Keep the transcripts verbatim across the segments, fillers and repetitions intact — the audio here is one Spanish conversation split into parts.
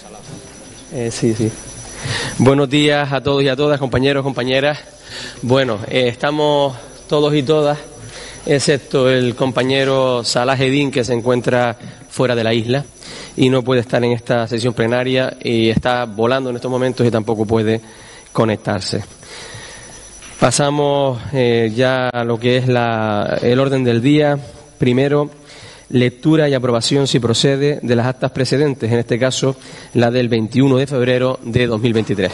Eh, sí, sí. Buenos días a todos y a todas, compañeros, compañeras. Bueno, eh, estamos todos y todas, excepto el compañero Salah Eddin, que se encuentra fuera de la isla y no puede estar en esta sesión plenaria y está volando en estos momentos y tampoco puede conectarse. Pasamos eh, ya a lo que es la, el orden del día. Primero, lectura y aprobación, si procede, de las actas precedentes, en este caso la del veintiuno de febrero de dos mil veintitrés.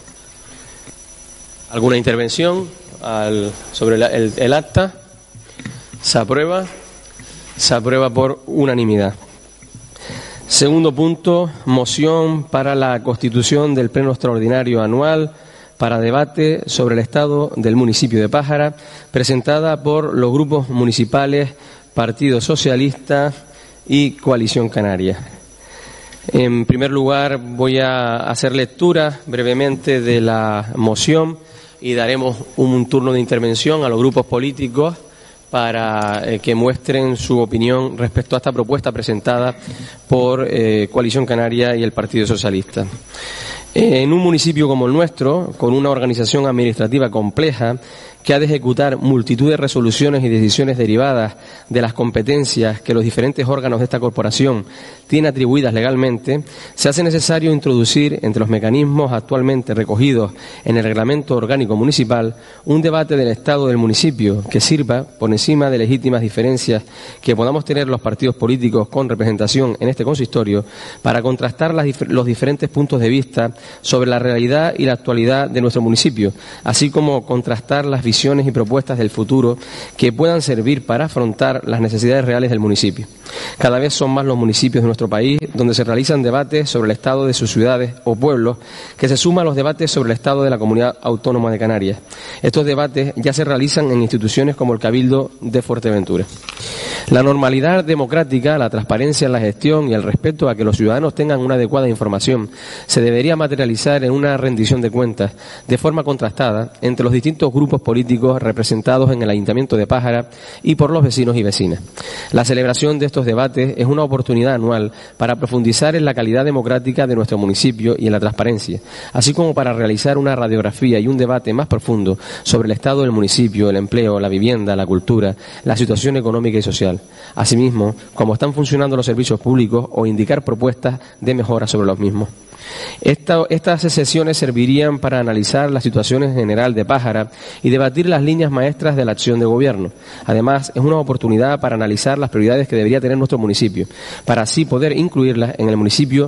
¿Alguna intervención al, sobre la, el, el acta? Se aprueba. Se aprueba por unanimidad. Segundo punto, moción para la constitución del Pleno Extraordinario Anual para debate sobre el estado del municipio de Pájara, presentada por los grupos municipales Partido Socialista y Coalición Canaria. En primer lugar, voy a hacer lectura brevemente de la moción y daremos un turno de intervención a los grupos políticos para eh, que muestren su opinión respecto a esta propuesta presentada por eh, Coalición Canaria y el Partido Socialista. En un municipio como el nuestro, con una organización administrativa compleja, que ha de ejecutar multitud de resoluciones y decisiones derivadas de las competencias que los diferentes órganos de esta corporación tienen atribuidas legalmente, se hace necesario introducir entre los mecanismos actualmente recogidos en el Reglamento Orgánico Municipal un debate del estado del municipio que sirva, por encima de legítimas diferencias que podamos tener los partidos políticos con representación en este consistorio, para contrastar las, los diferentes puntos de vista sobre la realidad y la actualidad de nuestro municipio, así como contrastar las visiones y propuestas del futuro que puedan servir para afrontar las necesidades reales del municipio. Cada vez son más los municipios de nuestro país donde se realizan debates sobre el estado de sus ciudades o pueblos, que se suman a los debates sobre el estado de la Comunidad Autónoma de Canarias. Estos debates ya se realizan en instituciones como el Cabildo de Fuerteventura. La normalidad democrática, la transparencia en la gestión y el respeto a que los ciudadanos tengan una adecuada información se debería materializar en una rendición de cuentas de forma contrastada entre los distintos grupos políticos representados en el Ayuntamiento de Pájara y por los vecinos y vecinas. La celebración de estos debates es una oportunidad anual para profundizar en la calidad democrática de nuestro municipio y en la transparencia, así como para realizar una radiografía y un debate más profundo sobre el estado del municipio, el empleo, la vivienda, la cultura, la situación económica y social. Asimismo, cómo están funcionando los servicios públicos o indicar propuestas de mejora sobre los mismos. Esta, estas sesiones servirían para analizar la situación en general de Pájara y debatir las líneas maestras de la acción de gobierno. Además, es una oportunidad para analizar las prioridades que debería tener nuestro municipio, para así poder incluirlas en el municipio,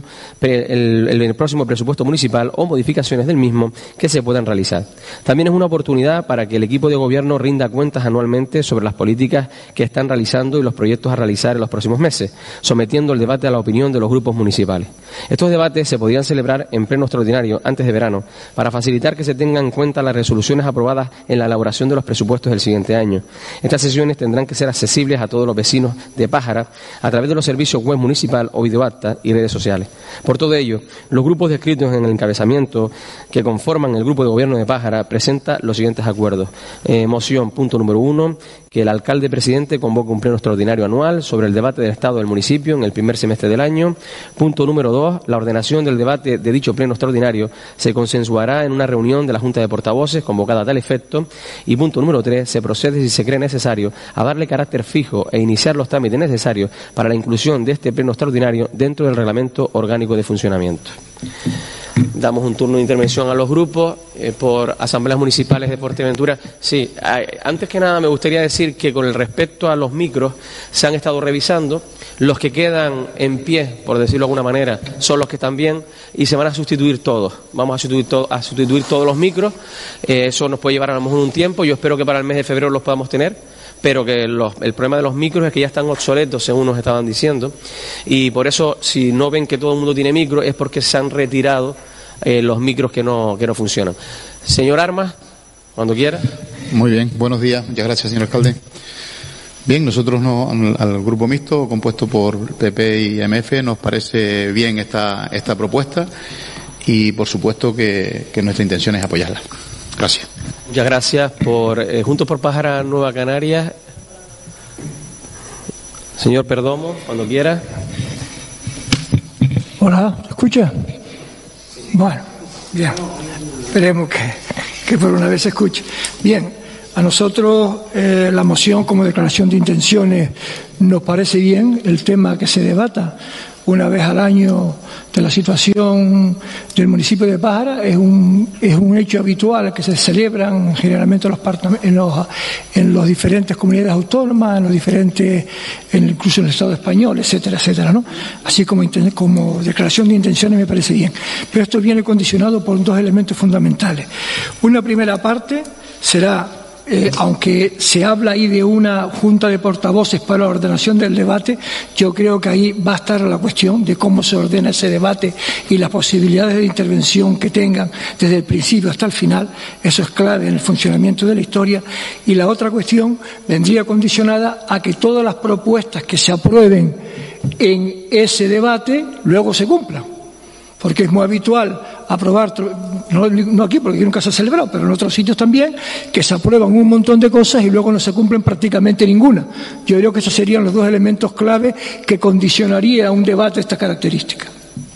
el, el, el próximo presupuesto municipal o modificaciones del mismo que se puedan realizar. También es una oportunidad para que el equipo de gobierno rinda cuentas anualmente sobre las políticas que están realizando y los proyectos a realizar en los próximos meses, sometiendo el debate a la opinión de los grupos municipales. Estos debates se podrían celebrar en pleno extraordinario antes de verano para facilitar que se tengan en cuenta las resoluciones aprobadas en la elaboración de los presupuestos del siguiente año. Estas sesiones tendrán que ser accesibles a todos los vecinos de Pájara a través de los servicios web municipal o videoacta y redes sociales. Por todo ello, los grupos descritos en el encabezamiento que conforman el grupo de gobierno de Pájara presenta los siguientes acuerdos. Eh, moción, punto número uno, que el alcalde presidente convoque un pleno extraordinario anual sobre el debate del estado del municipio en el primer semestre del año. Punto número dos, la ordenación del debate de dicho pleno extraordinario se consensuará en una reunión de la Junta de Portavoces convocada a tal efecto. Y punto número tres, se procede, si se cree necesario, a darle carácter fijo e iniciar los trámites necesarios para la inclusión de este pleno extraordinario dentro del Reglamento Orgánico de Funcionamiento. Damos un turno de intervención a los grupos eh, por asambleas municipales de Fuerteventura. Sí, eh, antes que nada me gustaría decir que con el respecto a los micros se han estado revisando. Los que quedan en pie, por decirlo de alguna manera, son los que están bien y se van a sustituir todos. Vamos a sustituir, to a sustituir todos los micros. Eh, eso nos puede llevar a lo mejor un tiempo. Yo espero que para el mes de febrero los podamos tener, pero que los, el problema de los micros es que ya están obsoletos, según nos estaban diciendo, y por eso, si no ven que todo el mundo tiene micro, es porque se han retirado eh, los micros que no, que no funcionan. Señor Armas, cuando quiera. Muy bien, buenos días, muchas gracias, señor alcalde. Bien, nosotros no, al, al grupo mixto compuesto por P P y M F nos parece bien esta, esta propuesta y por supuesto que, que nuestra intención es apoyarla. Gracias. Muchas gracias. Por eh, Juntos por Pájara Nueva Canarias. Señor Perdomo, cuando quiera. Hola, ¿se escucha? Bueno, bien. Esperemos que, que por una vez se escuche. Bien, a nosotros eh, la moción como declaración de intenciones nos parece bien. El tema que se debata una vez al año de la situación del municipio de Pájara es un, es un hecho habitual que se celebran generalmente en los, en los, en los diferentes comunidades autónomas, en los diferentes, en, incluso en el Estado español, etcétera, etcétera, ¿no? Así como, como declaración de intenciones me parece bien. Pero esto viene condicionado por dos elementos fundamentales. Una primera parte será, Eh, aunque se habla ahí de una junta de portavoces para la ordenación del debate, yo creo que ahí va a estar la cuestión de cómo se ordena ese debate y las posibilidades de intervención que tengan desde el principio hasta el final. Eso es clave en el funcionamiento de la historia. Y la otra cuestión vendría condicionada a que todas las propuestas que se aprueben en ese debate luego se cumplan. Porque es muy habitual aprobar, no, no aquí porque aquí nunca se ha celebrado, pero en otros sitios también, que se aprueban un montón de cosas y luego no se cumplen prácticamente ninguna. Yo creo que esos serían los dos elementos clave que condicionaría un debate de esta característica.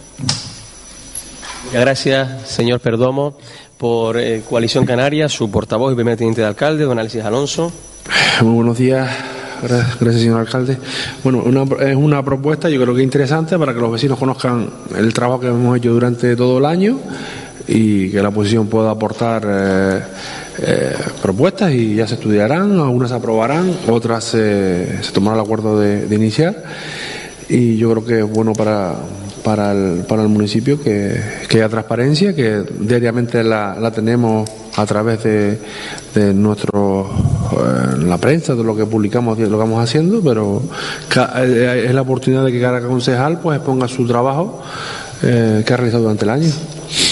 Muchas gracias, señor Perdomo. Por eh, Coalición Canaria, su portavoz y primer teniente de alcalde, don Alexis Alonso. Muy buenos días. Gracias, gracias, señor alcalde. Bueno, una, es una propuesta, yo creo que interesante para que los vecinos conozcan el trabajo que hemos hecho durante todo el año y que la oposición pueda aportar eh, eh, propuestas y ya se estudiarán, algunas se aprobarán, otras eh, se tomará el acuerdo de, de iniciar. Y yo creo que es bueno para, para, el, para el municipio que, que haya transparencia, que diariamente la, la tenemos a través de, de nuestro eh, la prensa, de lo que publicamos, de lo que vamos haciendo, pero ca, eh, es la oportunidad de que cada concejal pues exponga su trabajo eh, que ha realizado durante el año.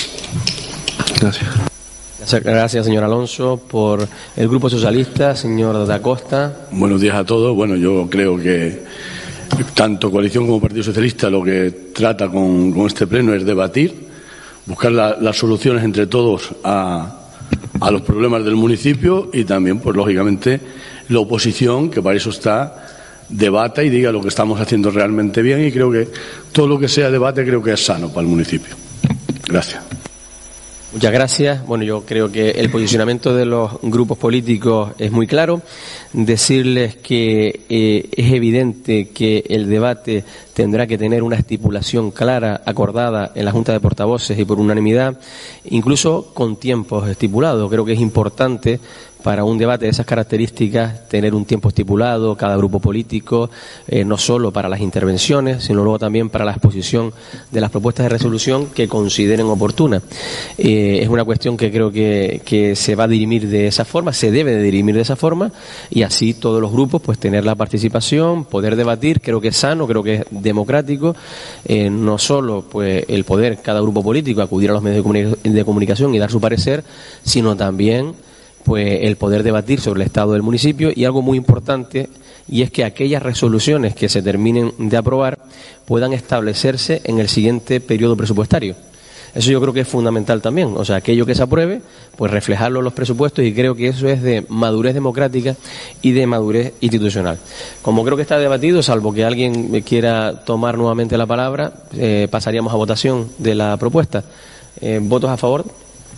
Gracias. Gracias, señor Alonso. Por el Grupo Socialista, señor Da Costa. Buenos días a todos. Bueno, yo creo que tanto Coalición como Partido Socialista lo que trata con, con este pleno es debatir, buscar la, las soluciones entre todos a a los problemas del municipio y también, pues lógicamente, la oposición, que para eso está, debata y diga lo que estamos haciendo realmente bien, y creo que todo lo que sea debate creo que es sano para el municipio. Gracias. Muchas gracias. Bueno, yo creo que el posicionamiento de los grupos políticos es muy claro. Decirles que eh, es evidente que el debate tendrá que tener una estipulación clara, acordada en la Junta de Portavoces y por unanimidad, incluso con tiempos estipulados. Creo que es importante para un debate de esas características tener un tiempo estipulado, cada grupo político, eh, no solo para las intervenciones, sino luego también para la exposición de las propuestas de resolución que consideren oportunas. Eh, es una cuestión que creo que, que se va a dirimir de esa forma, se debe de dirimir de esa forma, y así todos los grupos pues tener la participación, poder debatir. Creo que es sano, creo que es democrático, eh, no solo pues el poder, cada grupo político, acudir a los medios de, comunica- de comunicación y dar su parecer, sino también pues el poder debatir sobre el estado del municipio, y algo muy importante, y es que aquellas resoluciones que se terminen de aprobar puedan establecerse en el siguiente periodo presupuestario. Eso yo creo que es fundamental también. O sea, aquello que se apruebe, pues reflejarlo en los presupuestos, y creo que eso es de madurez democrática y de madurez institucional. Como creo que está debatido, salvo que alguien quiera tomar nuevamente la palabra, eh, pasaríamos a votación de la propuesta. Eh, ¿Votos a favor?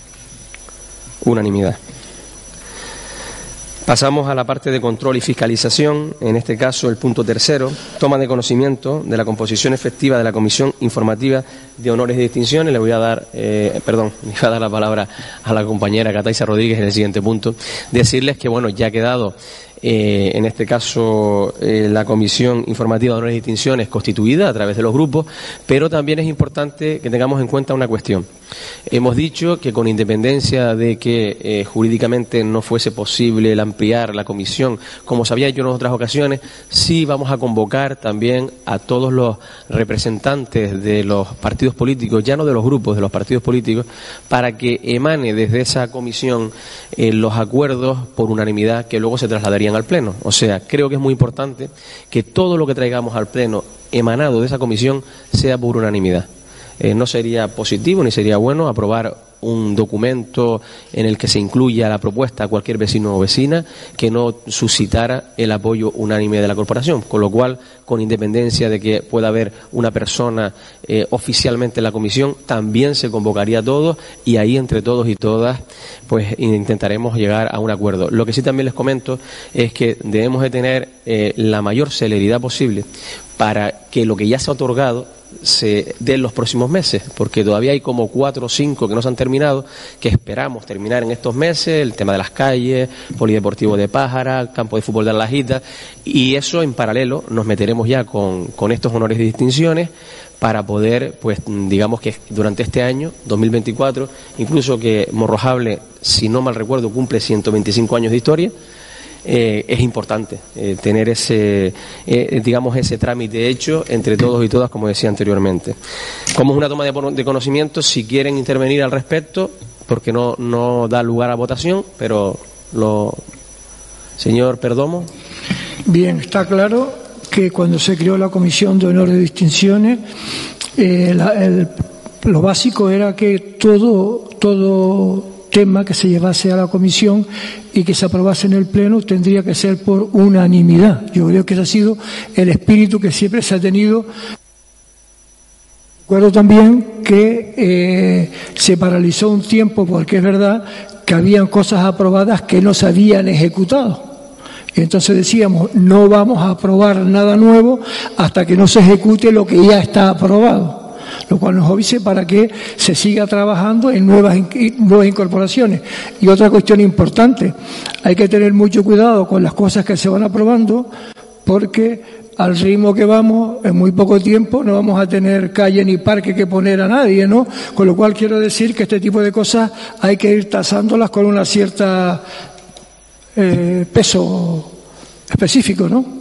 Unanimidad. Pasamos a la parte de control y fiscalización, en este caso el punto tercero, toma de conocimiento de la composición efectiva de la Comisión Informativa de Honores y Distinciones. Le voy a dar, eh, perdón, le voy a dar la palabra a la compañera Cataisa Rodríguez en el siguiente punto. Decirles que, bueno, ya ha quedado, eh, en este caso, eh, la Comisión Informativa de Honores y Distinciones constituida a través de los grupos, pero también es importante que tengamos en cuenta una cuestión. Hemos dicho que con independencia de que eh, jurídicamente no fuese posible el ampliar la comisión, como se había hecho en otras ocasiones, sí vamos a convocar también a todos los representantes de los partidos políticos, ya no de los grupos, de los partidos políticos, para que emane desde esa comisión eh, los acuerdos por unanimidad que luego se trasladarían al Pleno. O sea, creo que es muy importante que todo lo que traigamos al Pleno emanado de esa comisión sea por unanimidad. Eh, no sería positivo ni sería bueno aprobar un documento en el que se incluya la propuesta a cualquier vecino o vecina que no suscitara el apoyo unánime de la corporación, con lo cual, con independencia de que pueda haber una persona eh, oficialmente en la comisión, también se convocaría a todos y ahí entre todos y todas pues intentaremos llegar a un acuerdo. Lo que sí también les comento es que debemos de tener eh, la mayor celeridad posible para que lo que ya se ha otorgado se dé en los próximos meses, porque todavía hay como cuatro o cinco que no se han terminado, que esperamos terminar en estos meses, el tema de las calles, polideportivo de Pájara, campo de fútbol de Alajita, y eso en paralelo nos meteremos ya con, con estos honores y distinciones para poder, pues digamos que durante este año, dos mil veinticuatro, incluso que Morrojable, si no mal recuerdo, cumple ciento veinticinco años de historia, Eh, es importante eh, tener ese, eh, digamos, ese trámite hecho entre todos y todas, como decía anteriormente. Como es una toma de, de conocimiento, si quieren intervenir al respecto, porque no, no da lugar a votación, pero lo... Señor Perdomo. Bien, está claro que cuando se creó la Comisión de Honores y Distinciones, eh, la, el, lo básico era que todo, todo tema que se llevase a la comisión y que se aprobase en el Pleno tendría que ser por unanimidad. Yo creo que ese ha sido el espíritu que siempre se ha tenido. Recuerdo también que eh, se paralizó un tiempo porque es verdad que habían cosas aprobadas que no se habían ejecutado. Y entonces decíamos, no vamos a aprobar nada nuevo hasta que no se ejecute lo que ya está aprobado. Lo cual nos avise para que se siga trabajando en nuevas, nuevas incorporaciones. Y otra cuestión importante, hay que tener mucho cuidado con las cosas que se van aprobando, porque al ritmo que vamos, en muy poco tiempo, no vamos a tener calle ni parque que poner a nadie, ¿no? Con lo cual quiero decir que este tipo de cosas hay que ir tasándolas con una cierta eh, peso específico, ¿no?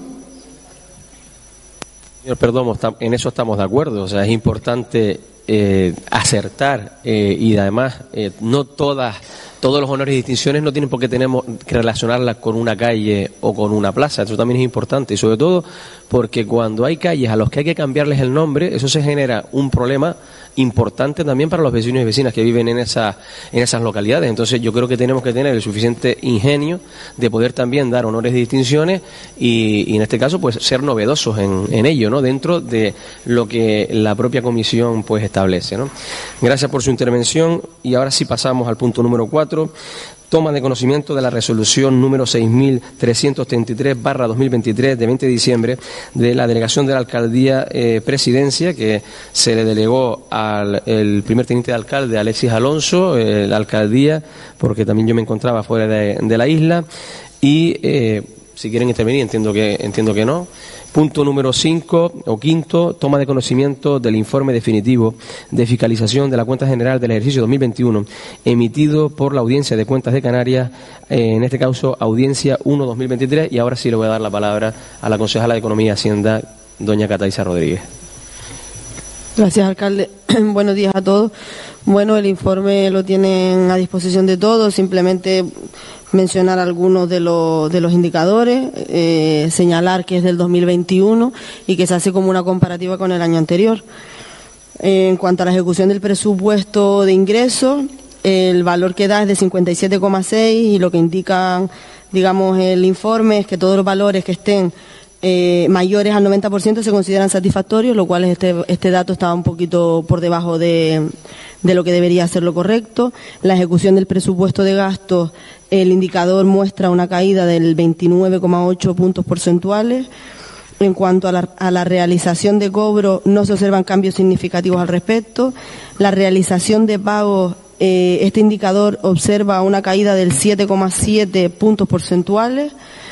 Señor Perdomo, en eso estamos de acuerdo. O sea, es importante eh, acertar eh, y además eh, no todas, todos los honores y distinciones no tienen por qué tenemos que relacionarlas con una calle o con una plaza. Eso también es importante y sobre todo porque cuando hay calles a los que hay que cambiarles el nombre, eso se genera un problema importante también para los vecinos y vecinas que viven en esas en esas localidades. Entonces yo creo que tenemos que tener el suficiente ingenio de poder también dar honores y distinciones y, y en este caso pues ser novedosos en, en ello, ¿no? Dentro de lo que la propia comisión pues establece, ¿no? Gracias por su intervención y ahora sí pasamos al punto número cuatro. Toma de conocimiento de la resolución número seis mil trescientos treinta y tres barra dos mil veintitrés de veinte de diciembre de la delegación de la alcaldía eh, presidencia que se le delegó al el primer teniente de alcalde Alexis Alonso, eh, la alcaldía, porque también yo me encontraba fuera de, de la isla y eh, si quieren intervenir entiendo que entiendo que no. Punto número cinco o quinto, toma de conocimiento del informe definitivo de fiscalización de la cuenta general del ejercicio dos mil veintiuno emitido por la Audiencia de Cuentas de Canarias, eh, en este caso Audiencia uno dos mil veintitrés, y ahora sí le voy a dar la palabra a la concejala de Economía y Hacienda, doña Cataiza Rodríguez. Gracias, alcalde. Buenos días a todos. Bueno, el informe lo tienen a disposición de todos, simplemente mencionar algunos de los, de los indicadores, eh, señalar que es del dos mil veintiuno y que se hace como una comparativa con el año anterior. Eh, en cuanto a la ejecución del presupuesto de ingresos, el valor que da es de cincuenta y siete coma seis y lo que indica, digamos, el informe es que todos los valores que estén eh, mayores al noventa por ciento se consideran satisfactorios, lo cual este, este dato estaba un poquito por debajo de, de lo que debería ser lo correcto. La ejecución del presupuesto de gastos, el indicador muestra una caída del veintinueve coma ocho puntos porcentuales. En cuanto a la, a la realización de cobro, no se observan cambios significativos al respecto. La realización de pagos, eh, este indicador observa una caída del siete coma siete puntos porcentuales.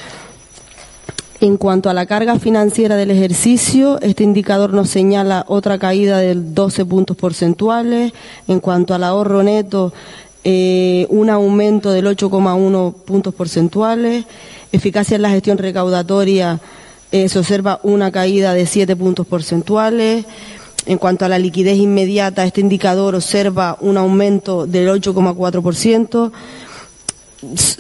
En cuanto a la carga financiera del ejercicio, este indicador nos señala otra caída de doce puntos porcentuales. En cuanto al ahorro neto, eh, un aumento del ocho coma uno puntos porcentuales. Eficacia en la gestión recaudatoria, eh, se observa una caída de siete puntos porcentuales. En cuanto a la liquidez inmediata, este indicador observa un aumento del ocho coma cuatro por ciento.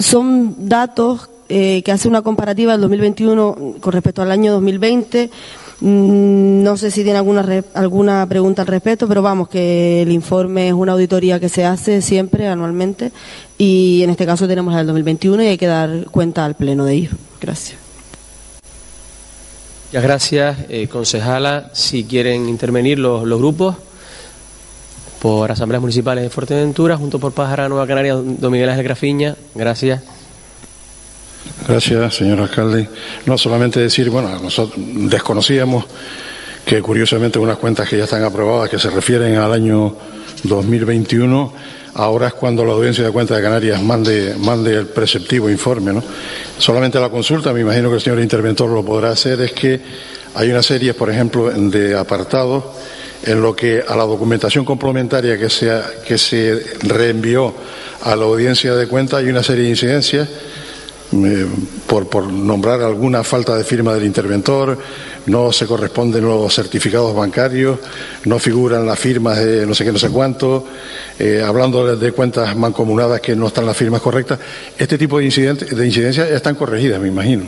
Son datos Eh, que hace una comparativa del dos mil veintiuno con respecto al año dos mil veinte No sé si tiene alguna re, alguna pregunta al respecto, pero vamos, que el informe es una auditoría que se hace siempre, anualmente, y en este caso tenemos el dos mil veintiuno y hay que dar cuenta al Pleno de ello. Gracias. Muchas gracias, eh, concejala. Si quieren intervenir los, los grupos, por asambleas municipales de Fuerteventura, junto por Pájara, Nueva Canaria, don Miguel Ángel Grafiña. Gracias. Gracias, señor alcalde. No, solamente decir, bueno, nosotros desconocíamos que curiosamente unas cuentas que ya están aprobadas, que se refieren al año dos mil veintiuno, ahora es cuando la Audiencia de Cuentas de Canarias mande, mande el preceptivo informe, ¿no? Solamente la consulta, me imagino que el señor interventor lo podrá hacer, es que hay una serie, por ejemplo, de apartados en lo que a la documentación complementaria que se, que se reenvió a la Audiencia de Cuentas hay una serie de incidencias. Eh, por, por nombrar alguna falta de firma del interventor, no se corresponden los certificados bancarios, no figuran las firmas de no sé qué, no sé cuánto, eh, hablando de, de cuentas mancomunadas que no están las firmas correctas. Este tipo de, incidentes, de incidencias están corregidas, me imagino.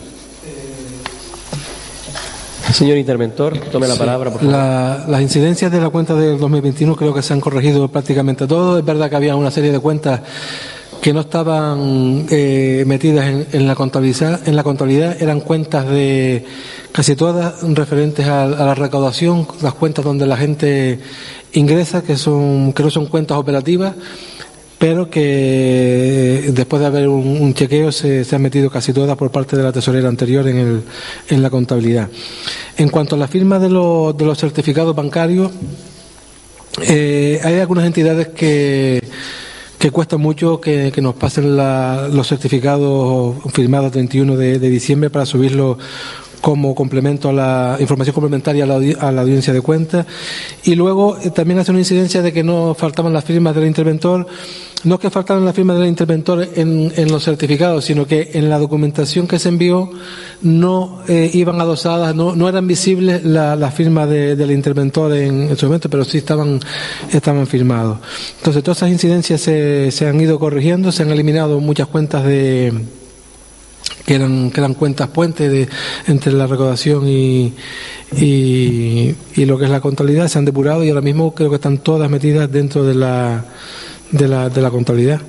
Señor interventor, tome la sí, palabra, por favor. La, las incidencias de la cuenta del dos mil veintiuno creo que se han corregido prácticamente todo. Es verdad que había una serie de cuentas que no estaban eh, metidas en, en la contabilidad, en la contabilidad eran cuentas de casi todas referentes a, a la recaudación, las cuentas donde la gente ingresa, que son que no son cuentas operativas, pero que después de haber un, un chequeo se, se han metido casi todas por parte de la tesorera anterior en, el, en la contabilidad. En cuanto a la firma de, lo, de los certificados bancarios, eh, hay algunas entidades que que cuesta mucho que, que nos pasen la, los certificados firmados el treinta y uno de, de diciembre para subirlos como complemento a la información complementaria a la, a la audiencia de cuentas. Y luego eh, también hace una incidencia de que no faltaban las firmas del interventor. No es que faltaban las firmas del interventor en, en los certificados, sino que en la documentación que se envió no eh, iban adosadas, no, no eran visibles las la firmas de, del interventor en, en su momento, pero sí estaban, estaban firmados. Entonces todas esas incidencias se, se han ido corrigiendo, se han eliminado muchas cuentas de que eran, que eran cuentas puentes de, entre la recaudación y, y, y lo que es la contabilidad, se han depurado y ahora mismo creo que están todas metidas dentro de la de la, de la contabilidad.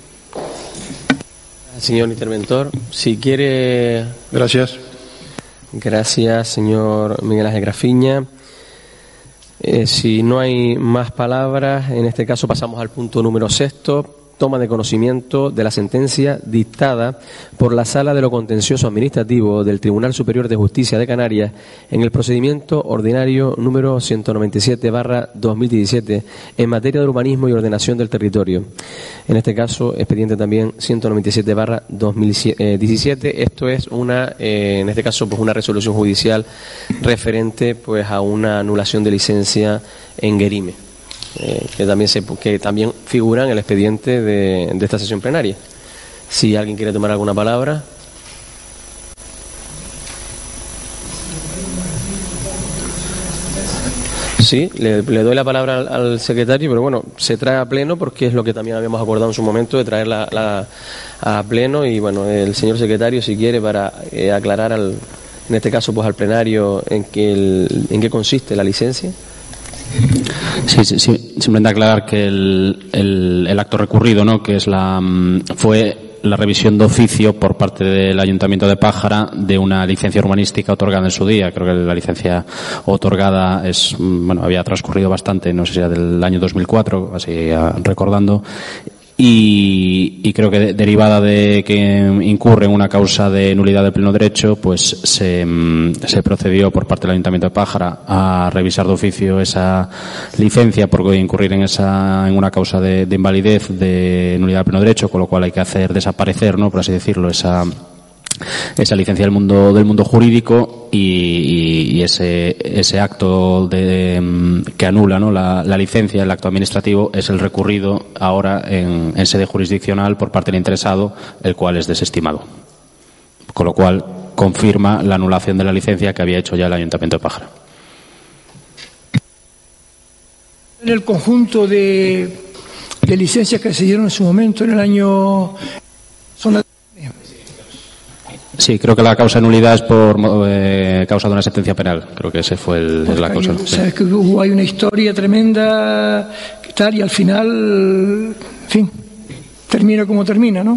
Señor interventor, si quiere... Gracias. Gracias, señor Miguel Ángel Grafiña. Eh, si no hay más palabras, en este caso pasamos al punto número sexto. Toma de conocimiento de la sentencia dictada por la Sala de lo Contencioso Administrativo del Tribunal Superior de Justicia de Canarias en el procedimiento ordinario número ciento noventa y siete barra dos mil diecisiete en materia de urbanismo y ordenación del territorio. En este caso, expediente también ciento noventa y siete barra dos mil diecisiete. Esto es una, eh, en este caso, pues una resolución judicial referente pues a una anulación de licencia en Guerime. Eh, que también se que también figura en el expediente de, de esta sesión plenaria. Si alguien quiere tomar alguna palabra. Sí, le, le doy la palabra al, al secretario, pero bueno, se trae a pleno porque es lo que también habíamos acordado en su momento de traerla la, a pleno y bueno, el señor secretario si quiere para eh, aclarar al, en este caso pues al plenario en que el, en qué consiste la licencia. Sí, sí, sí, simplemente aclarar que el, el, el acto recurrido, ¿no?, que es la fue la revisión de oficio por parte del Ayuntamiento de Pájara de una licencia urbanística otorgada en su día. Creo que la licencia otorgada es, bueno, había transcurrido bastante, no sé si era del año dos mil cuatro, así recordando. Y, y creo que de, derivada de que incurre en una causa de nulidad del pleno derecho, pues se, se procedió por parte del Ayuntamiento de Pájara a revisar de oficio esa licencia por incurrir en esa en una causa de, de invalidez de nulidad del pleno derecho, con lo cual hay que hacer desaparecer, ¿no?, por así decirlo, esa esa licencia del mundo del mundo jurídico y, y, y ese ese acto de, que anula, ¿no?, la, la licencia, el acto administrativo, es el recurrido ahora en, en sede jurisdiccional por parte del interesado, el cual es desestimado, con lo cual confirma la anulación de la licencia que había hecho ya el Ayuntamiento de Pájara. En el conjunto de, de licencias que se dieron en su momento en el año son las Sí, creo que la causa de nulidad es por eh, causa de una sentencia penal. Creo que ese fue el, Porque la causa. Hay, sabes que hubo, hay una historia tremenda que tal, y al final, en fin, termina como termina, ¿no?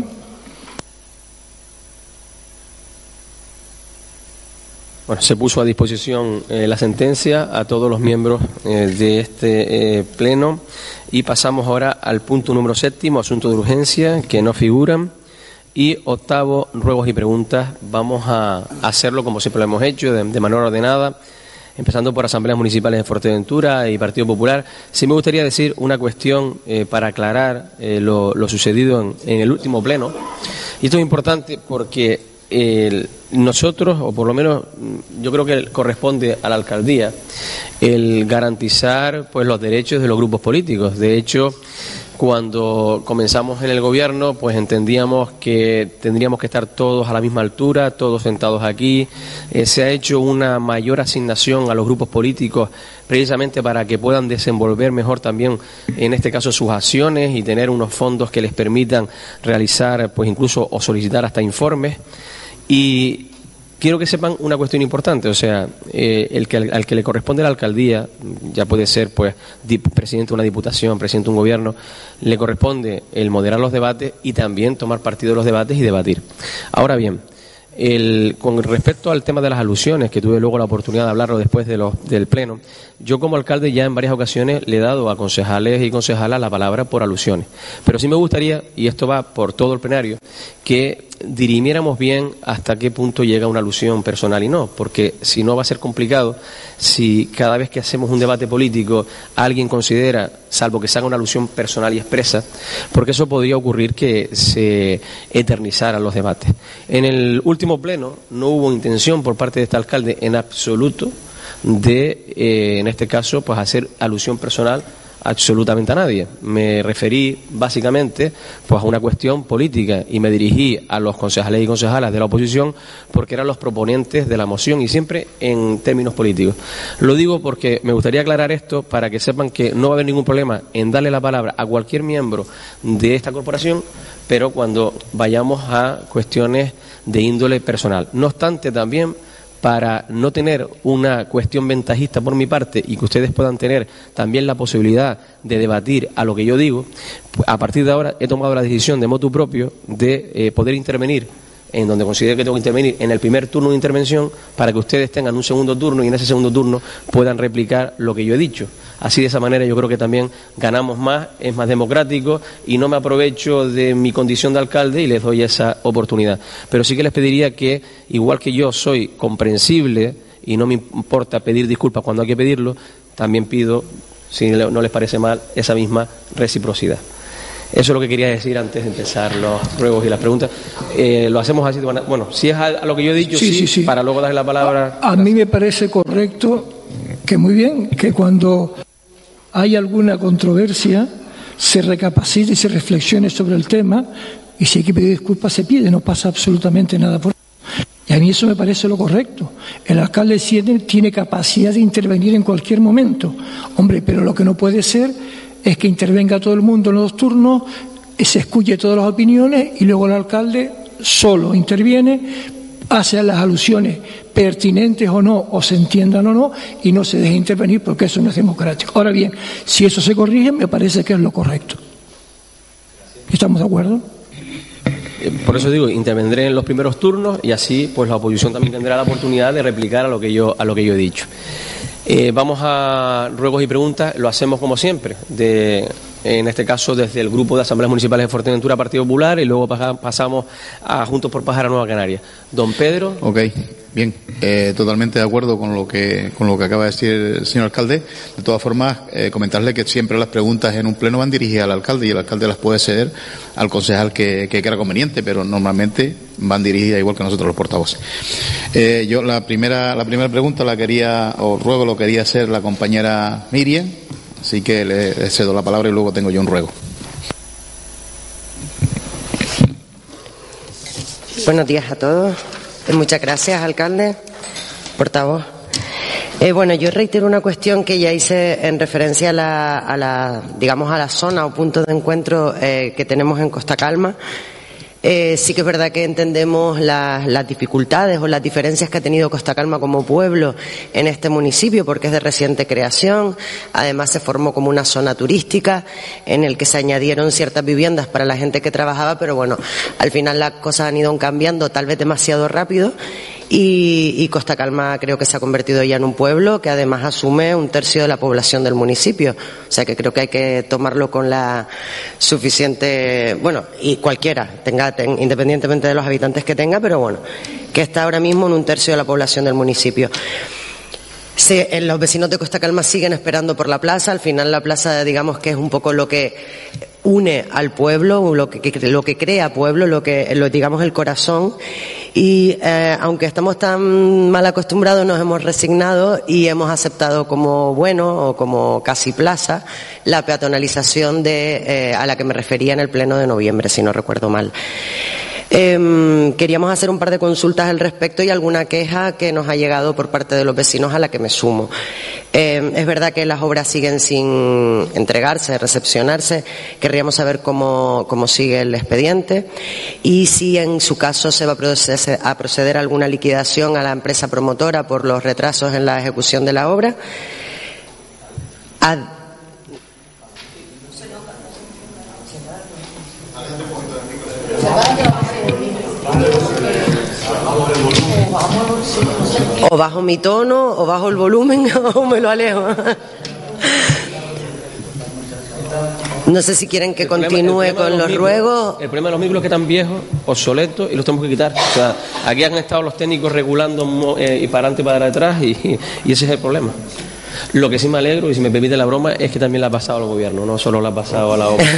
Bueno, se puso a disposición eh, la sentencia a todos los miembros eh, de este eh, pleno y pasamos ahora al punto número séptimo, asunto de urgencia, que no figuran, y octavo, ruegos y preguntas. Vamos a hacerlo como siempre lo hemos hecho, de, de manera ordenada, empezando por asambleas municipales de Fuerteventura y Partido Popular. Sí me gustaría decir una cuestión eh, para aclarar eh, lo, lo sucedido en, en el último pleno, y esto es importante porque El, nosotros, o por lo menos yo creo que corresponde a la alcaldía, el garantizar pues los derechos de los grupos políticos. De hecho, cuando comenzamos en el gobierno, pues entendíamos que tendríamos que estar todos a la misma altura, todos sentados aquí. Eh, se ha hecho una mayor asignación a los grupos políticos precisamente para que puedan desenvolver mejor también, en este caso, sus acciones y tener unos fondos que les permitan realizar, pues incluso o solicitar hasta informes. Y quiero que sepan una cuestión importante, o sea, eh, el que al, al que le corresponde a la alcaldía, ya puede ser pues dip, presidente de una diputación, presidente de un gobierno, le corresponde el moderar los debates y también tomar partido de los debates y debatir. Ahora bien, el, con respecto al tema de las alusiones, que tuve luego la oportunidad de hablarlo después de los, del pleno, yo como alcalde ya en varias ocasiones le he dado a concejales y concejalas la palabra por alusiones. Pero sí me gustaría, y esto va por todo el plenario, que dirimiéramos bien hasta qué punto llega una alusión personal y no, porque si no va a ser complicado si cada vez que hacemos un debate político alguien considera, salvo que se haga una alusión personal y expresa, porque eso podría ocurrir que se eternizaran los debates. En el último pleno no hubo intención por parte de este alcalde en absoluto de, eh, en este caso, pues hacer alusión personal absolutamente a nadie. Me referí básicamente pues a una cuestión política y me dirigí a los concejales y concejalas de la oposición porque eran los proponentes de la moción y siempre en términos políticos. Lo digo porque me gustaría aclarar esto para que sepan que no va a haber ningún problema en darle la palabra a cualquier miembro de esta corporación, pero cuando vayamos a cuestiones de índole personal. No obstante, también para no tener una cuestión ventajista por mi parte y que ustedes puedan tener también la posibilidad de debatir a lo que yo digo, a partir de ahora he tomado la decisión de motu propio de eh, poder intervenir en donde considero que tengo que intervenir en el primer turno de intervención para que ustedes tengan un segundo turno y en ese segundo turno puedan replicar lo que yo he dicho. Así, de esa manera, yo creo que también ganamos más, es más democrático y no me aprovecho de mi condición de alcalde y les doy esa oportunidad. Pero sí que les pediría que, igual que yo soy comprensible y no me importa pedir disculpas cuando hay que pedirlo, también pido, si no les parece mal, esa misma reciprocidad. Eso es lo que quería decir antes de empezar los ruegos y las preguntas. Eh, lo hacemos así, bueno, si es a, a lo que yo he dicho, sí, sí, sí, sí. Para luego darle la palabra. A, a mí me parece correcto que muy bien, que cuando hay alguna controversia se recapacite y se reflexione sobre el tema, y si hay que pedir disculpas se pide, no pasa absolutamente nada por eso. Y a mí eso me parece lo correcto. El alcalde tiene, tiene capacidad de intervenir en cualquier momento. Hombre, pero lo que no puede ser es que intervenga todo el mundo en los dos turnos, se escuche todas las opiniones y luego el alcalde solo interviene, hace las alusiones pertinentes o no, o se entiendan o no, y no se deje intervenir porque eso no es democrático. Ahora bien, si eso se corrige, me parece que es lo correcto. ¿Estamos de acuerdo? Por eso digo, intervendré en los primeros turnos y así pues la oposición también tendrá la oportunidad de replicar a lo que yo, a lo que yo he dicho. Eh, vamos a ruegos y preguntas, lo hacemos como siempre, de, en este caso desde el grupo de asambleas municipales de Fuerteventura, Partido Popular, y luego pasamos a Juntos por Pájara, Nueva Canaria. Don Pedro. Ok, bien, eh, totalmente de acuerdo con lo que con lo que acaba de decir el señor alcalde. De todas formas, eh, comentarle que siempre las preguntas en un pleno van dirigidas al alcalde y el alcalde las puede ceder al concejal que, que quiera conveniente, pero normalmente van dirigidas igual que nosotros los portavoces. Eh, yo la primera la primera pregunta la quería, o ruego lo quería hacer la compañera Miriam, así que le, le cedo la palabra y luego tengo yo un ruego. Buenos días a todos. Muchas gracias, alcalde, portavoz. Eh, bueno, yo reitero una cuestión que ya hice en referencia a la, a la digamos, a la zona o punto de encuentro eh, que tenemos en Costa Calma. Eh, sí que es verdad que entendemos las, las dificultades o las diferencias que ha tenido Costa Calma como pueblo en este municipio, porque es de reciente creación. Además, se formó como una zona turística en el que se añadieron ciertas viviendas para la gente que trabajaba, pero bueno, al final las cosas han ido cambiando tal vez demasiado rápido. Y, y Costa Calma creo que se ha convertido ya en un pueblo que además asume un tercio de la población del municipio. O sea que creo que hay que tomarlo con la suficiente, bueno, y cualquiera, tenga, ten, independientemente de los habitantes que tenga, pero bueno, que está ahora mismo en un tercio de la población del municipio. Sí, los vecinos de Costa Calma siguen esperando por la plaza. Al final la plaza, digamos que es un poco lo que une al pueblo, lo que, que, lo que crea pueblo, lo que, lo, digamos, el corazón. Y eh, aunque estamos tan mal acostumbrados, nos hemos resignado y hemos aceptado como bueno o como casi plaza la peatonalización de, eh, a la que me refería en el pleno de noviembre, si no recuerdo mal. Eh, queríamos hacer un par de consultas al respecto y alguna queja que nos ha llegado por parte de los vecinos a la que me sumo. Eh, es verdad que las obras siguen sin entregarse, recepcionarse. Querríamos saber cómo, cómo sigue el expediente y si en su caso se va a proceder, a proceder a alguna liquidación a la empresa promotora por los retrasos en la ejecución de la obra. A, O bajo mi tono, o bajo el volumen, o me lo alejo. No sé si quieren que el continúe problema, con los, los ruegos. El problema de los micros es que están viejos, obsoletos, y los tenemos que quitar. O sea, aquí han estado los técnicos regulando eh, y para adelante y para atrás, y, y ese es el problema. Lo que sí me alegro, y si me permite la broma, es que también la ha pasado al gobierno, no solo la ha pasado a la obra.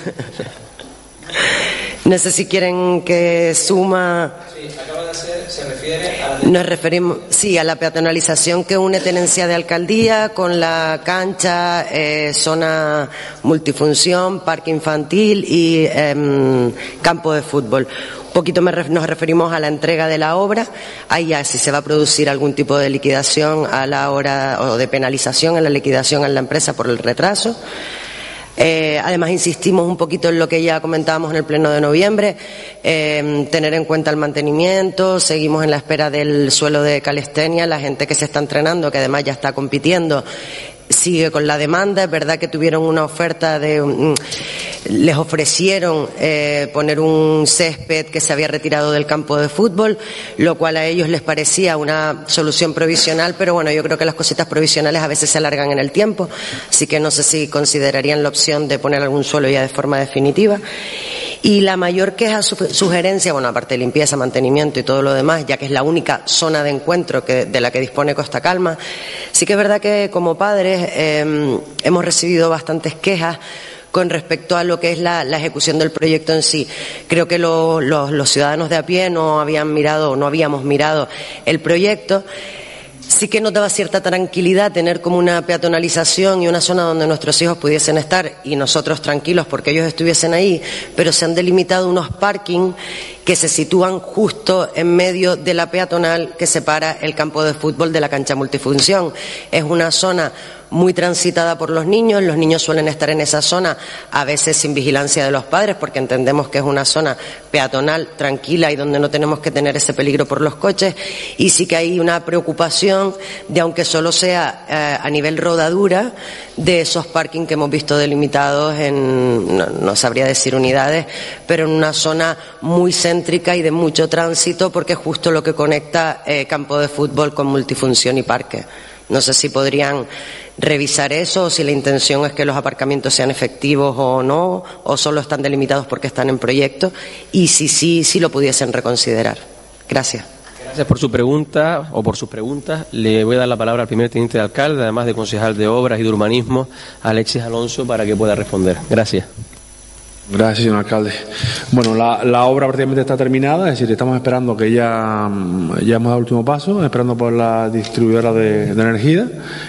No sé si quieren que suma. Sí, acaba de hacer, se refiere a. Nos referimos, sí, a la peatonalización que une tenencia de alcaldía con la cancha, eh, zona multifunción, parque infantil y eh, campo de fútbol. Un poquito me ref, nos referimos a la entrega de la obra. Ahí ya si se va a producir algún tipo de liquidación a la hora o de penalización en la liquidación en la empresa por el retraso. Eh, además insistimos un poquito en lo que ya comentábamos en el pleno de noviembre, eh, tener en cuenta el mantenimiento. Seguimos en la espera del suelo de calistenia, la gente que se está entrenando, que además ya está compitiendo, sigue con la demanda. Es verdad que tuvieron una oferta de um, les ofrecieron eh, poner un césped que se había retirado del campo de fútbol, lo cual a ellos les parecía una solución provisional, pero bueno, yo creo que las cositas provisionales a veces se alargan en el tiempo, así que no sé si considerarían la opción de poner algún suelo ya de forma definitiva. Y la mayor queja, sugerencia, bueno, aparte de limpieza, mantenimiento y todo lo demás, ya que es la única zona de encuentro que, de la que dispone Costa Calma, sí que es verdad que como padres eh, hemos recibido bastantes quejas con respecto a lo que es la, la ejecución del proyecto en sí. Creo que lo, lo, los ciudadanos de a pie no habían mirado, no habíamos mirado el proyecto. Sí que nos daba cierta tranquilidad tener como una peatonalización y una zona donde nuestros hijos pudiesen estar y nosotros tranquilos porque ellos estuviesen ahí, pero se han delimitado unos parking que se sitúan justo en medio de la peatonal que separa el campo de fútbol de la cancha multifunción. Es una zona muy transitada por los niños, los niños suelen estar en esa zona a veces sin vigilancia de los padres porque entendemos que es una zona peatonal, tranquila y donde no tenemos que tener ese peligro por los coches, y sí que hay una preocupación de, aunque solo sea eh, a nivel rodadura, de esos parking que hemos visto delimitados en, no, no sabría decir unidades, pero en una zona muy céntrica y de mucho tránsito porque es justo lo que conecta eh, campo de fútbol con multifunción y parque. No sé si podrían revisar eso, o si la intención es que los aparcamientos sean efectivos o no, o solo están delimitados porque están en proyecto, y si sí, si lo pudiesen reconsiderar. Gracias. Gracias por su pregunta, o por sus preguntas. Le voy a dar la palabra al primer teniente de alcalde, además de concejal de Obras y de Urbanismo, Alexis Alonso, para que pueda responder. Gracias. Gracias, señor alcalde. Bueno, la, la obra prácticamente está terminada, es decir, estamos esperando que ya, ya hemos dado el último paso, esperando por la distribuidora de, de energía,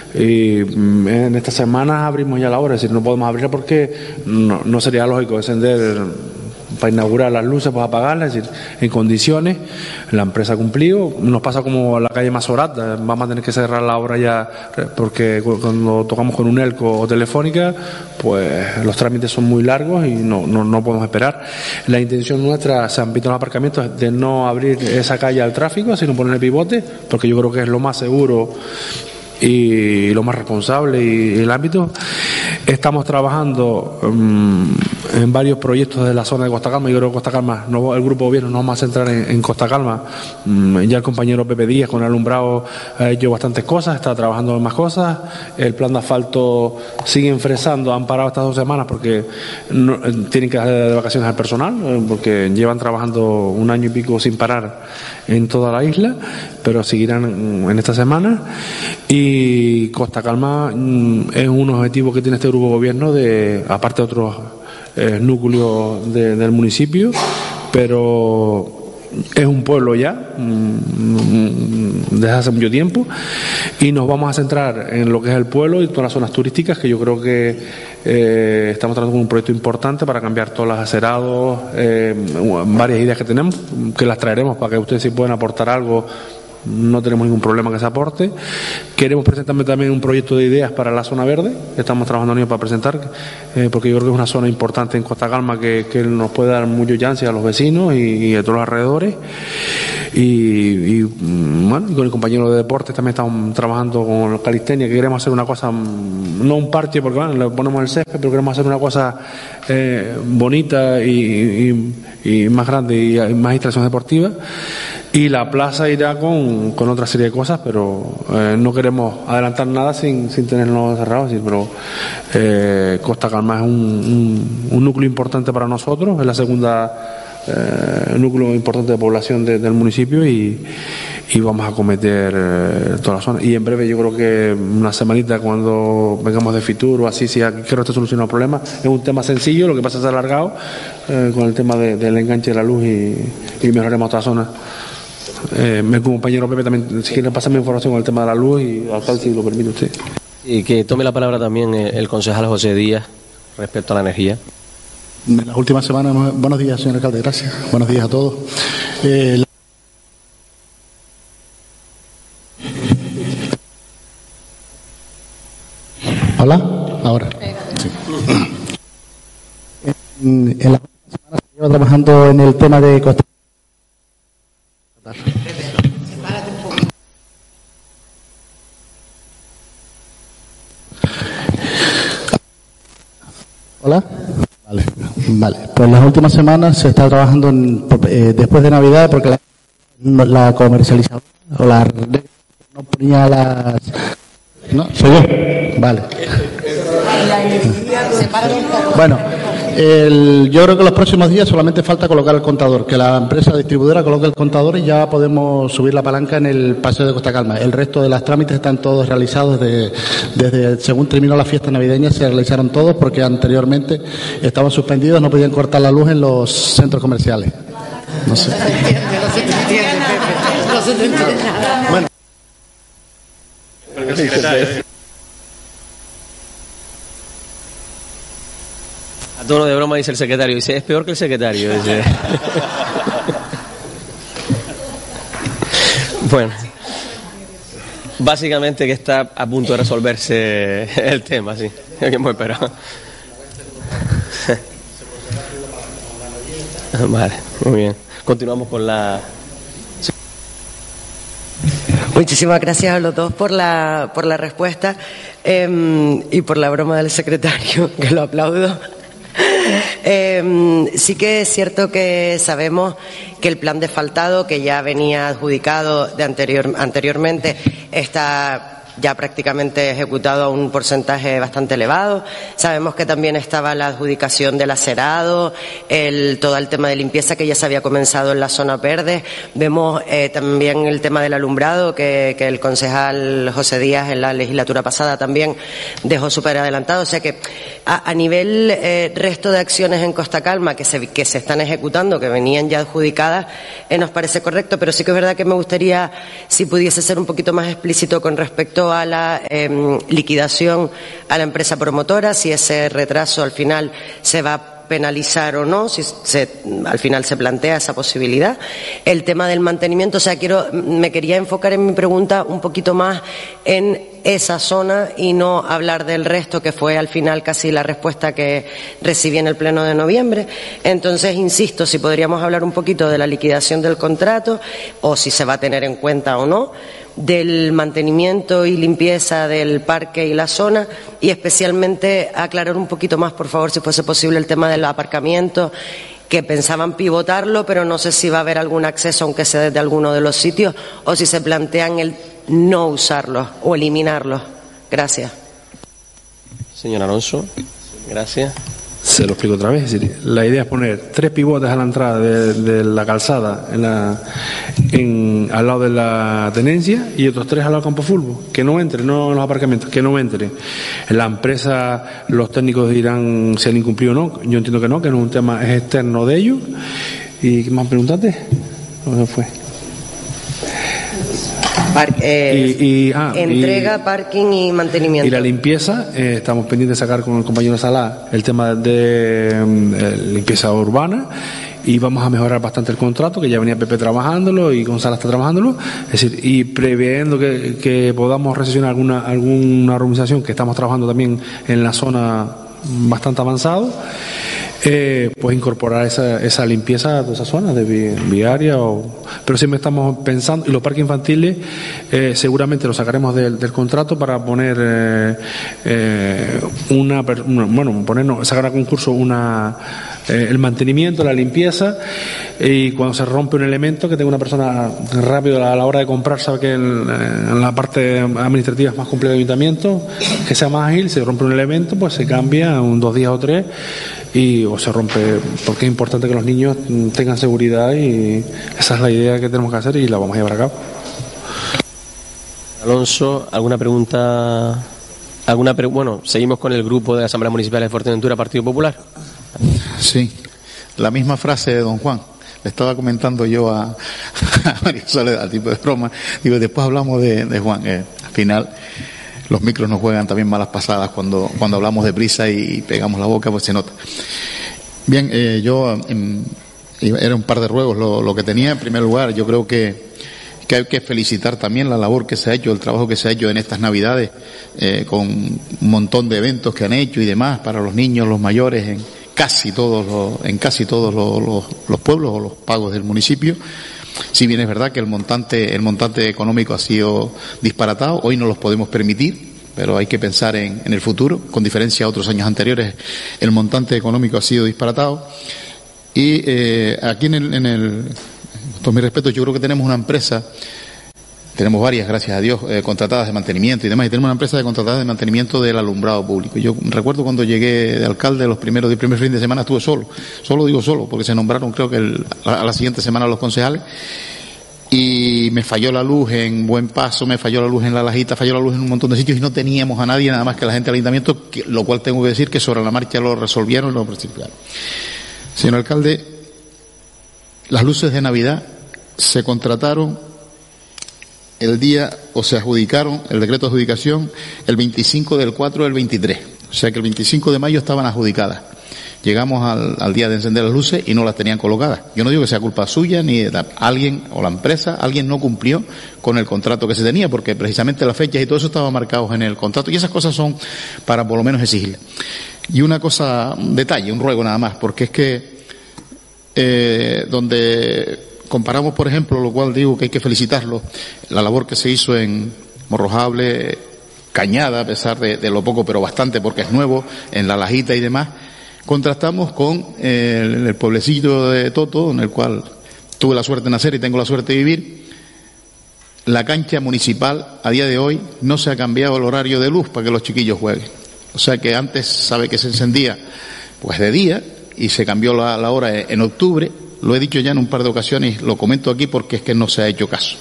y en esta semana abrimos ya la obra, es decir, no podemos abrirla porque no, no sería lógico encender para inaugurar las luces, para apagarlas, es decir, en condiciones. La empresa ha cumplido. Nos pasa como la calle Masorat, vamos a tener que cerrar la obra ya, porque cuando tocamos con un Unelco o Telefónica, pues los trámites son muy largos y no, no, no podemos esperar. La intención nuestra, se han visto los aparcamientos, es de no abrir esa calle al tráfico, sino poner el pivote, porque yo creo que es lo más seguro y lo más responsable y el ámbito. Estamos trabajando um, en varios proyectos de la zona de Costa Calma. Yo creo que Costa Calma, no, el grupo de gobierno nos vamos a centrar en, en Costa Calma. Um, ya el compañero Pepe Díaz con el alumbrado ha hecho bastantes cosas, está trabajando en más cosas. El plan de asfalto sigue enfresando, han parado estas dos semanas porque no, tienen que dar de vacaciones al personal, porque llevan trabajando un año y pico sin parar en toda la isla, pero seguirán en esta semana. Y Costa Calma um, es un objetivo que tiene este grupo de gobierno, de aparte de otros eh, núcleos de, del municipio, pero es un pueblo ya mmm, desde hace mucho tiempo, y nos vamos a centrar en lo que es el pueblo y todas las zonas turísticas, que yo creo que eh, estamos tratando con un proyecto importante para cambiar todos los acerados, eh, varias ideas que tenemos, que las traeremos para que ustedes si pueden aportar algo. No tenemos ningún problema que se aporte. Queremos presentar también un proyecto de ideas para la zona verde, estamos trabajando en ello para presentar, eh, porque yo creo que es una zona importante en Costa Calma que, que nos puede dar mucho chance a los vecinos y, y a todos los alrededores. Y, y bueno, y con el compañero de deportes también estamos trabajando con los calistenia, que queremos hacer una cosa, no un parche porque bueno, le ponemos el césped, pero queremos hacer una cosa eh, bonita y, y, y más grande y, y más instalaciones deportivas. Y la plaza irá con, con otra serie de cosas, pero eh, no queremos adelantar nada sin, sin tenerlo cerrado. ¿Sí? Pero eh, Costa Calma es un, un, un núcleo importante para nosotros, es la segunda eh, núcleo importante de población de, del municipio y, y vamos a acometer eh, toda la zona. Y en breve, yo creo que una semanita cuando vengamos de Fitur o así, si quiero estar solucionando el problema, es un tema sencillo, lo que pasa es que se ha alargado eh, con el tema de, del enganche de la luz y, y mejoraremos otra zona. Eh, mi compañero Pepe también, si quiere pasarme información con el tema de la luz y alcalde, si lo permite usted. Y que tome la palabra también el concejal José Díaz respecto a la energía. En las últimas semanas, buenos días, señor alcalde, gracias. Buenos días a todos. Eh, la... Hola, ahora. Sí. En, en las últimas semanas se lleva trabajando en el tema de Costa. Hola. Vale, vale. Pues las últimas semanas se está trabajando en, eh, después de Navidad, porque la, la comercializadora o la no ponía las. ¿No? ¿Soy yo? Vale. Bueno, el, yo creo que los próximos días solamente falta colocar el contador, que la empresa distribuidora coloque el contador y ya podemos subir la palanca en el paseo de Costa Calma. El resto de los trámites están todos realizados desde, desde según terminó la fiesta navideña, se realizaron todos porque anteriormente estaban suspendidos, no podían cortar la luz en los centros comerciales. No sé. Bueno. A tono de broma dice el secretario, dice, es peor que el secretario. Dice. Bueno, básicamente que está a punto de resolverse el tema, sí, que hemos esperado. Vale, muy bien. Continuamos con la... Muchísimas gracias a los dos por la, por la respuesta eh, y por la broma del secretario, que lo aplaudo. Eh, sí que es cierto que sabemos que el plan de asfaltado, que ya venía adjudicado de anterior, anteriormente, está ya prácticamente ejecutado a un porcentaje bastante elevado. Sabemos que también estaba la adjudicación del acerado, el, todo el tema de limpieza que ya se había comenzado en la zona verde. Vemos eh, también el tema del alumbrado que, que el concejal José Díaz en la legislatura pasada también dejó súper adelantado. O sea que a, a nivel eh, resto de acciones en Costa Calma que se, que se están ejecutando, que venían ya adjudicadas, eh, nos parece correcto, pero sí que es verdad que me gustaría si pudiese ser un poquito más explícito con respecto a la eh, liquidación a la empresa promotora, si ese retraso al final se va penalizar o no, si se, al final se plantea esa posibilidad. El tema del mantenimiento, o sea, quiero, me quería enfocar en mi pregunta un poquito más en esa zona y no hablar del resto, que fue al final casi la respuesta que recibí en el pleno de noviembre. Entonces, insisto, si podríamos hablar un poquito de la liquidación del contrato o si se va a tener en cuenta o no, del mantenimiento y limpieza del parque y la zona, y especialmente aclarar un poquito más, por favor, si fuese posible, el tema del aparcamiento, que pensaban pivotarlo, pero no sé si va a haber algún acceso, aunque sea desde alguno de los sitios, o si se plantean el no usarlos o eliminarlos. Gracias. Señor Alonso, gracias. Se lo explico otra vez. Es decir, la idea es poner tres pivotes a la entrada de, de la calzada en la, en, al lado de la tenencia y otros tres al lado del campo de fútbol. Que no entren, no en los aparcamientos, que no entren. En la empresa, los técnicos dirán si han incumplido o no. Yo entiendo que no, que no es un tema es externo de ellos. ¿Y qué más preguntaste? ¿Dónde fue? Par eh, y, y, ah, entrega, y, parking y mantenimiento. Y la limpieza, eh, estamos pendientes de sacar con el compañero Salá el tema de eh, limpieza urbana, y vamos a mejorar bastante el contrato, que ya venía Pepe trabajándolo y Gonzalo está trabajándolo. Es decir, y previendo que, que podamos recesionar alguna, alguna organización, que estamos trabajando también en la zona bastante avanzado, eh, pues incorporar esa, esa limpieza a todas esas zonas de vi, viaria o, pero siempre estamos pensando, y los parques infantiles eh, seguramente los sacaremos del, del contrato para poner eh, eh, una, una bueno ponernos sacar a concurso una eh, el mantenimiento, la limpieza, y cuando se rompe un elemento, que tenga una persona rápido a la hora de comprar, sabe que en, en la parte administrativa es más compleja del ayuntamiento, que sea más ágil. Se rompe un elemento, pues se cambia un dos días o tres, y o se rompe, porque es importante que los niños tengan seguridad, y esa es la idea que tenemos que hacer y la vamos a llevar a cabo. Alonso, ¿alguna pregunta? ¿Alguna pre bueno, seguimos con el grupo de la Asamblea Municipal de Fuerteventura, Partido Popular. Sí, la misma frase de don Juan. Le estaba comentando yo a, a María Soledad, tipo de broma. Digo, después hablamos de, de Juan. Eh, al final, los micros nos juegan también malas pasadas cuando, cuando hablamos de prisa y pegamos la boca, pues se nota. Bien, eh, yo, eh, era un par de ruegos lo, lo que tenía. En primer lugar, yo creo que, que hay que felicitar también la labor que se ha hecho, el trabajo que se ha hecho en estas Navidades, eh, con un montón de eventos que han hecho y demás para los niños, los mayores, en casi todos los, en casi todos los, los, los pueblos o los pagos del municipio. Si bien es verdad que el montante, el montante económico ha sido disparatado, hoy no los podemos permitir, pero hay que pensar en, en el futuro. Con diferencia a otros años anteriores, el montante económico ha sido disparatado. Y eh, aquí en el, en el, con mi respeto, yo creo que tenemos una empresa, tenemos varias, gracias a Dios, eh, contratadas de mantenimiento y demás, y tenemos una empresa de contratadas de mantenimiento del alumbrado público. Yo recuerdo cuando llegué de alcalde, los primeros, el primer fin de semana estuve solo, solo digo solo, porque se nombraron creo que el, a la siguiente semana los concejales, y me falló la luz en Buen Paso, me falló la luz en La Lajita, falló la luz en un montón de sitios y no teníamos a nadie, nada más que la gente del ayuntamiento, que, lo cual tengo que decir que sobre la marcha lo resolvieron y lo precipitaron. Señor alcalde, las luces de Navidad se contrataron el día, o se adjudicaron, el decreto de adjudicación, el veinticinco del cuatro del veintitrés. O sea que el veinticinco de mayo estaban adjudicadas. Llegamos al, al día de encender las luces y no las tenían colocadas. Yo no digo que sea culpa suya ni de la, alguien o la empresa, alguien no cumplió con el contrato que se tenía, porque precisamente las fechas y todo eso estaba marcados en el contrato, y esas cosas son para por lo menos exigirle. Y una cosa, un detalle, un ruego nada más, porque es que eh, donde comparamos, por ejemplo, lo cual digo que hay que felicitarlo, la labor que se hizo en Morrojable, Cañada, a pesar de, de lo poco, pero bastante porque es nuevo, en La Lajita y demás, contrastamos con el, el pueblecillo de Toto, en el cual tuve la suerte de nacer y tengo la suerte de vivir. La cancha municipal a día de hoy no se ha cambiado el horario de luz para que los chiquillos jueguen. O sea que antes sabe que se encendía pues de día y se cambió la, la hora en octubre. Lo he dicho ya en un par de ocasiones, lo comento aquí porque es que no se ha hecho caso.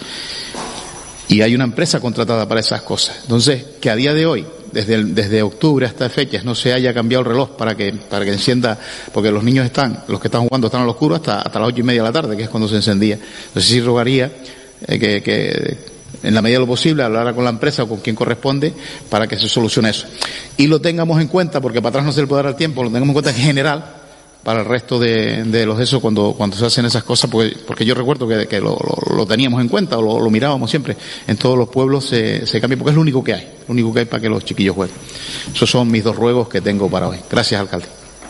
Y hay una empresa contratada para esas cosas. Entonces, que a día de hoy, desde el, desde octubre hasta fechas, no se haya cambiado el reloj para que para que encienda, porque los niños están, los que están jugando están al oscuro hasta, hasta las ocho y media de la tarde, que es cuando se encendía. Entonces sí rogaría eh, que, que en la medida de lo posible hablara con la empresa o con quien corresponde para que se solucione eso. Y lo tengamos en cuenta, porque para atrás no se le puede dar el tiempo, lo tengamos en cuenta en general, para el resto de, de los de esos cuando, cuando se hacen esas cosas, porque, porque yo recuerdo que, que lo, lo, lo teníamos en cuenta, o lo, lo mirábamos siempre. En todos los pueblos se, se cambia, porque es lo único que hay, lo único que hay para que los chiquillos jueguen. Esos son mis dos ruegos que tengo para hoy. Gracias, alcalde.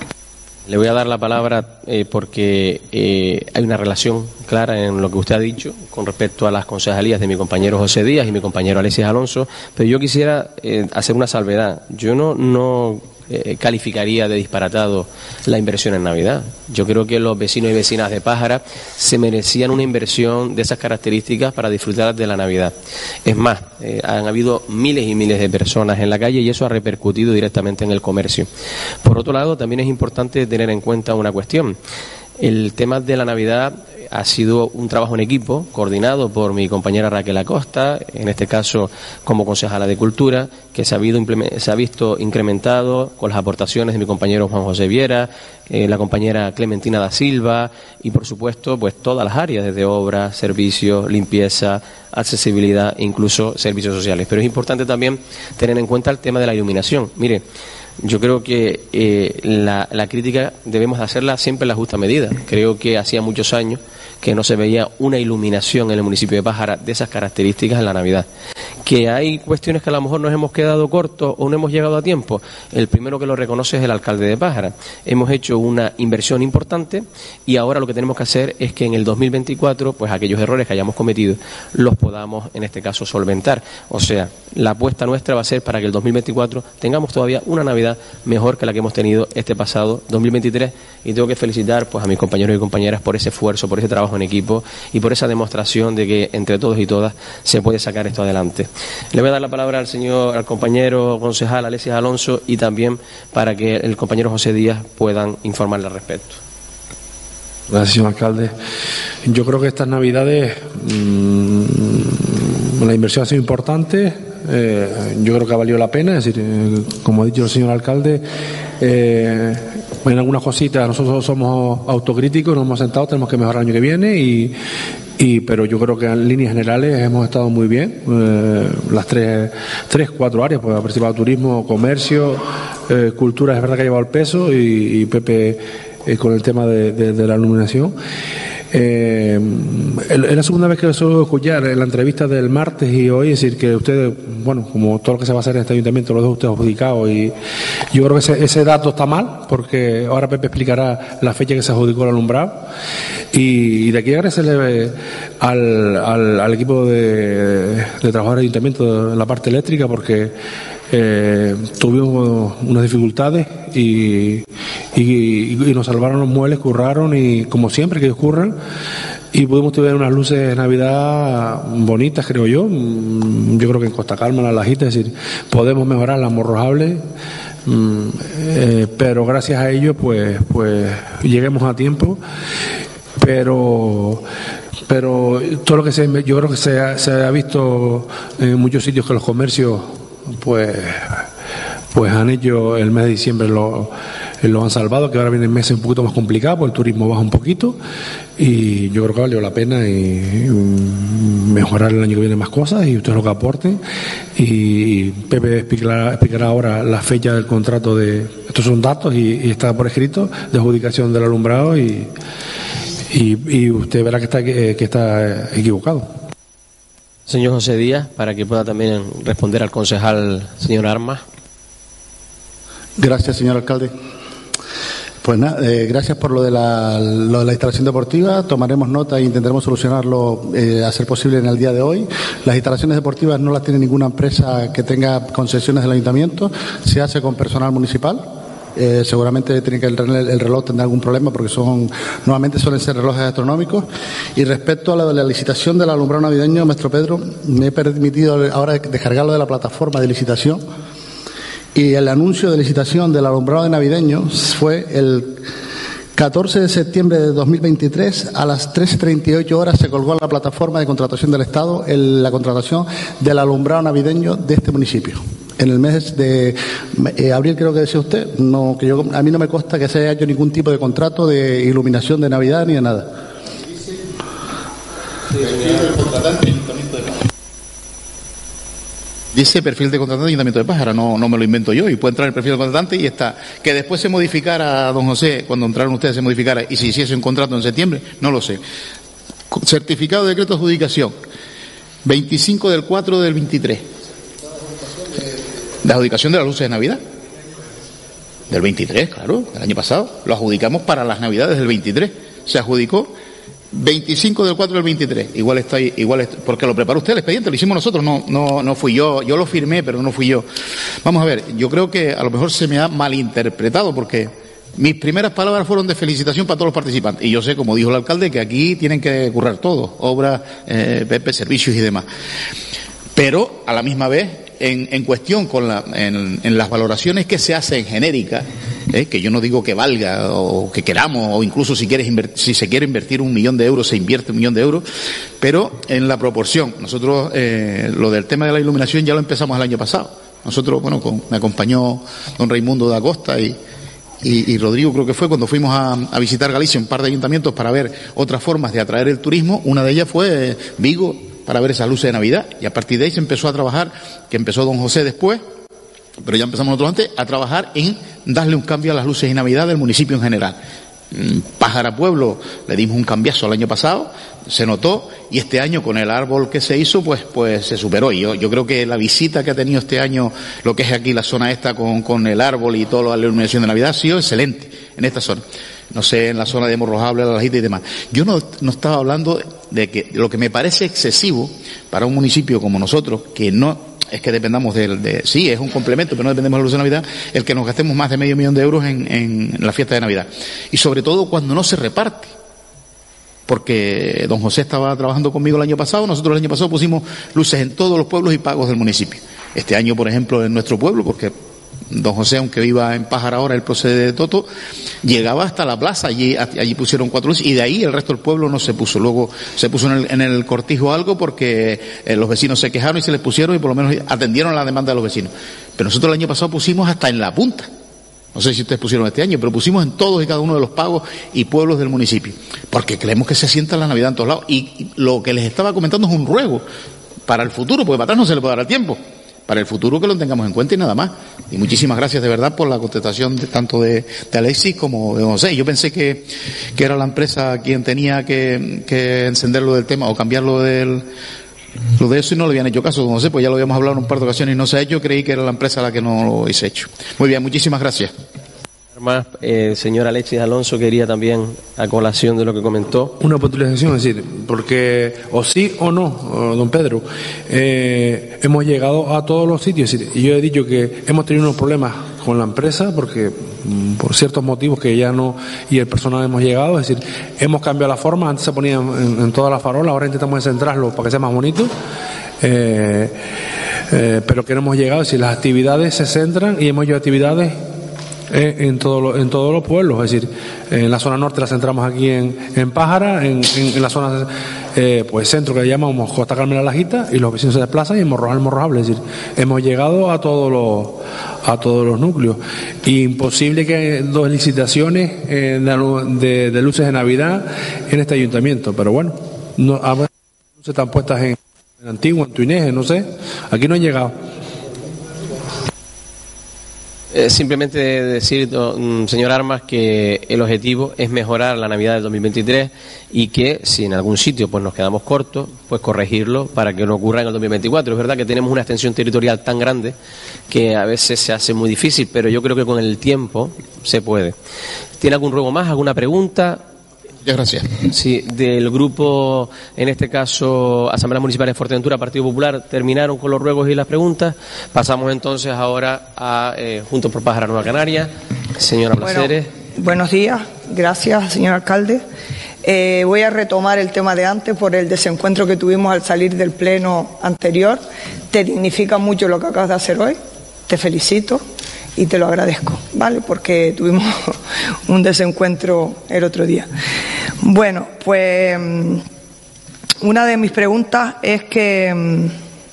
Le voy a dar la palabra eh, porque eh, hay una relación clara en lo que usted ha dicho con respecto a las concejalías de mi compañero José Díaz y mi compañero Alexis Alonso, pero yo quisiera eh, hacer una salvedad. Yo no, no eh, calificaría de disparatado la inversión en Navidad. Yo creo que los vecinos y vecinas de Pájara se merecían una inversión de esas características para disfrutar de la Navidad. Es más, eh, han habido miles y miles de personas en la calle y eso ha repercutido directamente en el comercio. Por otro lado, también es importante tener en cuenta una cuestión. El tema de la Navidad ha sido un trabajo en equipo coordinado por mi compañera Raquel Acosta, en este caso como concejala de Cultura, que se ha, habido, se ha visto incrementado con las aportaciones de mi compañero Juan José Viera, eh, la compañera Clementina da Silva y, por supuesto, pues todas las áreas, desde obras, servicios, limpieza, accesibilidad e incluso servicios sociales. Pero es importante también tener en cuenta el tema de la iluminación. Mire, yo creo que eh, la, la crítica debemos hacerla siempre en la justa medida. Creo que hacía muchos años que no se veía una iluminación en el municipio de Pájara de esas características en la Navidad. Que hay cuestiones que a lo mejor nos hemos quedado cortos o no hemos llegado a tiempo. El primero que lo reconoce es el alcalde de Pájara. Hemos hecho una inversión importante y ahora lo que tenemos que hacer es que en el dos mil veinticuatro, pues aquellos errores que hayamos cometido los podamos, en este caso, solventar. O sea, la apuesta nuestra va a ser para que el dos mil veinticuatro tengamos todavía una Navidad mejor que la que hemos tenido este pasado dos mil veintitrés, y tengo que felicitar pues a mis compañeros y compañeras por ese esfuerzo, por ese trabajo en equipo y por esa demostración de que entre todos y todas se puede sacar esto adelante. Le voy a dar la palabra al señor, al compañero concejal Alexis Alonso y también para que el compañero José Díaz puedan informarle al respecto. Gracias, señor alcalde. Yo creo que estas Navidades mmm, la inversión ha sido importante. Eh, yo creo que ha valido la pena, es decir, eh, como ha dicho el señor alcalde, eh, en algunas cositas nosotros somos autocríticos, nos hemos sentado, tenemos que mejorar el año que viene, y, y pero yo creo que en líneas generales hemos estado muy bien. Eh, las tres, tres, cuatro áreas, pues ha participado turismo, comercio, eh, cultura, es verdad que ha llevado el peso, y, y Pepe eh, con el tema de, de, de la iluminación. Eh, es la segunda vez que lo suelo escuchar en la entrevista del martes y hoy, es decir, que ustedes, bueno, como todo lo que se va a hacer en este ayuntamiento, lo dejo ustedes adjudicados, y yo creo que ese, ese dato está mal, porque ahora Pepe explicará la fecha que se adjudicó el alumbrado, y, y de aquí agradecerle al, al, al equipo de, de trabajadores del ayuntamiento en la parte eléctrica, porque eh, tuvimos unas dificultades y, y, y nos salvaron los muebles, curraron, y como siempre que ocurran, y pudimos tener unas luces de Navidad bonitas, creo yo. Yo creo que en Costa Calma, las lajitas, es decir, podemos mejorar las morrojables, eh, pero gracias a ello pues pues lleguemos a tiempo. Pero pero todo lo que se, yo creo que se ha, se ha visto en muchos sitios que los comercios pues pues han hecho el mes de diciembre lo, lo han salvado, que ahora vienen meses un poquito más complicados, porque el turismo baja un poquito, y yo creo que valió la pena y, y mejorar el año que viene más cosas, y ustedes lo que aporten, y Pepe explicará, explicará ahora la fecha del contrato de, estos son datos y, y está por escrito, de adjudicación del alumbrado, y, y, y usted verá que está, que, que está equivocado. Señor José Díaz, para que pueda también responder al concejal señor Armas. Gracias, señor alcalde. Pues nada, eh, gracias por lo de, la, lo de la instalación deportiva. Tomaremos nota e intentaremos solucionarlo eh, a ser posible en el día de hoy. Las instalaciones deportivas no las tiene ninguna empresa que tenga concesiones del ayuntamiento. Se hace con personal municipal. Eh, seguramente tiene que el, el reloj tendrá algún problema, porque son normalmente suelen ser relojes astronómicos. Y respecto a la de la licitación del alumbrado navideño, maestro Pedro, me he permitido ahora descargarlo de la plataforma de licitación, y el anuncio de licitación del alumbrado navideño fue el catorce de septiembre de dos mil veintitrés a las tres y treinta y ocho horas. Se colgó en la plataforma de contratación del Estado el, la contratación del alumbrado navideño de este municipio. En el mes de eh, abril, creo que decía usted, no, que yo, a mí no me consta que se haya hecho ningún tipo de contrato de iluminación de Navidad ni de nada. Dice perfil de contratante de Ayuntamiento de Pájara, no, no me lo invento yo, y puede entrar el perfil de contratante y está. Que después se modificara, don José, cuando entraron ustedes se modificara y se hiciese un contrato en septiembre, no lo sé. Certificado de decreto de adjudicación, veinticinco del cuatro del veintitrés. De adjudicación de las luces de Navidad. Del veintitrés, claro, el año pasado. Lo adjudicamos para las Navidades del veintitrés. Se adjudicó veinticinco del cuatro del veintitrés. Igual está ahí, igual está, porque lo preparó usted el expediente, lo hicimos nosotros, no, no, no fui yo. Yo lo firmé, pero no fui yo. Vamos a ver, yo creo que a lo mejor se me ha malinterpretado porque mis primeras palabras fueron de felicitación para todos los participantes. Y yo sé, como dijo el alcalde, que aquí tienen que currar todo, obras, eh, P P, servicios y demás. Pero, a la misma vez, en, en cuestión con la, en, en las valoraciones que se hacen genéricas, eh, que yo no digo que valga o que queramos, o incluso si, quieres si se quiere invertir un millón de euros, se invierte un millón de euros, pero en la proporción. Nosotros, eh, lo del tema de la iluminación ya lo empezamos el año pasado. Nosotros, bueno, con, me acompañó don Raimundo da Costa y Y, y Rodrigo creo que fue cuando fuimos a, a visitar Galicia, un par de ayuntamientos para ver otras formas de atraer el turismo. Una de ellas fue Vigo, para ver esas luces de Navidad, y a partir de ahí se empezó a trabajar, que empezó don José después, pero ya empezamos nosotros antes, a trabajar en darle un cambio a las luces de Navidad del municipio en general. Pájara Pueblo le dimos un cambiazo el año pasado, se notó, y este año con el árbol que se hizo pues pues se superó. Y yo, yo creo que la visita que ha tenido este año lo que es aquí la zona esta con, con el árbol y toda la iluminación de Navidad ha sido excelente en esta zona. No sé, en la zona de Morrojable, La Lajita y demás. Yo no, no estaba hablando de que lo que me parece excesivo para un municipio como nosotros, que no es que dependamos del, de, sí, es un complemento, pero no dependemos de la luz de Navidad, el que nos gastemos más de medio millón de euros en, en la fiesta de Navidad. Y sobre todo cuando no se reparte. Porque don José estaba trabajando conmigo el año pasado, nosotros el año pasado pusimos luces en todos los pueblos y pagos del municipio. Este año, por ejemplo, en nuestro pueblo, porque don José, aunque viva en Pájara ahora, él procede de Toto, llegaba hasta la plaza, allí, allí pusieron cuatro luces, y de ahí el resto del pueblo no se puso. Luego se puso en el, en el cortijo algo porque eh, los vecinos se quejaron y se les pusieron y por lo menos atendieron la demanda de los vecinos. Pero nosotros el año pasado pusimos hasta en la punta. No sé si ustedes pusieron este año, pero pusimos en todos y cada uno de los pagos y pueblos del municipio. Porque creemos que se sienta la Navidad en todos lados. Y, y lo que les estaba comentando es un ruego para el futuro, porque para atrás no se le puede dar el tiempo. Para el futuro que lo tengamos en cuenta y nada más. Y muchísimas gracias de verdad por la contestación de, tanto de, de Alexis como de José. Yo pensé que, que era la empresa quien tenía que, que encenderlo del tema o cambiarlo del, lo de eso, y no le habían hecho caso, don José, pues ya lo habíamos hablado en un par de ocasiones y no se ha hecho. Creí que era la empresa la que no lo hubiese hecho. Muy bien, muchísimas gracias. Además, el señor Alexis Alonso quería también, a colación de lo que comentó, una puntualización, es decir, porque o sí o no, don Pedro, eh, hemos llegado a todos los sitios. Es decir, yo he dicho que hemos tenido unos problemas con la empresa porque mm, por ciertos motivos que ya no, y el personal hemos llegado, es decir, hemos cambiado la forma. Antes se ponía en, en todas las farolas, ahora intentamos centrarlo para que sea más bonito. Eh, eh, pero que no hemos llegado, es decir, las actividades se centran y hemos hecho actividades en, todo lo, en todos los pueblos. Es decir, en la zona norte la centramos aquí en, en Pájara, en, en, en la zona eh, pues centro que llamamos Costa Carmen La Lajita, y los vecinos se desplazan, y en Morrojal, Morrojable. Es decir, hemos llegado a todos los a todos los núcleos. Imposible que dos licitaciones eh, de, de, de luces de Navidad en este ayuntamiento, pero bueno, no, a ver, luces están puestas en, en Antigua, en Tuineje, no sé, aquí no han llegado. Eh, simplemente decir, señor Armas, que el objetivo es mejorar la Navidad del dos mil veintitrés y que si en algún sitio pues nos quedamos cortos, pues corregirlo para que no ocurra en el dos mil veinticuatro. Es verdad que tenemos una extensión territorial tan grande que a veces se hace muy difícil, pero yo creo que con el tiempo se puede. ¿Tiene algún ruego más, alguna pregunta? Muchas gracias. Sí, del grupo, en este caso, Asamblea Municipal de Fuerteventura, Partido Popular, terminaron con los ruegos y las preguntas. Pasamos entonces ahora a eh, Juntos por Pájara Nueva Canaria. Señora Placeres. Bueno, buenos días, gracias, señor alcalde. Eh, voy a retomar el tema de antes por el desencuentro que tuvimos al salir del pleno anterior. Te dignifica mucho lo que acabas de hacer hoy, te felicito y te lo agradezco, ¿vale? Porque tuvimos un desencuentro el otro día. Bueno, pues una de mis preguntas es que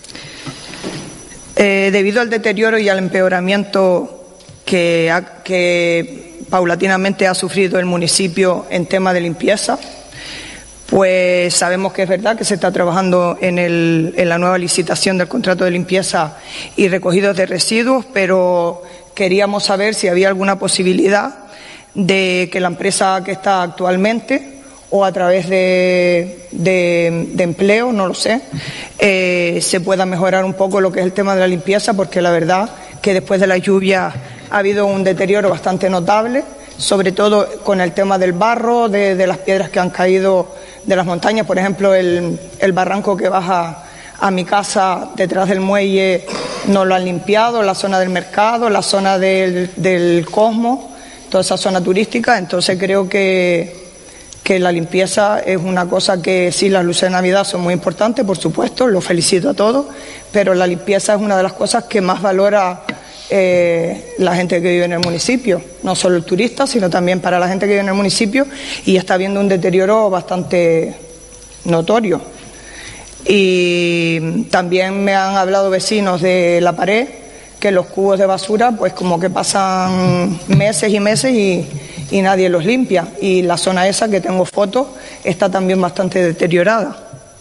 eh, debido al deterioro y al empeoramiento que, ha, que paulatinamente ha sufrido el municipio en tema de limpieza, Pues sabemos que es verdad que se está trabajando en, el, en la nueva licitación del contrato de limpieza y recogidos de residuos, pero queríamos saber si había alguna posibilidad de que la empresa que está actualmente o a través de, de, de empleo, no lo sé, eh, se pueda mejorar un poco lo que es el tema de la limpieza, porque la verdad que después de la lluvia ha habido un deterioro bastante notable, sobre todo con el tema del barro, de, de las piedras que han caído de las montañas. Por ejemplo, el, el barranco que baja a mi casa detrás del muelle no lo han limpiado, la zona del mercado, la zona del, del Cosmo, toda esa zona turística. Entonces creo que, que la limpieza es una cosa que sí, las luces de Navidad son muy importantes, por supuesto, lo felicito a todos, pero la limpieza es una de las cosas que más valora Eh, la gente que vive en el municipio, no solo el turista, sino también para la gente que vive en el municipio, y está habiendo un deterioro bastante notorio. Y también me han hablado vecinos de La Pared, que los cubos de basura pues como que pasan meses y meses y, y nadie los limpia, y la zona esa, que tengo fotos, está también bastante deteriorada.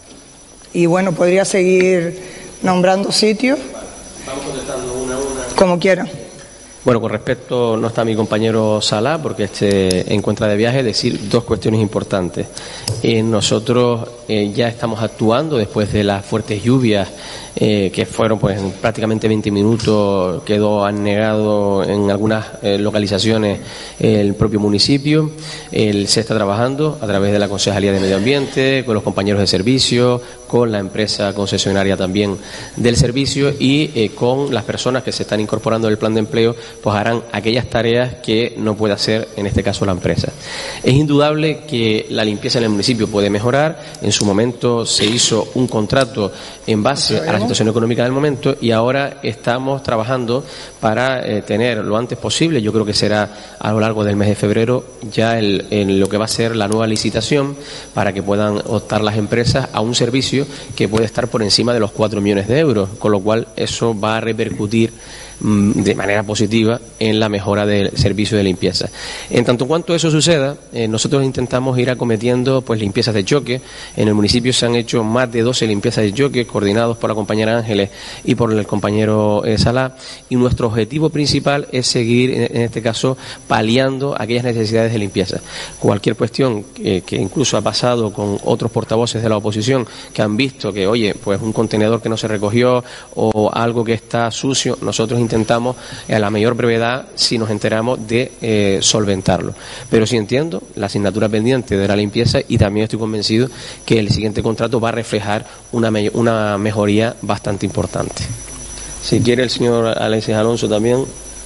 Y bueno, podría seguir nombrando sitios. Vamos contestando una a una. Como quieran. Bueno, con respecto, no está mi compañero Salah porque este encuentra de viaje, decir dos cuestiones importantes. Eh, nosotros eh, ya estamos actuando después de las fuertes lluvias eh, que fueron pues en prácticamente veinte minutos, quedó anegado en algunas eh, localizaciones eh, el propio municipio. El, se está trabajando a través de la Concejalía de Medio Ambiente, con los compañeros de servicio, con la empresa concesionaria también del servicio y eh, con las personas que se están incorporando al plan de empleo, pues harán aquellas tareas que no puede hacer en este caso la empresa. Es indudable que la limpieza en el municipio puede mejorar. En su momento se hizo un contrato en base a la situación económica del momento y ahora estamos trabajando para eh, tener lo antes posible, yo creo que será a lo largo del mes de febrero, ya el, en lo que va a ser la nueva licitación para que puedan optar las empresas a un servicio que puede estar por encima de los cuatro millones de euros, con lo cual eso va a repercutir de manera positiva en la mejora del servicio de limpieza. En tanto cuanto eso suceda, eh, nosotros intentamos ir acometiendo pues limpiezas de choque. En el municipio se han hecho más de doce limpiezas de choque coordinados por la compañera Ángeles y por el compañero eh, Salah, y nuestro objetivo principal es seguir en, en este caso paliando aquellas necesidades de limpieza. Cualquier cuestión que, que incluso ha pasado con otros portavoces de la oposición que han visto que, oye, pues un contenedor que no se recogió o algo que está sucio, nosotros intentamos a la mayor brevedad, si nos enteramos, de eh, solventarlo. Pero sí entiendo la asignatura pendiente de la limpieza y también estoy convencido que el siguiente contrato va a reflejar una, me una mejoría bastante importante. Si quiere el señor Alexis Alonso también.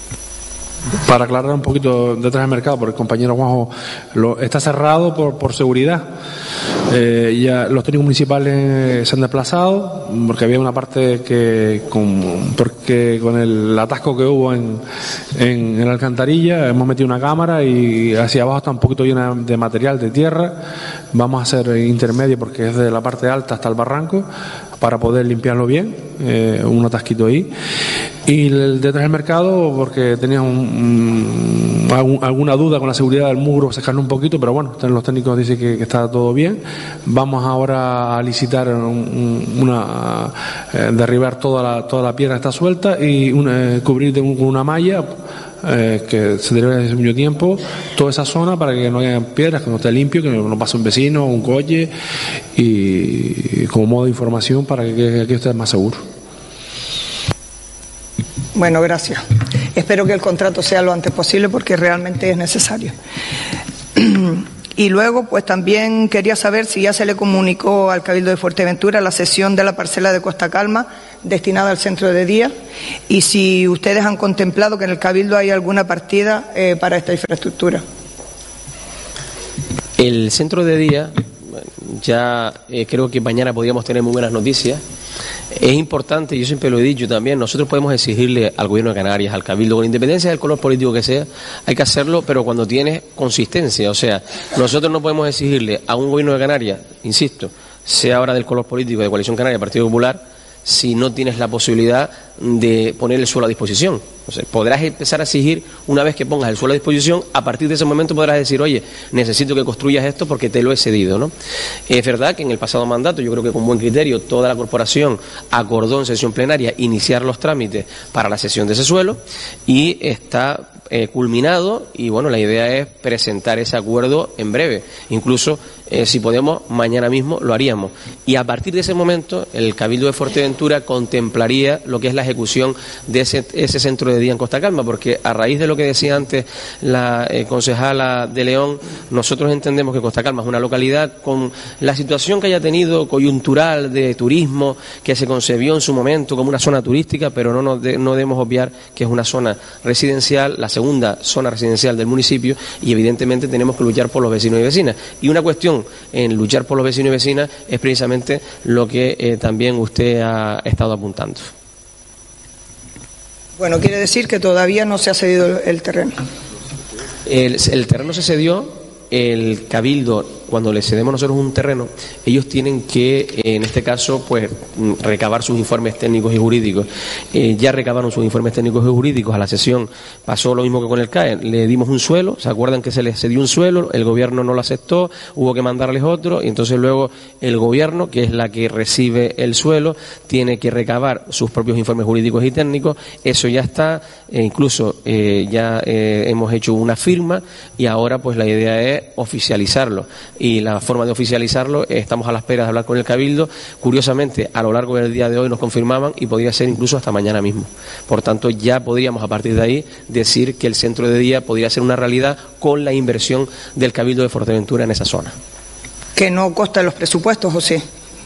Para aclarar un poquito detrás del mercado, porque el compañero Juanjo lo, está cerrado por, por seguridad. Eh, ya los técnicos municipales se han desplazado porque había una parte que con, porque con el atasco que hubo en, en, en la alcantarilla hemos metido una cámara y hacia abajo está un poquito llena de material de tierra. Vamos a hacer intermedio porque es de la parte alta hasta el barranco para poder limpiarlo bien, eh, un atasquito ahí. Y el detrás del mercado porque tenía un, un, alguna duda con la seguridad del muro, sacarlo un poquito, pero bueno, los técnicos dicen que, que está todo bien. Vamos ahora a licitar un, una eh, derribar toda la, toda la piedra que está suelta y una, eh, cubrir con una malla eh, que se debe hace mucho tiempo toda esa zona para que no haya piedras, que no esté limpio, que no pase un vecino, un coche, y como modo de información para que, que aquí esté más seguro. Bueno, gracias. Espero que el contrato sea lo antes posible porque realmente es necesario. Y luego, pues también quería saber si ya se le comunicó al Cabildo de Fuerteventura la cesión de la parcela de Costa Calma destinada al centro de día y si ustedes han contemplado que en el Cabildo hay alguna partida eh, para esta infraestructura. El centro de día, ya eh, creo que mañana podríamos tener muy buenas noticias. Es importante, yo siempre lo he dicho también, nosotros podemos exigirle al Gobierno de Canarias, al Cabildo, con independencia del color político que sea, hay que hacerlo, pero cuando tiene consistencia. O sea, nosotros no podemos exigirle a un Gobierno de Canarias, insisto, sea ahora del color político de Coalición Canaria, Partido Popular, si no tienes la posibilidad de poner el suelo a disposición. O sea, podrás empezar a exigir, una vez que pongas el suelo a disposición, a partir de ese momento podrás decir, oye, necesito que construyas esto porque te lo he cedido, ¿no? Es verdad que en el pasado mandato, yo creo que con buen criterio, toda la corporación acordó en sesión plenaria iniciar los trámites para la cesión de ese suelo y está eh, culminado y, bueno, la idea es presentar ese acuerdo en breve. Incluso, eh, si podemos, mañana mismo lo haríamos. Y a partir de ese momento, el Cabildo de Fuerteventura contemplaría lo que es la ejecución de ese, ese centro de día en Costa Calma, porque a raíz de lo que decía antes la eh, concejala de León, nosotros entendemos que Costa Calma es una localidad con la situación que haya tenido coyuntural de turismo, que se concebió en su momento como una zona turística, pero no, nos de, no debemos obviar que es una zona residencial, la segunda zona residencial del municipio, y evidentemente tenemos que luchar por los vecinos y vecinas. Y una cuestión en luchar por los vecinos y vecinas es precisamente lo que eh, también usted ha estado apuntando. Bueno, quiere decir que todavía no se ha cedido el terreno. El, el terreno se cedió, el Cabildo, cuando le cedemos nosotros un terreno, ellos tienen que, en este caso, pues recabar sus informes técnicos y jurídicos. Eh, ya recabaron sus informes técnicos y jurídicos a la sesión, pasó lo mismo que con el C A E, le dimos un suelo, ¿se acuerdan que se les cedió un suelo? El gobierno no lo aceptó, hubo que mandarles otro, y entonces luego el gobierno, que es la que recibe el suelo, tiene que recabar sus propios informes jurídicos y técnicos, eso ya está, e incluso eh, ya eh, hemos hecho una firma, y ahora pues la idea es oficializarlo. Y la forma de oficializarlo, eh, estamos a la espera de hablar con el Cabildo. Curiosamente, a lo largo del día de hoy nos confirmaban y podría ser incluso hasta mañana mismo. Por tanto, ya podríamos a partir de ahí decir que el centro de día podría ser una realidad con la inversión del Cabildo de Fuerteventura en esa zona. ¿Que no consta en los presupuestos, José?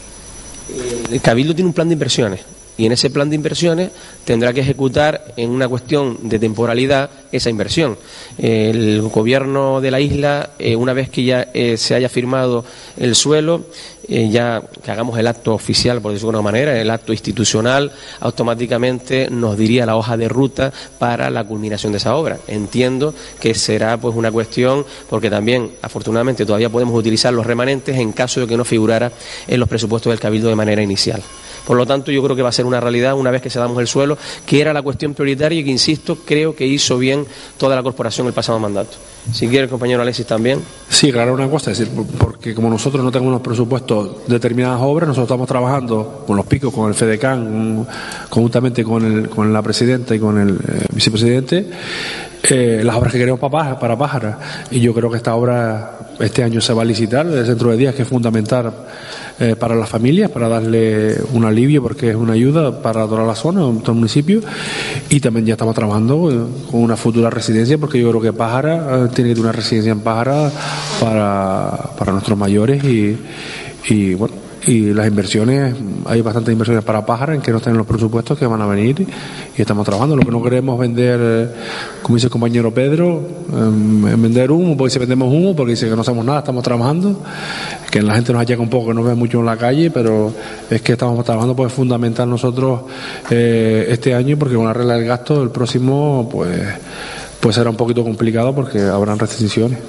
El Cabildo tiene un plan de inversiones. Y en ese plan de inversiones tendrá que ejecutar en una cuestión de temporalidad esa inversión. El gobierno de la isla, eh, una vez que ya eh, se haya firmado el suelo, eh, ya que hagamos el acto oficial, por decirlo de alguna manera, el acto institucional, automáticamente nos diría la hoja de ruta para la culminación de esa obra. Entiendo que será pues una cuestión, porque también, afortunadamente, todavía podemos utilizar los remanentes en caso de que no figurara en los presupuestos del Cabildo de manera inicial. Por lo tanto, yo creo que va a ser una realidad una vez que cedamos el suelo, que era la cuestión prioritaria y que, insisto, creo que hizo bien toda la corporación el pasado mandato. Si quiere el compañero Alexis también. Sí, claro, una cosa, es decir, porque como nosotros no tenemos unos presupuestos de determinadas obras, nosotros estamos trabajando con los picos, con el FEDECAN, conjuntamente con, el, con la presidenta y con el eh, vicepresidente, eh, las obras que queremos para Pájara, para Pájara. Y yo creo que esta obra este año se va a licitar, el centro de día, que es fundamental eh, para las familias, para darle un alivio, porque es una ayuda para toda la zona, todo el municipio. Y también ya estamos trabajando eh, con una futura residencia, porque yo creo que Pájara eh, tiene que tener una residencia en Pájara para, para nuestros mayores y, y bueno, y las inversiones, hay bastantes inversiones para Pájara en que no están en los presupuestos, que van a venir y estamos trabajando. Lo que no queremos vender, como dice el compañero Pedro, en vender humo, porque si vendemos humo, porque dice que no hacemos nada, estamos trabajando, que la gente nos achaca un poco, que no ve mucho en la calle, pero es que estamos trabajando, pues es fundamental nosotros eh, este año, porque con la regla del gasto el próximo pues, pues será un poquito complicado porque habrán restricciones.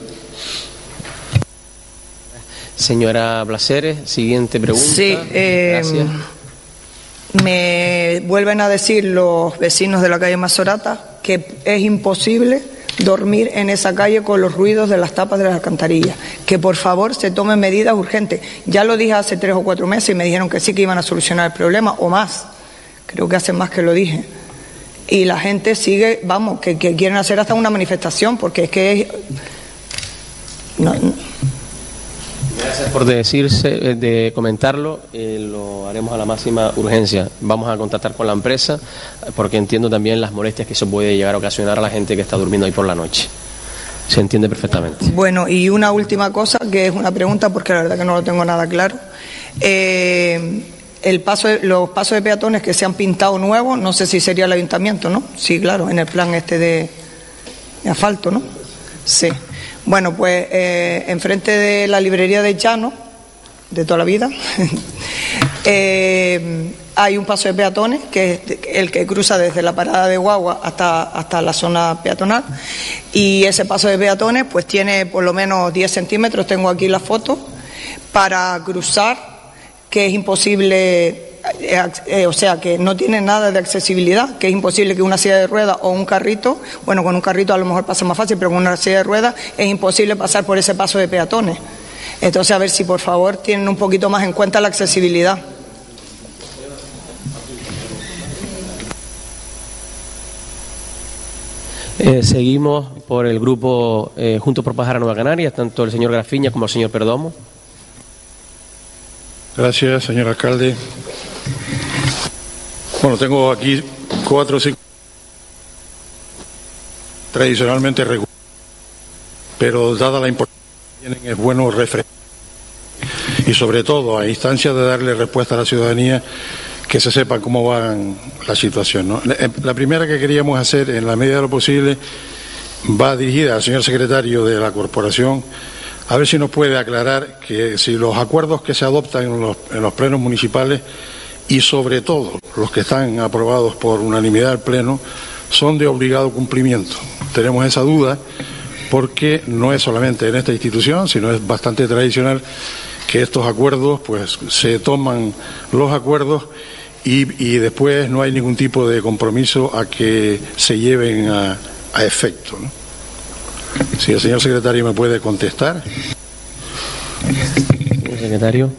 Señora Blaseres, siguiente pregunta. Sí, eh, gracias. Me vuelven a decir los vecinos de la calle Mazorata que es imposible dormir en esa calle con los ruidos de las tapas de las alcantarillas, que por favor se tomen medidas urgentes. Ya lo dije hace tres o cuatro meses y me dijeron que sí, que iban a solucionar el problema, o más, creo que hace más que lo dije. Y la gente sigue, vamos, que, que quieren hacer hasta una manifestación, porque es que es... No, no. Gracias por decirse, de comentarlo, eh, lo haremos a la máxima urgencia. Vamos a contactar con la empresa porque entiendo también las molestias que eso puede llegar a ocasionar a la gente que está durmiendo ahí por la noche. Se entiende perfectamente. Bueno, y una última cosa, que es una pregunta porque la verdad que no lo tengo nada claro. Eh, el paso de, los pasos de peatones que se han pintado nuevos, no sé si sería el ayuntamiento, ¿no? Sí, claro, en el plan este de, de asfalto, ¿no? Sí. Bueno, pues eh, enfrente de la librería de Llano, de toda la vida, eh, hay un paso de peatones, que es el que cruza desde la parada de guagua hasta, hasta la zona peatonal, y ese paso de peatones pues tiene por lo menos diez centímetros, tengo aquí la foto, para cruzar, que es imposible eh, eh, o sea, que no tiene nada de accesibilidad, que es imposible que una silla de ruedas o un carrito, bueno, con un carrito a lo mejor pasa más fácil, pero con una silla de ruedas es imposible pasar por ese paso de peatones. Entonces, a ver si por favor tienen un poquito más en cuenta la accesibilidad. Eh, seguimos por el grupo eh, Juntos por Pájara Nueva Canarias, tanto el señor Grafiña como el señor Perdomo. Gracias, señor alcalde. Bueno, tengo aquí cuatro o cinco tradicionalmente regulares, pero dada la importancia que tienen, es bueno refrescar. Y sobre todo, a instancia de darle respuesta a la ciudadanía, que se sepa cómo va la situación, ¿no? La primera que queríamos hacer, en la medida de lo posible, va dirigida al señor secretario de la corporación, a ver si nos puede aclarar que si los acuerdos que se adoptan en los, en los plenos municipales, y sobre todo los que están aprobados por unanimidad del pleno, son de obligado cumplimiento. Tenemos esa duda porque no es solamente en esta institución, sino es bastante tradicional que estos acuerdos, pues se toman los acuerdos y, y después no hay ningún tipo de compromiso a que se lleven a, a efecto, ¿no? Si el señor secretario me puede contestar. Señor secretario.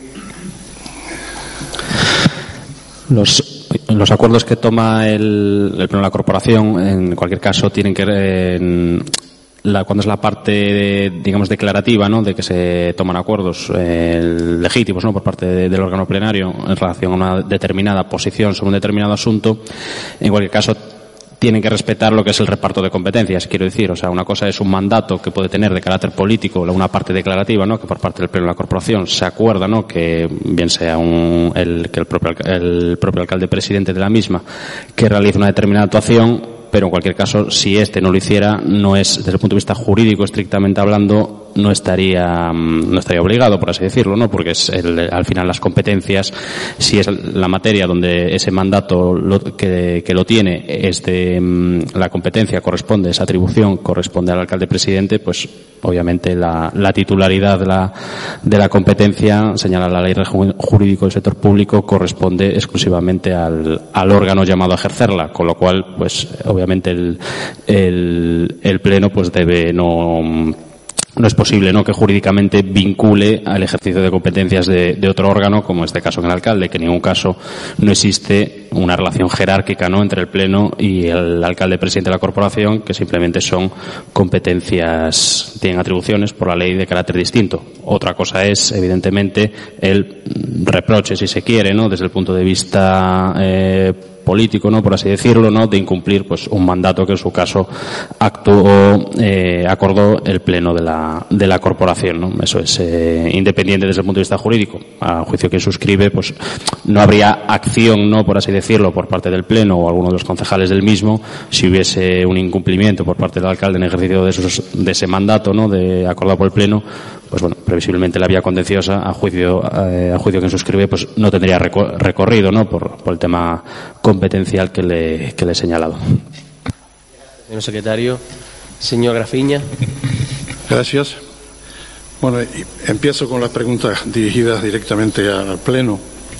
Los, los acuerdos que toma el, el pleno de la corporación, en cualquier caso, tienen que eh, la, cuando es la parte, digamos, declarativa, ¿no?, de que se toman acuerdos eh, legítimos, ¿no?, por parte de, del órgano plenario en relación a una determinada posición sobre un determinado asunto, en cualquier caso tienen que respetar lo que es el reparto de competencias, quiero decir. O sea, una cosa es un mandato que puede tener de carácter político, una parte declarativa, ¿no?, que por parte del pleno de la corporación se acuerda, ¿no?, que bien sea un, el, que el propio, el propio alcalde presidente de la misma que realice una determinada actuación, pero en cualquier caso, si éste no lo hiciera, no es, desde el punto de vista jurídico, estrictamente hablando, no estaría, no estaría obligado, por así decirlo, ¿no? Porque es el, al final las competencias, si es la materia donde ese mandato lo, que, que lo tiene, es de la competencia corresponde, esa atribución corresponde al alcalde presidente, pues obviamente la, la titularidad de la, de la competencia, señala la ley jurídico del sector público, corresponde exclusivamente al, al órgano llamado a ejercerla, con lo cual, pues obviamente el, el, el pleno pues debe no No es posible, ¿no?, que jurídicamente vincule al ejercicio de competencias de, de otro órgano, como en este caso en el alcalde, que en ningún caso no existe una relación jerárquica, ¿no?, entre el pleno y el alcalde presidente de la corporación, que simplemente son competencias, tienen atribuciones por la ley de carácter distinto. Otra cosa es, evidentemente, el reproche, si se quiere, ¿no?, desde el punto de vista eh, político, ¿no?, por así decirlo, ¿no?, de incumplir pues un mandato que en su caso actuó, eh, acordó el pleno de la de la corporación, ¿no? Eso es eh, independiente desde el punto de vista jurídico. A juicio que suscribe, pues no habría acción, ¿no?, por así decirlo, por parte del pleno o alguno de los concejales del mismo si hubiese un incumplimiento por parte del alcalde en ejercicio de esos, de ese mandato, ¿no?, de acordado por el pleno. Pues bueno, previsiblemente la vía contenciosa, a juicio eh, a juicio que suscribe, pues no tendría recor recorrido, ¿no?, por, por el tema competencial que le, que le he señalado. Señor secretario. Señor Grafiña. Gracias. Bueno, empiezo con las preguntas dirigidas directamente al Pleno.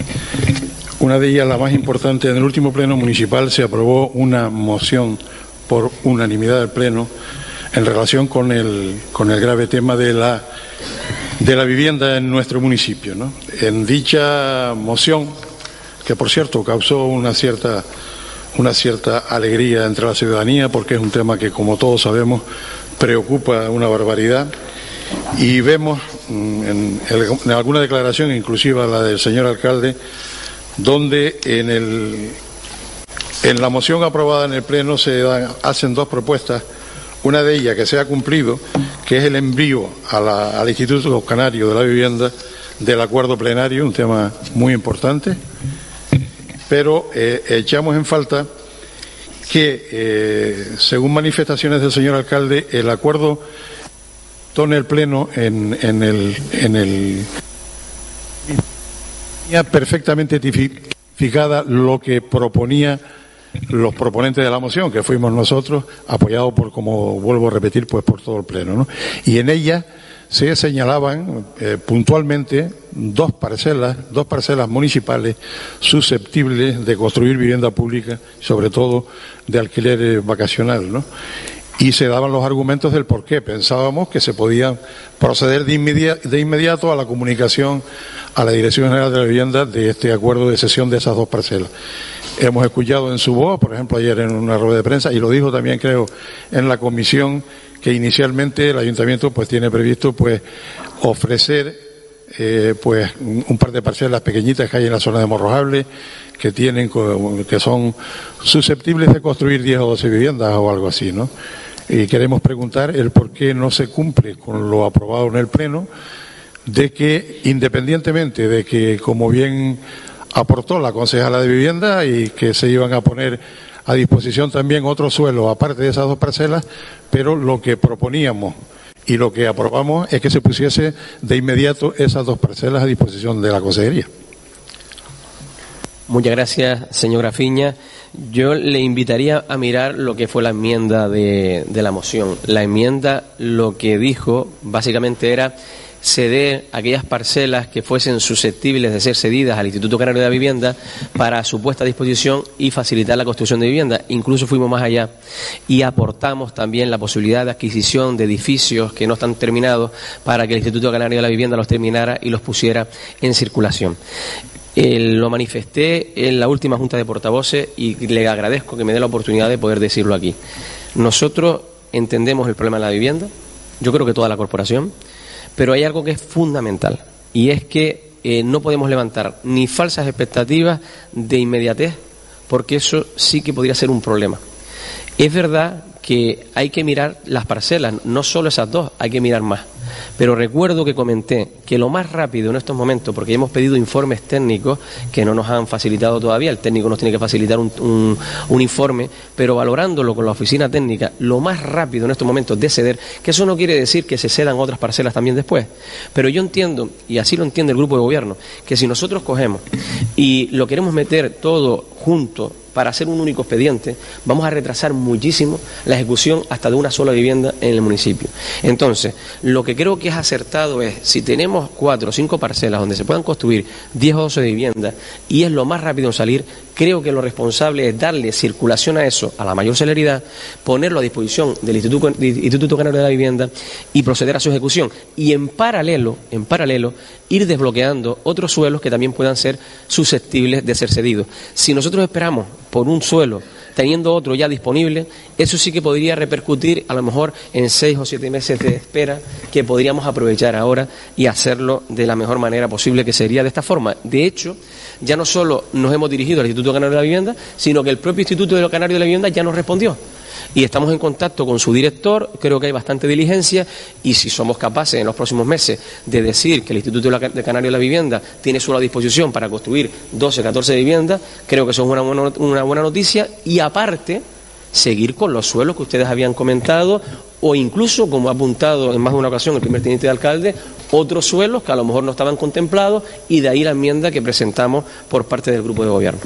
Una de ellas, la más importante, en el último Pleno municipal se aprobó una moción por unanimidad del Pleno en relación con el, con el grave tema de la, de la vivienda en nuestro municipio, ¿no? En dicha moción, que por cierto causó una cierta, una cierta alegría entre la ciudadanía, porque es un tema que, como todos sabemos, preocupa una barbaridad, y vemos en, en alguna declaración, inclusive la del señor alcalde, donde en, el, en la moción aprobada en el Pleno se dan, hacen dos propuestas. Una de ellas que se ha cumplido, que es el envío a la, al Instituto Canario de la Vivienda del acuerdo plenario, un tema muy importante, pero eh, echamos en falta que, eh, según manifestaciones del señor alcalde, el acuerdo tone el Pleno en, en el... En el ya perfectamente tipificada lo que proponía los proponentes de la moción, que fuimos nosotros, apoyados por, como vuelvo a repetir, pues por todo el Pleno, ¿no? Y en ella se señalaban eh, puntualmente dos parcelas, dos parcelas municipales susceptibles de construir vivienda pública, sobre todo de alquiler eh, vacacional, ¿no? Y se daban los argumentos del por qué. Pensábamos que se podía proceder de, inmedia, de inmediato a la comunicación a la Dirección General de la Vivienda de este acuerdo de cesión de esas dos parcelas. Hemos escuchado en su voz, por ejemplo, ayer en una rueda de prensa, y lo dijo también, creo, en la comisión, que inicialmente el Ayuntamiento pues tiene previsto pues ofrecer eh, pues un par de parcelas pequeñitas que hay en la zona de Morrojable, que tienen que son susceptibles de construir diez o doce viviendas o algo así, ¿no? Y queremos preguntar el por qué no se cumple con lo aprobado en el Pleno, de que independientemente de que, como bien aportó la concejala de Vivienda, y que se iban a poner a disposición también otros suelos aparte de esas dos parcelas, pero lo que proponíamos y lo que aprobamos es que se pusiese de inmediato esas dos parcelas a disposición de la consejería. Muchas gracias, señor Grafiña. Yo le invitaría a mirar lo que fue la enmienda de, de la moción. La enmienda lo que dijo básicamente era ceder aquellas parcelas que fuesen susceptibles de ser cedidas al Instituto Canario de la Vivienda para su puesta a disposición y facilitar la construcción de vivienda. Incluso fuimos más allá y aportamos también la posibilidad de adquisición de edificios que no están terminados para que el Instituto Canario de la Vivienda los terminara y los pusiera en circulación. Eh, lo manifesté en la última Junta de Portavoces y le agradezco que me dé la oportunidad de poder decirlo aquí. Nosotros entendemos el problema de la vivienda, yo creo que toda la corporación, pero hay algo que es fundamental, y es que eh, no podemos levantar ni falsas expectativas de inmediatez, porque eso sí que podría ser un problema. Es verdad que hay que mirar las parcelas, no solo esas dos, hay que mirar más. Pero recuerdo que comenté que lo más rápido en estos momentos, porque hemos pedido informes técnicos que no nos han facilitado todavía, el técnico nos tiene que facilitar un, un, un informe, pero valorándolo con la oficina técnica, lo más rápido en estos momentos de ceder, que eso no quiere decir que se cedan otras parcelas también después, pero yo entiendo, y así lo entiende el grupo de gobierno, que si nosotros cogemos y lo queremos meter todo junto para hacer un único expediente, vamos a retrasar muchísimo la ejecución hasta de una sola vivienda en el municipio. Entonces, lo que creo que es acertado es, si tenemos cuatro o cinco parcelas donde se puedan construir diez o doce viviendas y es lo más rápido en salir, creo que lo responsable es darle circulación a eso a la mayor celeridad, ponerlo a disposición del Instituto, Instituto Canario de la Vivienda y proceder a su ejecución. Y en paralelo, en paralelo, ir desbloqueando otros suelos que también puedan ser susceptibles de ser cedidos. Si nosotros esperamos por un suelo teniendo otro ya disponible, eso sí que podría repercutir a lo mejor en seis o siete meses de espera que podríamos aprovechar ahora y hacerlo de la mejor manera posible, que sería de esta forma. De hecho, ya no solo nos hemos dirigido al Instituto Canario de la Vivienda, sino que el propio Instituto Canario de la Vivienda ya nos respondió. Y estamos en contacto con su director, creo que hay bastante diligencia, y si somos capaces en los próximos meses de decir que el Instituto de Canario de la Vivienda tiene suelo a disposición para construir doce, catorce viviendas, creo que eso es una buena, una buena noticia, y aparte, seguir con los suelos que ustedes habían comentado, o incluso, como ha apuntado en más de una ocasión el primer teniente de alcalde, otros suelos que a lo mejor no estaban contemplados, y de ahí la enmienda que presentamos por parte del grupo de gobierno.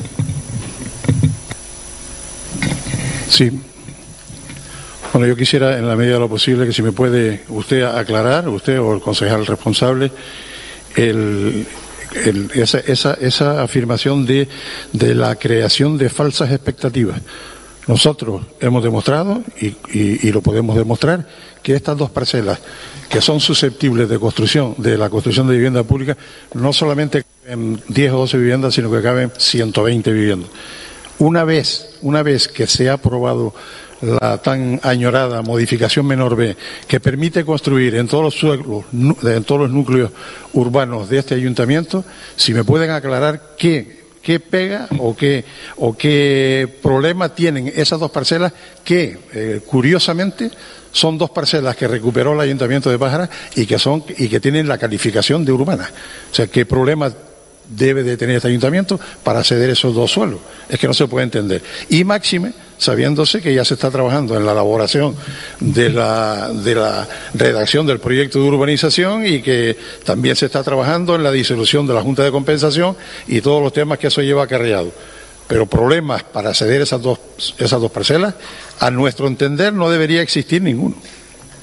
Sí. Bueno, yo quisiera, en la medida de lo posible, que si me puede usted aclarar, usted o el concejal responsable, el, el, esa, esa, esa afirmación de, de la creación de falsas expectativas. Nosotros hemos demostrado, y, y, y lo podemos demostrar, que estas dos parcelas, que son susceptibles de construcción, de la construcción de vivienda pública, no solamente caben diez o doce viviendas, sino que caben ciento veinte viviendas. Una vez, una vez que se ha aprobado la tan añorada modificación menor B, que permite construir en todos los suelos, en todos los núcleos urbanos de este ayuntamiento, si me pueden aclarar qué, qué pega o qué, o qué problema tienen esas dos parcelas que, eh, curiosamente, son dos parcelas que recuperó el Ayuntamiento de Pájara y que son, y que tienen la calificación de urbana. O sea, ¿qué problema debe de tener este ayuntamiento para ceder esos dos suelos? Es que no se puede entender. Y máxime, sabiéndose que ya se está trabajando en la elaboración de la, de la redacción del proyecto de urbanización y que también se está trabajando en la disolución de la Junta de Compensación y todos los temas que eso lleva acarreado. Pero problemas para ceder esas dos, esas dos parcelas, a nuestro entender, no debería existir ninguno.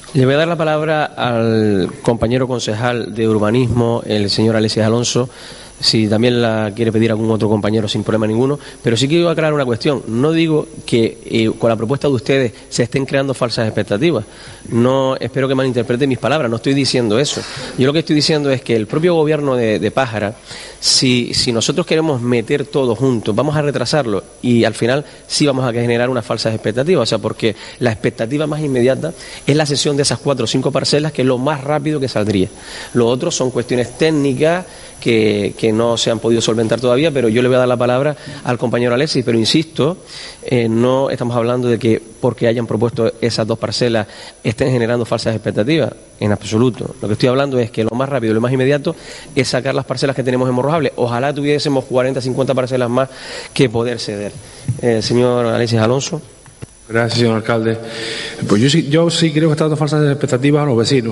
Le voy a dar la palabra al compañero concejal de urbanismo, el señor Alexis Alonso, si también la quiere pedir algún otro compañero sin problema ninguno, pero sí quiero aclarar una cuestión. No digo que eh, con la propuesta de ustedes se estén creando falsas expectativas. No, espero que malinterpreten mis palabras, no estoy diciendo eso. Yo lo que estoy diciendo es que el propio gobierno de, de Pájara, si, si nosotros queremos meter todo juntos, vamos a retrasarlo y al final sí vamos a generar unas falsas expectativas. O sea, porque la expectativa más inmediata es la cesión de esas cuatro o cinco parcelas, que es lo más rápido que saldría. Lo otro son cuestiones técnicas que, que no se han podido solventar todavía, pero yo le voy a dar la palabra al compañero Alexis, pero insisto, eh, no estamos hablando de que porque hayan propuesto esas dos parcelas estén generando falsas expectativas, en absoluto. Lo que estoy hablando es que lo más rápido y lo más inmediato es sacar las parcelas que tenemos en Morrojable. Ojalá tuviésemos cuarenta, cincuenta parcelas más que poder ceder. Eh, señor Alexis Alonso. Gracias, señor alcalde. Pues yo sí, yo sí creo que están dando falsas expectativas a los vecinos.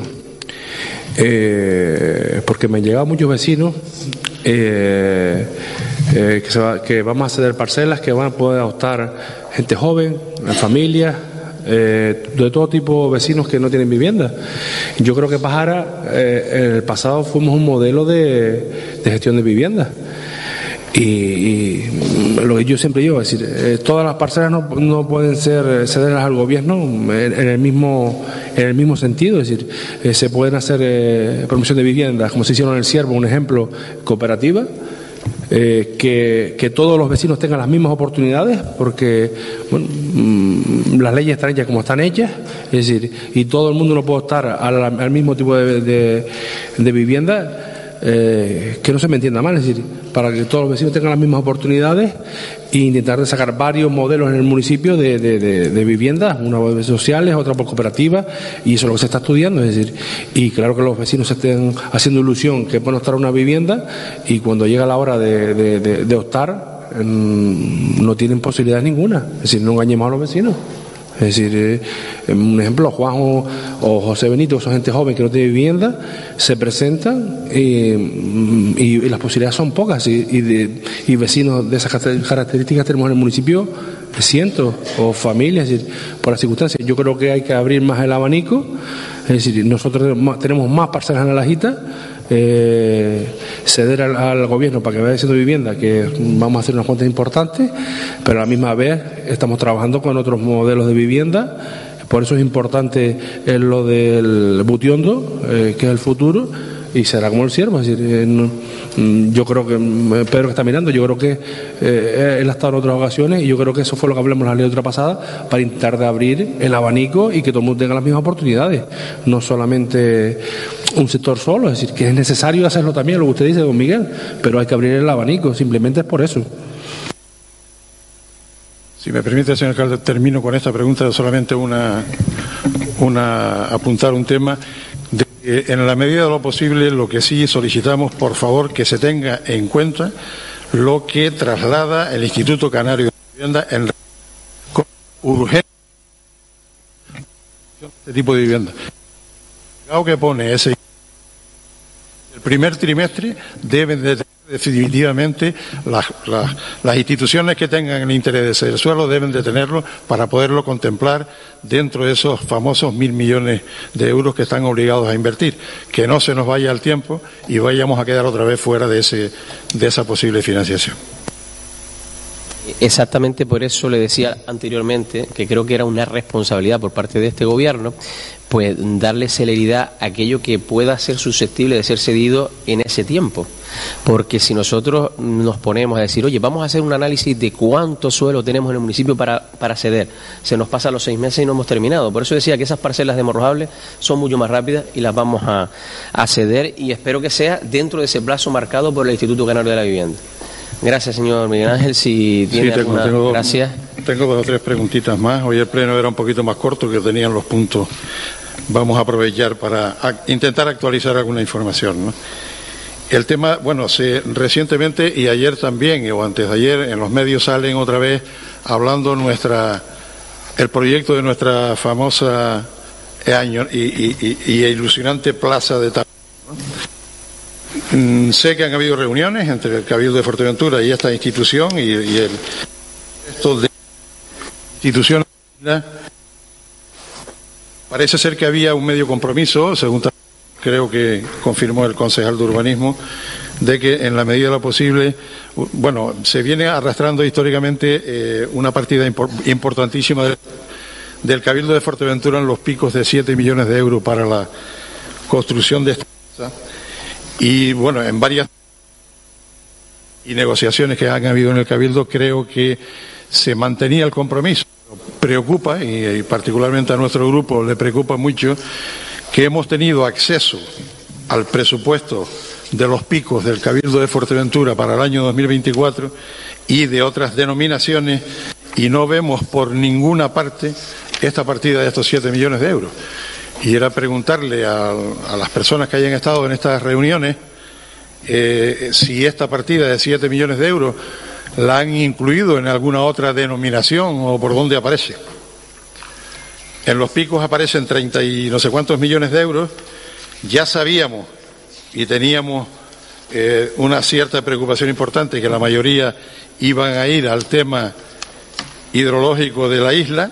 Eh, porque me han llegado muchos vecinos eh, eh, que, se va, que vamos a ceder parcelas, que van a poder adoptar gente joven, familias, eh, de todo tipo de vecinos que no tienen vivienda. Yo creo que Pájara, eh, en el pasado fuimos un modelo de, de gestión de vivienda. Y, y lo que yo siempre digo, es decir, eh, todas las parcelas no, no pueden ser cederlas al gobierno en, en el mismo en el mismo sentido, es decir, eh, se pueden hacer eh, promoción de viviendas, como se hicieron en el Ciervo, un ejemplo, cooperativa, eh, que, que todos los vecinos tengan las mismas oportunidades, porque bueno, mmm, las leyes están hechas como están hechas, es decir, y todo el mundo no puede estar al, al mismo tipo de, de, de vivienda. Eh, que no se me entienda mal, es decir, para que todos los vecinos tengan las mismas oportunidades e intentar de sacar varios modelos en el municipio de, de, de, de viviendas, una por sociales, otra por cooperativas, y eso es lo que se está estudiando, es decir, y claro que los vecinos se estén haciendo ilusión que pueden optar a una vivienda y cuando llega la hora de, de, de, de optar mmm, no tienen posibilidad ninguna, es decir, no engañemos a los vecinos. Es decir, eh, un ejemplo, Juan o, o José Benito, son gente joven que no tiene vivienda, se presentan y, y, y las posibilidades son pocas. Y, y, de, y vecinos de esas características tenemos en el municipio cientos o familias, es decir, por las circunstancias. Yo creo que hay que abrir más el abanico, es decir, nosotros tenemos más parcelas en la Lajita. Eh, ceder al, al gobierno para que vaya haciendo vivienda, que vamos a hacer unas cuantas importantes, pero a la misma vez estamos trabajando con otros modelos de vivienda. Por eso es importante eh, lo del Butiondo, eh, que es el futuro, y será como el Ciervo. Es decir, eh, no, yo creo que Pedro que está mirando, yo creo que eh, él ha estado en otras ocasiones y yo creo que eso fue lo que hablamos en la ley de otra pasada, para intentar de abrir el abanico y que todo el mundo tenga las mismas oportunidades, no solamente un sector solo. Es decir, que es necesario hacerlo también, lo que usted dice, don Miguel, pero hay que abrir el abanico, simplemente es por eso. Si me permite, señor alcalde, termino con esta pregunta, solamente una, una apuntar un tema. De, eh, en la medida de lo posible, lo que sí solicitamos, por favor, que se tenga en cuenta lo que traslada el Instituto Canario de Vivienda en urgencia este tipo de vivienda. El que pone ese el primer trimestre deben de tener definitivamente las, las, las instituciones que tengan el interés del suelo deben de tenerlo para poderlo contemplar dentro de esos famosos mil millones de euros que están obligados a invertir, que no se nos vaya el tiempo y vayamos a quedar otra vez fuera de ese de esa posible financiación. Exactamente por eso le decía anteriormente que creo que era una responsabilidad por parte de este gobierno, pues darle celeridad a aquello que pueda ser susceptible de ser cedido en ese tiempo. Porque si nosotros nos ponemos a decir, oye, vamos a hacer un análisis de cuánto suelo tenemos en el municipio para, para ceder, se nos pasan los seis meses y no hemos terminado. Por eso decía que esas parcelas de Morrojable son mucho más rápidas y las vamos a, a ceder, y espero que sea dentro de ese plazo marcado por el Instituto Canario de la Vivienda. Gracias, señor Miguel Ángel. Si tiene sí, tengo, alguna... tengo, Gracias. Tengo dos o tres preguntitas más. Hoy el pleno era un poquito más corto, que tenían los puntos. Vamos a aprovechar para intentar actualizar alguna información, ¿no? El tema, bueno, se, recientemente y ayer también, o antes de ayer, en los medios salen otra vez hablando nuestra el proyecto de nuestra famosa año y, y, y, y ilusionante plaza de Tajo, ¿no? Sé que han habido reuniones entre el Cabildo de Fuerteventura y esta institución y, y el resto de instituciones Parece ser que había un medio compromiso, según creo que confirmó el concejal de urbanismo, de que en la medida de lo posible, bueno, se viene arrastrando históricamente eh, una partida impor importantísima del, del Cabildo de Fuerteventura en los picos de siete millones de euros para la construcción de esta casa. Y bueno, en varias y negociaciones que han habido en el Cabildo, creo que se mantenía el compromiso. Preocupa, y, y particularmente a nuestro grupo le preocupa mucho, que hemos tenido acceso al presupuesto de los picos del Cabildo de Fuerteventura para el año dos mil veinticuatro y de otras denominaciones, y no vemos por ninguna parte esta partida de estos siete millones de euros. Y era preguntarle a, a las personas que hayan estado en estas reuniones eh, si esta partida de siete millones de euros la han incluido en alguna otra denominación o por dónde aparece. En los picos aparecen treinta y no sé cuántos millones de euros. Ya sabíamos y teníamos eh, una cierta preocupación importante que la mayoría iban a ir al tema hidrológico de la isla,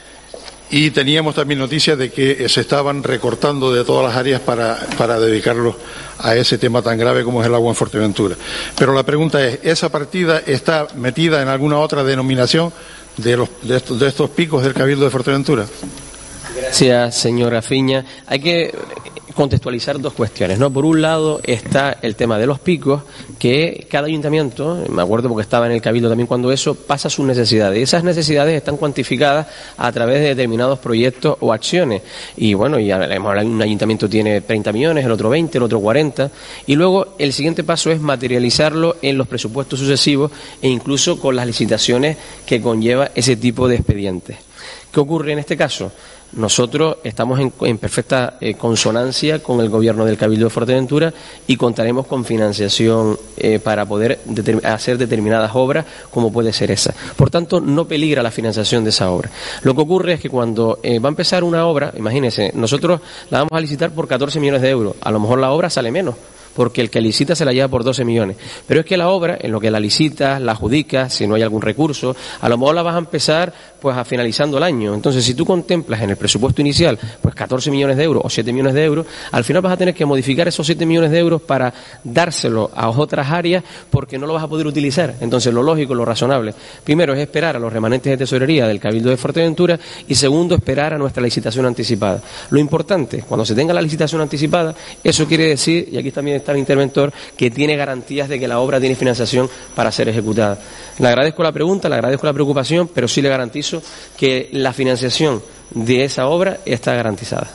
y teníamos también noticias de que se estaban recortando de todas las áreas para, para dedicarlos a ese tema tan grave como es el agua en Fuerteventura. Pero la pregunta es, ¿esa partida está metida en alguna otra denominación de, los, de, estos, de estos picos del Cabildo de Fuerteventura? Gracias, señora Fiña. Hay que contextualizar dos cuestiones, ¿no? Por un lado está el tema de los picos, que cada ayuntamiento, me acuerdo porque estaba en el Cabildo también cuando eso, pasa sus necesidades. Y esas necesidades están cuantificadas a través de determinados proyectos o acciones. Y bueno, y un ayuntamiento tiene treinta millones, el otro veinte, el otro cuarenta. Y luego el siguiente paso es materializarlo en los presupuestos sucesivos e incluso con las licitaciones que conlleva ese tipo de expedientes. ¿Qué ocurre en este caso? Nosotros estamos en, en perfecta eh, consonancia con el Gobierno del Cabildo de Fuerteventura y contaremos con financiación eh, para poder determ- hacer determinadas obras, como puede ser esa. Por tanto, no peligra la financiación de esa obra. Lo que ocurre es que cuando eh, va a empezar una obra, imagínense, nosotros la vamos a licitar por catorce millones de euros. A lo mejor la obra sale menos, porque el que licita se la lleva por doce millones. Pero es que la obra, en lo que la licitas, la adjudicas, si no hay algún recurso, a lo mejor la vas a empezar pues a finalizando el año. Entonces, si tú contemplas en el presupuesto inicial pues catorce millones de euros o siete millones de euros, al final vas a tener que modificar esos siete millones de euros para dárselo a otras áreas porque no lo vas a poder utilizar. Entonces, lo lógico, lo razonable, primero es esperar a los remanentes de tesorería del Cabildo de Fuerteventura y segundo, esperar a nuestra licitación anticipada. Lo importante, cuando se tenga la licitación anticipada, eso quiere decir, y aquí también está el interventor, que tiene garantías de que la obra tiene financiación para ser ejecutada. Le agradezco la pregunta, le agradezco la preocupación, pero sí le garantizo que la financiación de esa obra está garantizada.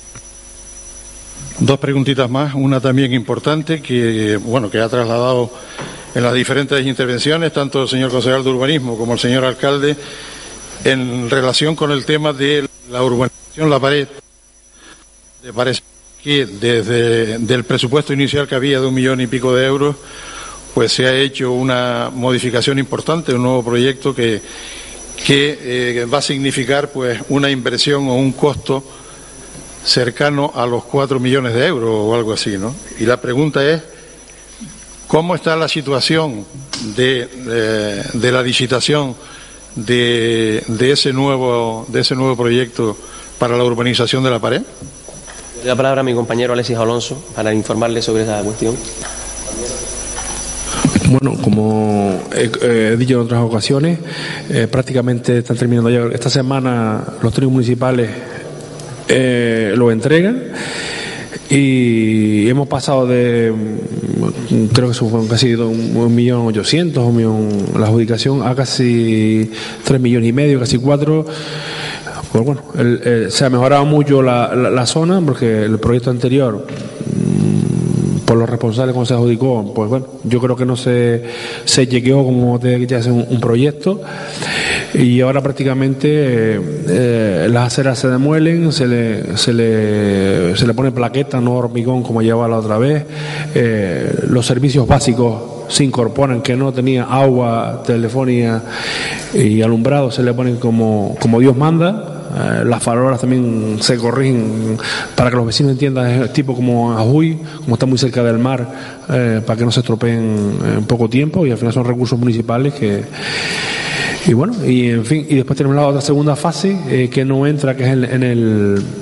Dos preguntitas más, una también importante que, bueno, que ha trasladado en las diferentes intervenciones tanto el señor concejal de urbanismo como el señor alcalde en relación con el tema de la urbanización La Pared. ¿Le parece que desde el presupuesto inicial que había de un millón y pico de euros, pues se ha hecho una modificación importante, un nuevo proyecto que, que eh, va a significar pues una inversión o un costo cercano a los cuatro millones de euros o algo así, ¿no? Y la pregunta es, ¿cómo está la situación de, de, de la licitación de, de, ese nuevo, de ese nuevo proyecto para la urbanización de La Pared? Le doy la palabra a mi compañero Alexis Alonso para informarle sobre esa cuestión. Bueno, como he, he dicho en otras ocasiones, eh, prácticamente están terminando ya. Esta semana los técnicos municipales eh, lo entregan y hemos pasado de, creo que fueron casi un millón ochocientos, un millón la adjudicación, a casi tres millones y medio, casi cuatro. Pues bueno, el, el, se ha mejorado mucho la, la, la zona porque el proyecto anterior, por los responsables cuando se adjudicó, pues bueno, yo creo que no se, se llegueó como tenía que hacer un, un proyecto, y ahora prácticamente eh, eh, las aceras se demuelen, se le, se le, se le pone plaqueta, no hormigón como llevaba la otra vez, eh, los servicios básicos se incorporan, que no tenía agua, telefonía y alumbrado, se le ponen como, como Dios manda. Eh, las farolas también se corrigen para que los vecinos entiendan, es tipo como Ajuy, como está muy cerca del mar, eh, para que no se estropeen en poco tiempo, y al final son recursos municipales que... Y bueno, y en fin, y después tenemos la otra segunda fase eh, que no entra, que es en, en el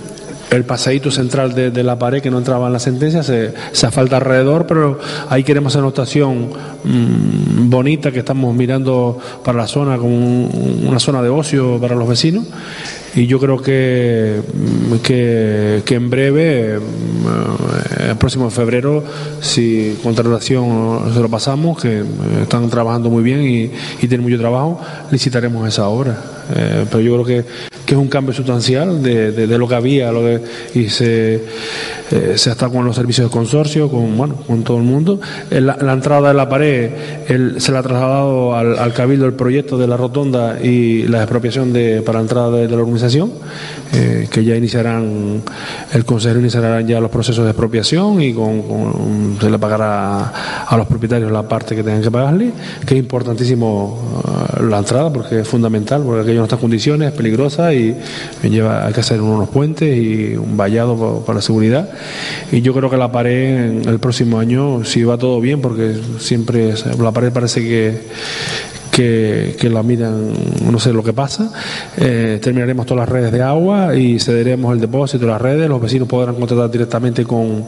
el paseíto central de, de la pared que no entraba en la sentencia, se, se asfalta alrededor, pero ahí queremos hacer una estación mmm, bonita que estamos mirando para la zona como un, una zona de ocio para los vecinos. Y yo creo que, que, que en breve, el próximo febrero, si contratación se lo pasamos, que están trabajando muy bien y, y tienen mucho trabajo, licitaremos esa obra. Eh, pero yo creo que, que es un cambio sustancial de, de, de lo que había, lo que, y se, eh, se está con los servicios de consorcio, con bueno, con todo el mundo. La, la entrada de la pared el, se le ha trasladado al, al Cabildo el proyecto de la rotonda y la expropiación de, para la entrada de, de la organización, eh, que ya iniciarán, el consejero iniciará ya los procesos de expropiación y con, con, se le pagará a los propietarios la parte que tengan que pagarle, que es importantísimo uh, la entrada porque es fundamental, porque aquello no está en condiciones, es peligrosa y lleva, hay que hacer unos puentes y un vallado para, para la seguridad. Y yo creo que la pared en el próximo año, si va todo bien, porque siempre la pared parece que Que, que la miran, no sé lo que pasa, eh, terminaremos todas las redes de agua y cederemos el depósito de las redes, los vecinos podrán contratar directamente con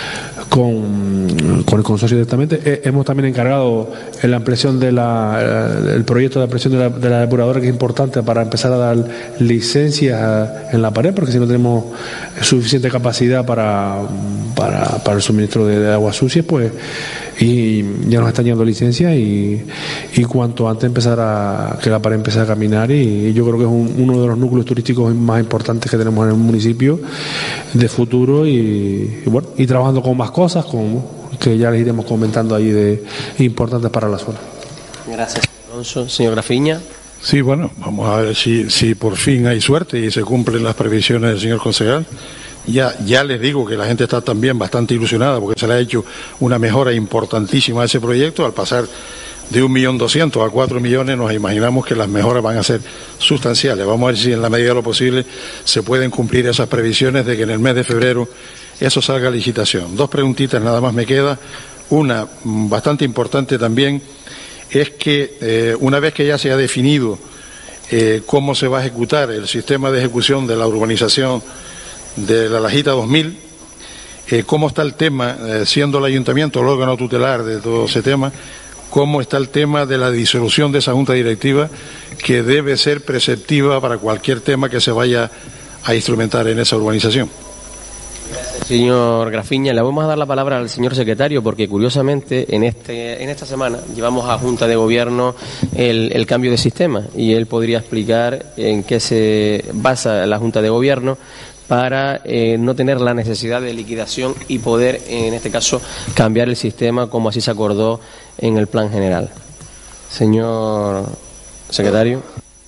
con, con el consorcio directamente. Eh, hemos también encargado en la ampliación de la, el proyecto de ampliación de la, de la depuradora, que es importante para empezar a dar licencias en la pared, porque si no tenemos suficiente capacidad para, para, para el suministro de, de aguas sucias, pues y ya nos están llegando licencias y, y cuanto antes empezar a que la pared empiece a caminar y, y yo creo que es un, uno de los núcleos turísticos más importantes que tenemos en el municipio de futuro y, y bueno, y trabajando con más cosas con, que ya les iremos comentando ahí de importantes para la zona. Gracias, Alonso. Señor Grafiña. Sí, bueno, vamos a ver si, si por fin hay suerte y se cumplen las previsiones del señor concejal. Ya, ya les digo que la gente está también bastante ilusionada porque se le ha hecho una mejora importantísima a ese proyecto. Al pasar de un millón doscientos a cuatro millones nos imaginamos que las mejoras van a ser sustanciales. Vamos a ver si en la medida de lo posible se pueden cumplir esas previsiones de que en el mes de febrero eso salga a licitación. Dos preguntitas nada más me queda. Una bastante importante también es que eh, una vez que ya se ha definido eh, cómo se va a ejecutar el sistema de ejecución de la urbanización de la Lajita dos mil, eh, cómo está el tema, eh, siendo el ayuntamiento el órgano tutelar de todo ese tema, cómo está el tema de la disolución de esa junta directiva, que debe ser preceptiva para cualquier tema que se vaya a instrumentar en esa urbanización. Gracias, señor Grafiña. Le vamos a dar la palabra al señor secretario porque curiosamente en este en esta semana llevamos a Junta de Gobierno el, el cambio de sistema y él podría explicar en qué se basa la Junta de Gobierno para eh, no tener la necesidad de liquidación y poder, en este caso, cambiar el sistema como así se acordó en el plan general. Señor secretario.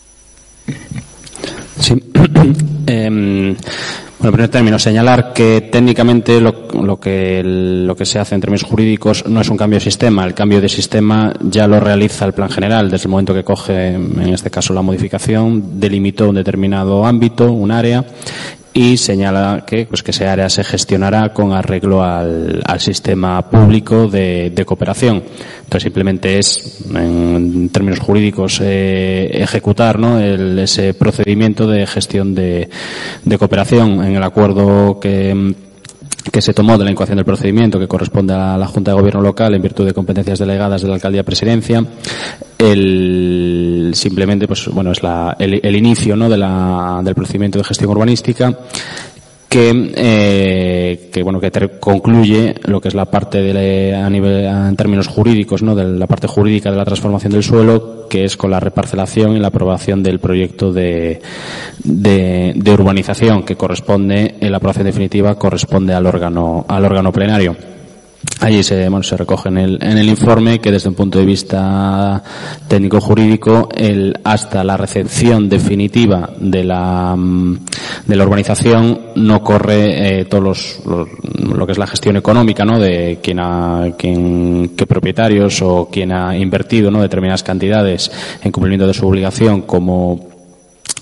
Sí. eh, bueno, en primer término, señalar que técnicamente lo, lo, que, lo que se hace en términos jurídicos no es un cambio de sistema. El cambio de sistema ya lo realiza el plan general. Desde el momento que coge, en este caso, la modificación, delimitó un determinado ámbito, un área, y señala que pues que ese área se gestionará con arreglo al, al sistema público de, de cooperación. Entonces simplemente es, en términos jurídicos, eh, ejecutar, ¿no?, el, ese procedimiento de gestión de, de cooperación en el acuerdo que que se tomó de la incoación del procedimiento, que corresponde a la Junta de Gobierno local en virtud de competencias delegadas de la Alcaldía Presidencia. El, simplemente, pues bueno, es la, el, el inicio, ¿no?, de la, del procedimiento de gestión urbanística que, eh, que bueno, que ter, concluye lo que es la parte de, a nivel, en términos jurídicos, ¿no?, de la parte jurídica de la transformación del suelo, que es con la reparcelación y la aprobación del proyecto de, de, de urbanización, que corresponde, en la aprobación definitiva corresponde al órgano, al órgano plenario. Allí se, bueno, se recoge en el, en el informe que desde un punto de vista técnico-jurídico, el, hasta la recepción definitiva de la, de la urbanización no corre eh, todos los, los, lo que es la gestión económica, ¿no?, de quien ha, quien, qué propietarios o quien ha invertido, ¿no?, determinadas cantidades en cumplimiento de su obligación como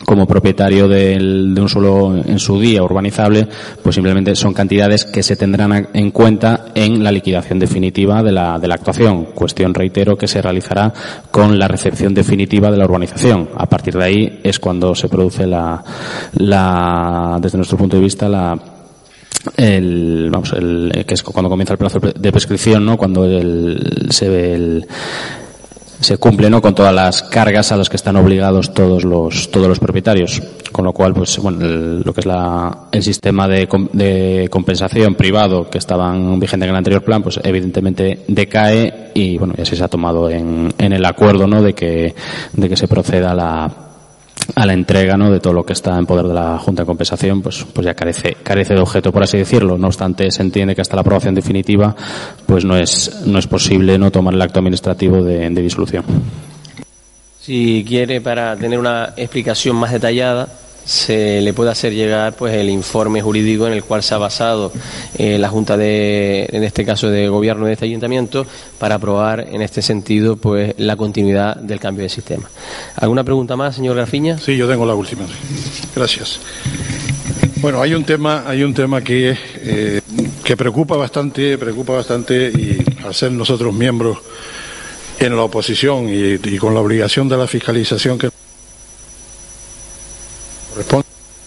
como propietario del, de un suelo en su día urbanizable, pues simplemente son cantidades que se tendrán en cuenta en la liquidación definitiva de la, de la actuación. Cuestión, reitero, que se realizará con la recepción definitiva de la urbanización. A partir de ahí es cuando se produce la, la desde nuestro punto de vista, la el vamos el que es cuando comienza el plazo de prescripción, ¿no? Cuando el, se ve el se cumple, ¿no?, con todas las cargas a las que están obligados todos los todos los propietarios, con lo cual, pues bueno, el, lo que es la, el sistema de, de compensación privado que estaban vigente en el anterior plan, pues evidentemente decae y bueno, y así se ha tomado en, en el acuerdo, ¿no?, de que de que se proceda a la a la entrega, ¿no?, de todo lo que está en poder de la Junta de Compensación, pues pues ya carece carece de objeto, por así decirlo. No obstante, se entiende que hasta la aprobación definitiva pues no es no es posible no tomar el acto administrativo de, de disolución. Si quiere, para tener una explicación más detallada, se le puede hacer llegar pues el informe jurídico en el cual se ha basado eh, la Junta de, en este caso de Gobierno de este Ayuntamiento, para aprobar en este sentido pues la continuidad del cambio de sistema. ¿Alguna pregunta más, señor Grafiña? Sí, yo tengo la última. Gracias. Bueno, hay un tema, hay un tema que eh, que preocupa bastante, preocupa bastante y al ser nosotros miembros en la oposición y, y con la obligación de la fiscalización que corresponde,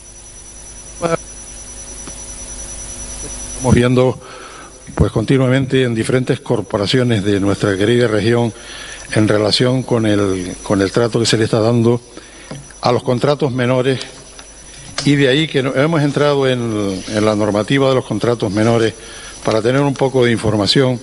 estamos viendo pues continuamente en diferentes corporaciones de nuestra querida región en relación con el con el trato que se le está dando a los contratos menores, y de ahí que hemos entrado en, en la normativa de los contratos menores para tener un poco de información.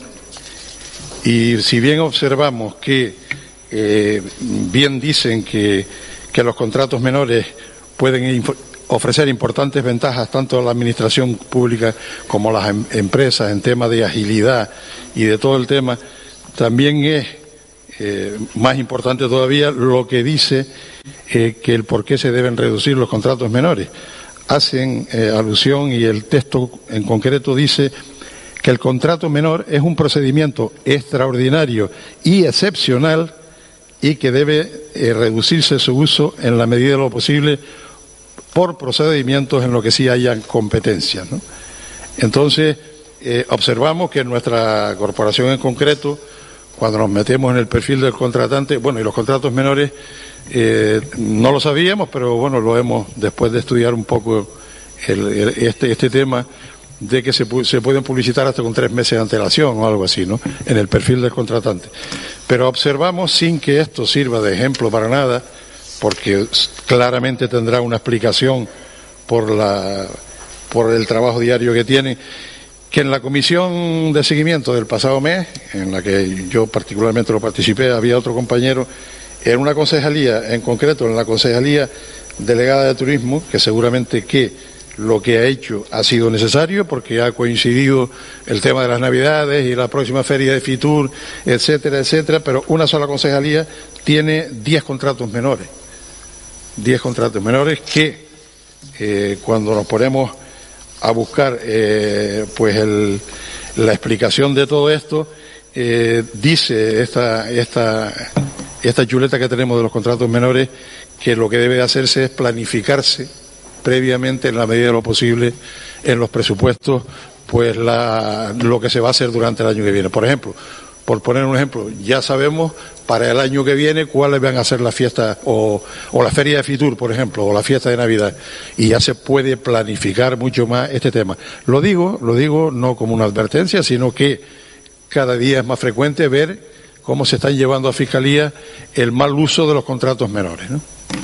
Y si bien observamos que eh, bien dicen que, que los contratos menores pueden ofrecer importantes ventajas tanto a la administración pública como a las em empresas en tema de agilidad y de todo el tema, también es eh, más importante todavía lo que dice eh, que el por qué se deben reducir los contratos menores. Hacen eh, alusión, y el texto en concreto dice que el contrato menor es un procedimiento extraordinario y excepcional y que debe eh, reducirse su uso en la medida de lo posible por procedimientos en los que sí hayan competencias, ¿no? Entonces, eh, observamos que en nuestra corporación en concreto, cuando nos metemos en el perfil del contratante, bueno, y los contratos menores, eh, no lo sabíamos, pero bueno, lo hemos, después de estudiar un poco el, el, este, este tema, de que se, se pueden publicitar hasta con tres meses de antelación o algo así, ¿no?, en el perfil del contratante. Pero observamos, sin que esto sirva de ejemplo para nada, porque claramente tendrá una explicación por la por el trabajo diario que tiene, que en la comisión de seguimiento del pasado mes, en la que yo particularmente lo participé, había otro compañero, en una concejalía, en concreto en la concejalía delegada de turismo, que seguramente que lo que ha hecho ha sido necesario porque ha coincidido el tema de las Navidades y la próxima feria de Fitur, etcétera, etcétera, pero una sola concejalía tiene diez contratos menores. diez contratos menores que eh, cuando nos ponemos a buscar eh, pues el, la explicación de todo esto, eh, dice esta, esta, esta chuleta que tenemos de los contratos menores que lo que debe hacerse es planificarse previamente, en la medida de lo posible, en los presupuestos, pues la, lo que se va a hacer durante el año que viene. Por ejemplo, por poner un ejemplo, ya sabemos para el año que viene cuáles van a ser las fiestas, o, o la feria de Fitur, por ejemplo, o la fiesta de Navidad, y ya se puede planificar mucho más este tema. Lo digo, lo digo no como una advertencia, sino que cada día es más frecuente ver cómo se están llevando a Fiscalía el mal uso de los contratos menores, ¿no?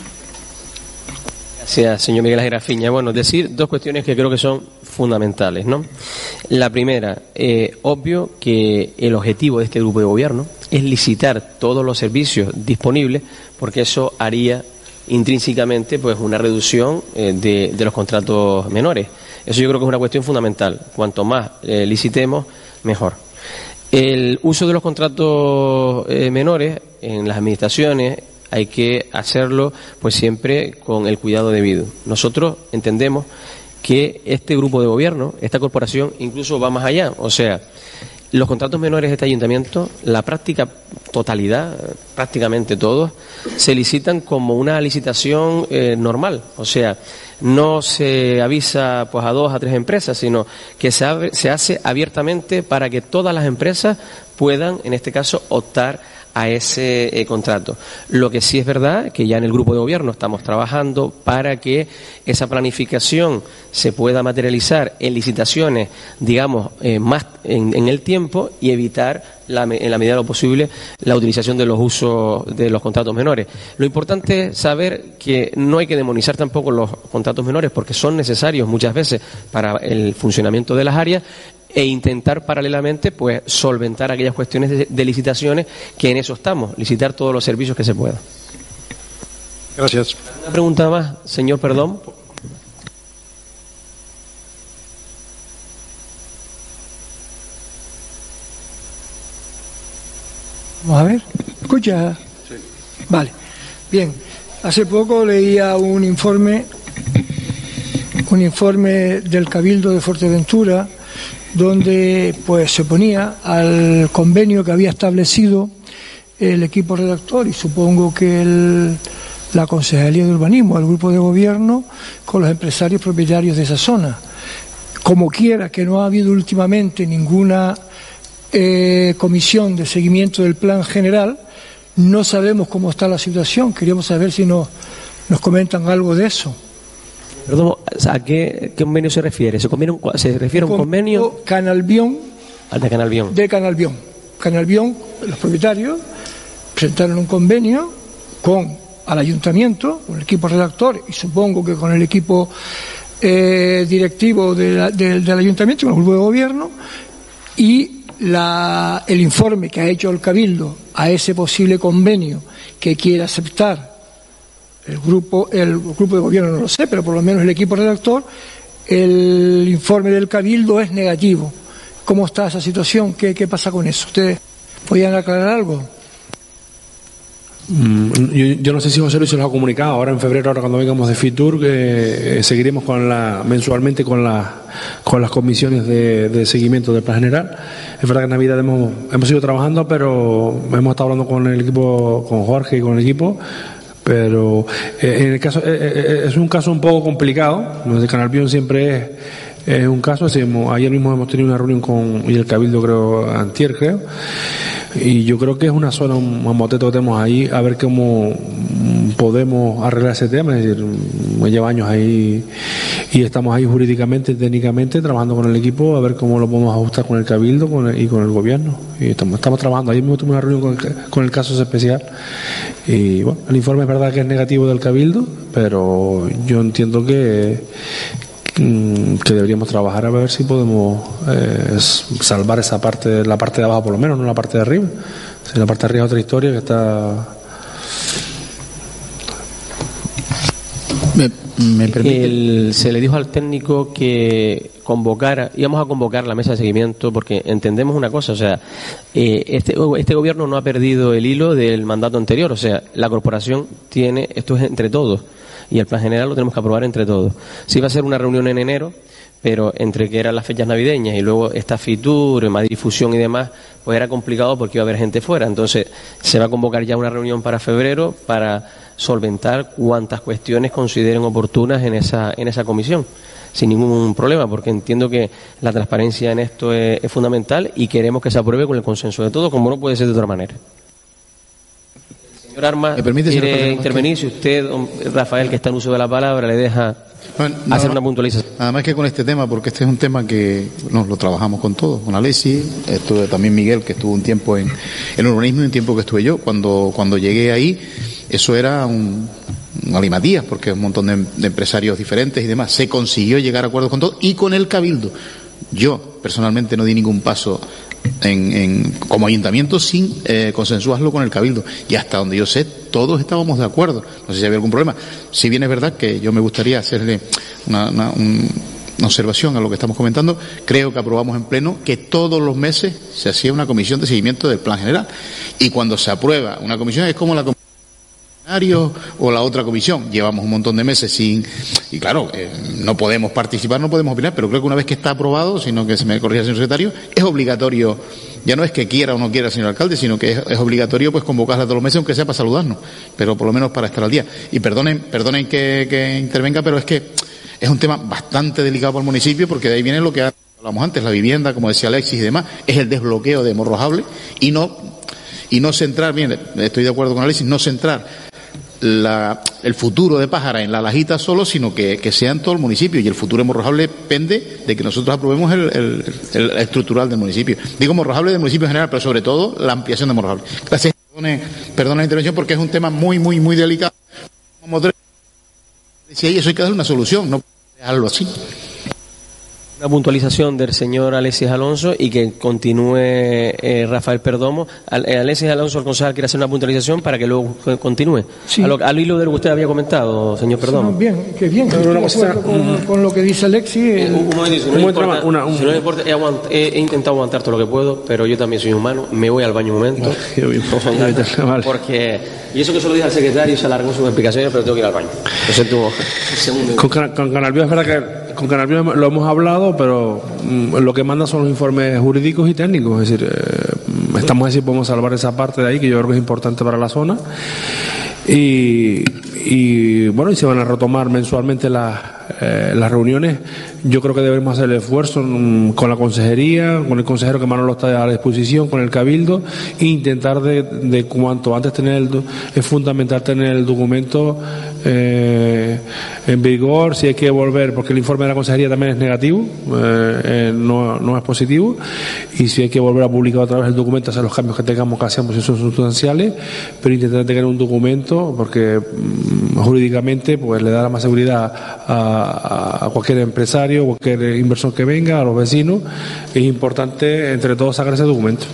Gracias, señor Miguel Ángel Grafiña. Bueno, decir dos cuestiones que creo que son fundamentales, ¿no? La primera, eh, obvio que el objetivo de este grupo de gobierno es licitar todos los servicios disponibles, porque eso haría intrínsecamente pues una reducción eh, de, de los contratos menores. Eso yo creo que es una cuestión fundamental. Cuanto más eh, licitemos, mejor. El uso de los contratos eh, menores en las administraciones hay que hacerlo pues siempre con el cuidado debido. Nosotros entendemos que este grupo de gobierno, esta corporación, incluso va más allá. O sea, los contratos menores de este ayuntamiento, la práctica totalidad, prácticamente todos, se licitan como una licitación eh, normal. O sea, no se avisa pues a dos, a tres empresas, sino que se, abre, se hace abiertamente para que todas las empresas puedan, en este caso, optar a ese eh, contrato. Lo que sí es verdad que ya en el grupo de gobierno estamos trabajando para que esa planificación se pueda materializar en licitaciones, digamos, eh, más en, en el tiempo y evitar, la, en la medida de lo posible, la utilización de los usos de los contratos menores. Lo importante es saber que no hay que demonizar tampoco los contratos menores porque son necesarios muchas veces para el funcionamiento de las áreas, e intentar paralelamente pues solventar aquellas cuestiones de, de licitaciones, que en eso estamos, licitar todos los servicios que se puedan. Gracias. Una pregunta más, señor, perdón. Vamos a ver, escucha. Sí. Vale, bien. Hace poco leía un informe, un informe del Cabildo de Fuerteventura, donde pues se ponía al convenio que había establecido el equipo redactor y supongo que el, la Concejalía de Urbanismo, el grupo de gobierno, con los empresarios propietarios de esa zona. Como quiera que no ha habido últimamente ninguna eh, comisión de seguimiento del plan general, no sabemos cómo está la situación. Queríamos saber si nos, nos comentan algo de eso. Perdón, ¿a qué, qué convenio se refiere? ¿Se, conviene, ¿Se refiere a un convenio? Canalbión. Al de Canalbión. De Canalbión. Canalbión, los propietarios presentaron un convenio con al ayuntamiento, con el equipo redactor y supongo que con el equipo eh, directivo de la, de, del ayuntamiento, con el grupo de gobierno, y la, el informe que ha hecho el Cabildo a ese posible convenio que quiere aceptar el grupo, el grupo de gobierno no lo sé, pero por lo menos el equipo redactor, el informe del Cabildo es negativo. ¿Cómo está esa situación? ¿Qué, qué pasa con eso? ¿Ustedes podrían aclarar algo? Yo, yo no sé si José Luis se lo ha comunicado ahora en febrero, ahora cuando vengamos de FITUR, que eh, seguiremos con la, mensualmente con, la, con las comisiones de, de seguimiento del plan general. Es verdad que en Navidad hemos, hemos ido trabajando, pero hemos estado hablando con el equipo, con Jorge y con el equipo. Pero eh, en el caso eh, eh, es un caso un poco complicado. Lo de Canalbión siempre es, es un caso. Así, ayer mismo hemos tenido una reunión con y el Cabildo, creo, antier, creo. Y yo creo que es una zona, un moteto que tenemos ahí, a ver cómo podemos arreglar ese tema. Es decir, me lleva años ahí y estamos ahí jurídicamente, técnicamente, trabajando con el equipo, a ver cómo lo podemos ajustar con el Cabildo con el, y con el gobierno. Y estamos, estamos trabajando. Ayer mismo tuve una reunión con el, con el caso especial. Y bueno, el informe es verdad que es negativo del Cabildo, pero yo entiendo que que deberíamos trabajar a ver si podemos eh, salvar esa parte, la parte de abajo por lo menos, no la parte de arriba. Si la parte de arriba es otra historia que está. Me, me permite. El, se le dijo al técnico que convocara, íbamos a convocar la mesa de seguimiento porque entendemos una cosa, o sea, eh, este, este gobierno no ha perdido el hilo del mandato anterior, o sea, la corporación tiene, esto es entre todos. Y el plan general lo tenemos que aprobar entre todos. Sí va a ser una reunión en enero, pero entre que eran las fechas navideñas y luego esta FITUR, Madrid Fusión y demás, pues era complicado porque iba a haber gente fuera. Entonces se va a convocar ya una reunión para febrero para solventar cuantas cuestiones consideren oportunas en esa, en esa comisión, sin ningún problema, porque entiendo que la transparencia en esto es, es fundamental y queremos que se apruebe con el consenso de todos, como no puede ser de otra manera. Señor Armas, quiere intervenir, si usted, don Rafael, que está en uso de la palabra, le deja bueno, no, hacer una puntualización. Nada más que con este tema, porque este es un tema que nos lo trabajamos con todos, con Alessi, estuve también Miguel, que estuvo un tiempo en, en urbanismo y un tiempo que estuve yo. Cuando, cuando llegué ahí, eso era un, un alimatías, porque un montón de, de empresarios diferentes y demás. Se consiguió llegar a acuerdos con todos y con el Cabildo. Yo, personalmente, no di ningún paso En, en, como ayuntamiento sin eh, consensuarlo con el Cabildo, y hasta donde yo sé todos estábamos de acuerdo. No sé si había algún problema. Si bien es verdad que yo me gustaría hacerle una, una, un, una observación a lo que estamos comentando, creo que aprobamos en pleno que todos los meses se hacía una comisión de seguimiento del plan general, y cuando se aprueba una comisión es como la o la otra comisión. Llevamos un montón de meses sin, y claro, eh, no podemos participar, no podemos opinar, pero creo que una vez que está aprobado, sino que se me corrija el señor secretario, es obligatorio, ya no es que quiera o no quiera el señor alcalde, sino que es, es obligatorio pues convocarla todos los meses, aunque sea para saludarnos, pero por lo menos para estar al día. Y perdonen, perdonen que, que intervenga, pero es que es un tema bastante delicado para el municipio, porque de ahí viene lo que hablamos antes, la vivienda, como decía Alexis y demás, es el desbloqueo de Morrojable, y no, y no centrar, bien, estoy de acuerdo con Alexis, no centrar La, el futuro de Pájara en La Lajita solo, sino que, que sea en todo el municipio, y el futuro de Morrojable depende de que nosotros aprobemos el, el, el, el estructural del municipio. Digo Morrojable del municipio en general, pero sobre todo la ampliación de Morrojable. Gracias, perdone, perdone la intervención porque es un tema muy, muy, muy delicado. Como decía, y eso hay que darle una solución, no dejarlo así. Una puntualización del señor Alexis Alonso y que continúe eh, Rafael Perdomo. Al, eh, Alexis Alonso, el concejal, quiere hacer una puntualización para que luego continúe. Sí. A lo, al hilo de lo que usted había comentado, señor Perdomo. Sí, no, bien, que bien, que estoy de acuerdo con, con lo que dice Alexis. El... Un momento, si no, me importa, una, un... si no me importa, he, aguant, he, he intentado aguantar todo lo que puedo, pero yo también soy humano, me voy al baño un momento. Vale, porque, y eso que solo dije al secretario, se alargó sus explicaciones, pero tengo que ir al baño. Lo siento, segundo. Con, con Canal Viva es verdad que con Canal Viva lo hemos hablado, pero mm, lo que manda son los informes jurídicos y técnicos. Es decir, eh, estamos a ver si podemos salvar esa parte de ahí, que yo creo que es importante para la zona. Y, y bueno, y se van a retomar mensualmente las, eh, las reuniones. Yo creo que debemos hacer el esfuerzo mm, con la consejería, con el consejero que Manolo está a la disposición, con el cabildo, e intentar de, de cuanto antes tener el, es fundamental tener el documento eh, en vigor. Si hay que volver, porque el informe de la consejería también es negativo, eh, eh, no, no es positivo, y si hay que volver a publicar otra vez el documento, hacer los cambios que tengamos que hacemos, si son sustanciales, pero intentar tener un documento, porque mm, jurídicamente pues le da más seguridad a, a cualquier empresario, cualquier inversor que venga, a los vecinos. Es importante entre todos sacar ese documento.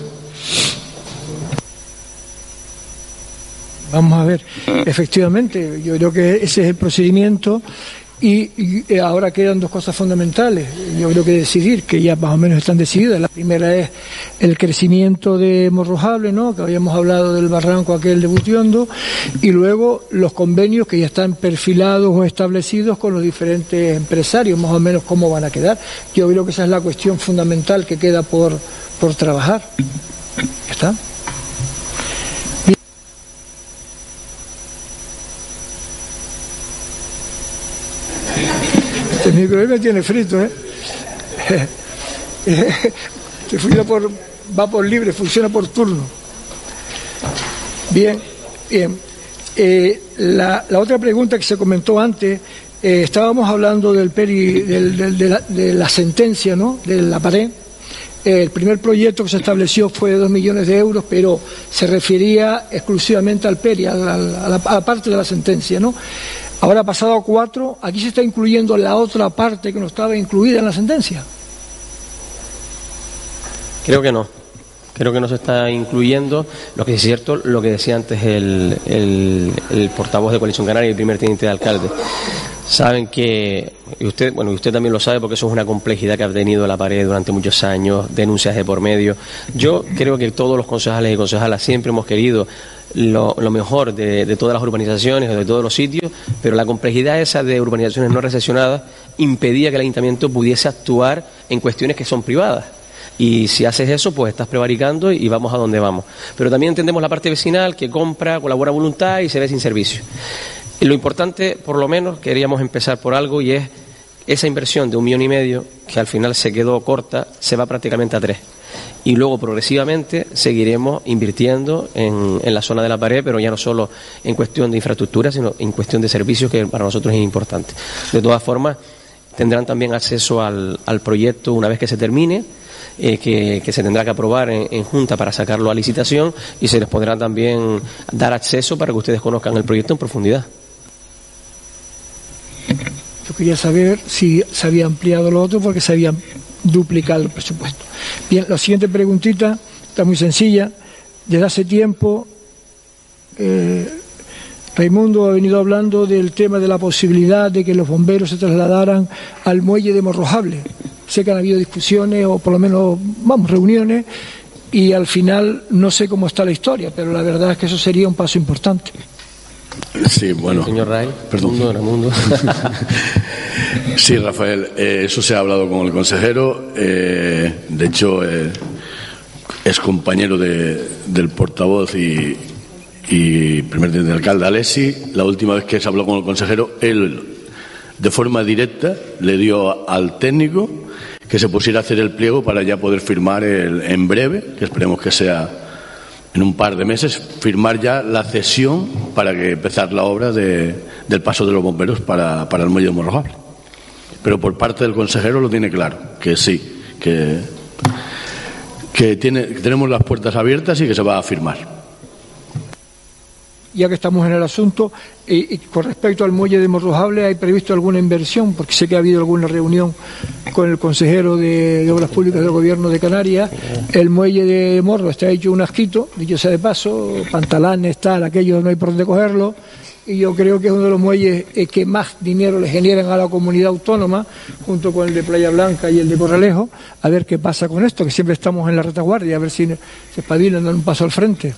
Vamos a ver, efectivamente, yo creo que ese es el procedimiento. Y, y ahora quedan dos cosas fundamentales, yo creo que decidir, que ya más o menos están decididas. La primera es el crecimiento de Morrojable, ¿no?, que habíamos hablado del barranco aquel de Butiondo, y luego los convenios que ya están perfilados o establecidos con los diferentes empresarios, más o menos cómo van a quedar. Yo creo que esa es la cuestión fundamental que queda por, por trabajar. ¿Ya está? El micro me tiene frito, ¿eh? Se funciona por, va por libre, funciona por turno. Bien, bien. Eh, la, la otra pregunta que se comentó antes, eh, estábamos hablando del peri, del, del, de, la, de la sentencia, ¿no?, de la pared. Eh, el primer proyecto que se estableció fue de dos millones de euros, pero se refería exclusivamente al peri, a la, a la, a la parte de la sentencia, ¿no? Ahora ha pasado a cuatro, aquí se está incluyendo la otra parte que no estaba incluida en la sentencia. Creo que no. Creo que no se está incluyendo. Lo que es cierto, lo que decía antes el, el, el portavoz de Coalición Canaria y el primer teniente de alcalde. Saben que, y usted, bueno, usted también lo sabe porque eso es una complejidad que ha tenido la pared durante muchos años, denuncias de por medio. Yo creo que todos los concejales y concejalas siempre hemos querido Lo, lo mejor de, de todas las urbanizaciones, de todos los sitios, pero la complejidad esa de urbanizaciones no recesionadas impedía que el ayuntamiento pudiese actuar en cuestiones que son privadas. Y si haces eso, pues estás prevaricando y vamos a donde vamos. Pero también entendemos la parte vecinal que compra, colabora a voluntad y se ve sin servicio. Y lo importante, por lo menos, queríamos empezar por algo, y es esa inversión de un millón y medio, que al final se quedó corta, se va prácticamente a tres. Y luego progresivamente seguiremos invirtiendo en, en la zona de la pared, pero ya no solo en cuestión de infraestructura, sino en cuestión de servicios, que para nosotros es importante. De todas formas, tendrán también acceso al, al proyecto una vez que se termine, eh, que, que se tendrá que aprobar en, en Junta para sacarlo a licitación, y se les podrá también dar acceso para que ustedes conozcan el proyecto en profundidad. Yo quería saber si se había ampliado lo otro, porque se había duplicado el presupuesto. Bien, la siguiente preguntita está muy sencilla. Desde hace tiempo eh, Raimundo ha venido hablando del tema de la posibilidad de que los bomberos se trasladaran al muelle de Morrojable. Sé que han habido discusiones, o por lo menos, vamos, reuniones, y al final no sé cómo está la historia, pero la verdad es que eso sería un paso importante. Sí, bueno. Señor Ray, perdón. Mundo, Ramundo. Sí, Rafael, eh, eso se ha hablado con el consejero. Eh, de hecho, eh, es compañero de, del portavoz y, y primer teniente de alcalde Alessi. La última vez que se habló con el consejero, él, de forma directa, le dio al técnico que se pusiera a hacer el pliego para ya poder firmar el, en breve, que esperemos que sea en un par de meses, firmar ya la cesión para que empezar la obra de, del paso de los bomberos para, para el muelle de Morrojable. Pero por parte del consejero lo tiene claro, que sí, que, que, tiene, que tenemos las puertas abiertas y que se va a firmar. Ya que estamos en el asunto, y, y con respecto al muelle de Morrojable, ¿hay previsto alguna inversión? Porque sé que ha habido alguna reunión con el consejero de, de Obras Públicas del Gobierno de Canarias. El muelle de Morro está hecho un asquito, dicho sea de paso, pantalanes, tal, aquello no hay por dónde cogerlo, y yo creo que es uno de los muelles eh, que más dinero le generan a la comunidad autónoma, junto con el de Playa Blanca y el de Corralejo. A ver qué pasa con esto, que siempre estamos en la retaguardia, a ver si se espabilan, dan un paso al frente.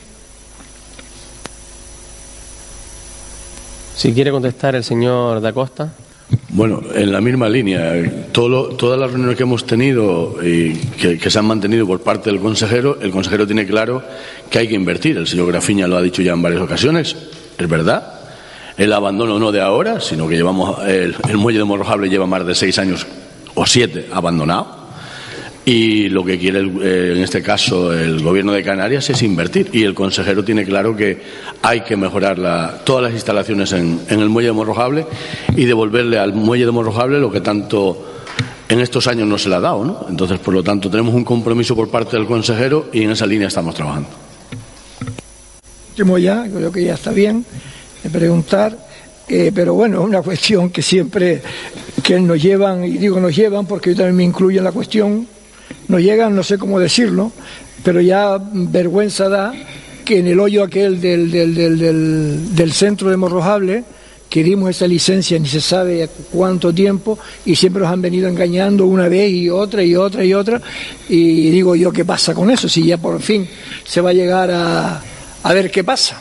Si quiere contestar el señor Da Costa. Bueno, en la misma línea, todo lo, todas las reuniones que hemos tenido y que, que se han mantenido por parte del consejero, el consejero tiene claro que hay que invertir. El señor Grafiña lo ha dicho ya en varias ocasiones, es verdad. El abandono no de ahora, sino que llevamos el, el muelle de Morrojable lleva más de seis años o siete abandonado. Y lo que quiere, el, eh, en este caso, el Gobierno de Canarias es invertir. Y el consejero tiene claro que hay que mejorar la, todas las instalaciones en, en el muelle de Morrojable y devolverle al muelle de Morrojable lo que tanto en estos años no se le ha dado, ¿no? Entonces, por lo tanto, tenemos un compromiso por parte del consejero y en esa línea estamos trabajando. Último ya, creo que ya está bien de preguntar, eh, pero bueno, es una cuestión que siempre que nos llevan, y digo nos llevan porque yo también me incluyo en la cuestión. Nos llegan, no sé cómo decirlo, pero ya vergüenza da que en el hoyo aquel del, del, del, del, del centro de Morrojable, que dimos esa licencia ni se sabe cuánto tiempo, y siempre nos han venido engañando una vez y otra y otra y otra, y digo yo, ¿qué pasa con eso? Si ya por fin se va a llegar a, a ver qué pasa.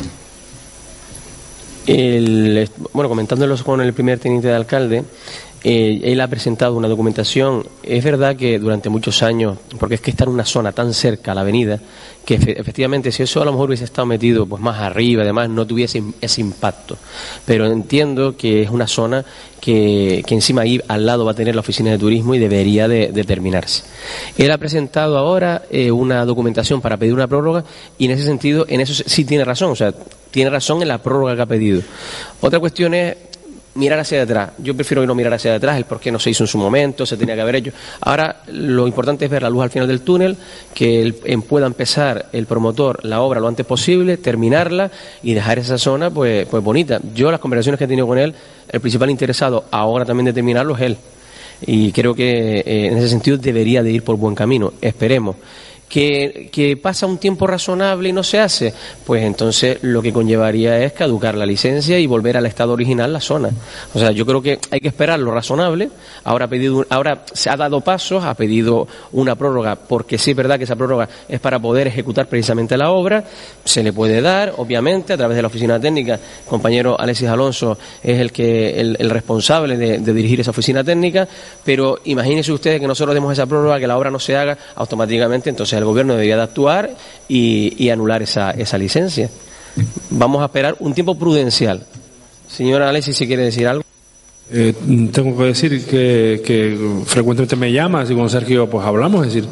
El, bueno, comentándolo con el primer teniente de alcalde, Eh, él ha presentado una documentación. Es verdad que durante muchos años, porque es que está en una zona tan cerca a la avenida, que efectivamente si eso a lo mejor hubiese estado metido pues más arriba, además no tuviese ese impacto. Pero entiendo que es una zona que, que encima ahí al lado va a tener la oficina de turismo y debería de, de terminarse. Él ha presentado ahora eh, una documentación para pedir una prórroga y en ese sentido, en eso sí tiene razón, o sea, tiene razón en la prórroga que ha pedido. Otra cuestión es mirar hacia atrás. Yo prefiero no mirar hacia atrás, el por qué no se hizo en su momento, se tenía que haber hecho. Ahora lo importante es ver la luz al final del túnel, que el, en, pueda empezar el promotor la obra lo antes posible, terminarla y dejar esa zona pues, pues bonita. Yo las conversaciones que he tenido con él, el principal interesado ahora también de terminarlo es él. Y creo que eh, en ese sentido debería de ir por buen camino. Esperemos. Que, que pasa un tiempo razonable y no se hace, pues entonces lo que conllevaría es caducar la licencia y volver al estado original la zona. O sea, yo creo que hay que esperar lo razonable. Ahora ha pedido, ahora se ha dado pasos, ha pedido una prórroga, porque sí es verdad que esa prórroga es para poder ejecutar precisamente la obra. Se le puede dar, obviamente, a través de la oficina técnica. El compañero Alexis Alonso es el que el, el responsable de, de dirigir esa oficina técnica, pero imagínense ustedes que nosotros demos esa prórroga, que la obra no se haga automáticamente, entonces el gobierno debería de actuar y, y anular esa, esa licencia. Vamos a esperar un tiempo prudencial. Señora Alexis, si quiere decir algo. Eh, tengo que decir que, que frecuentemente me llama, así con Sergio pues hablamos, es decir,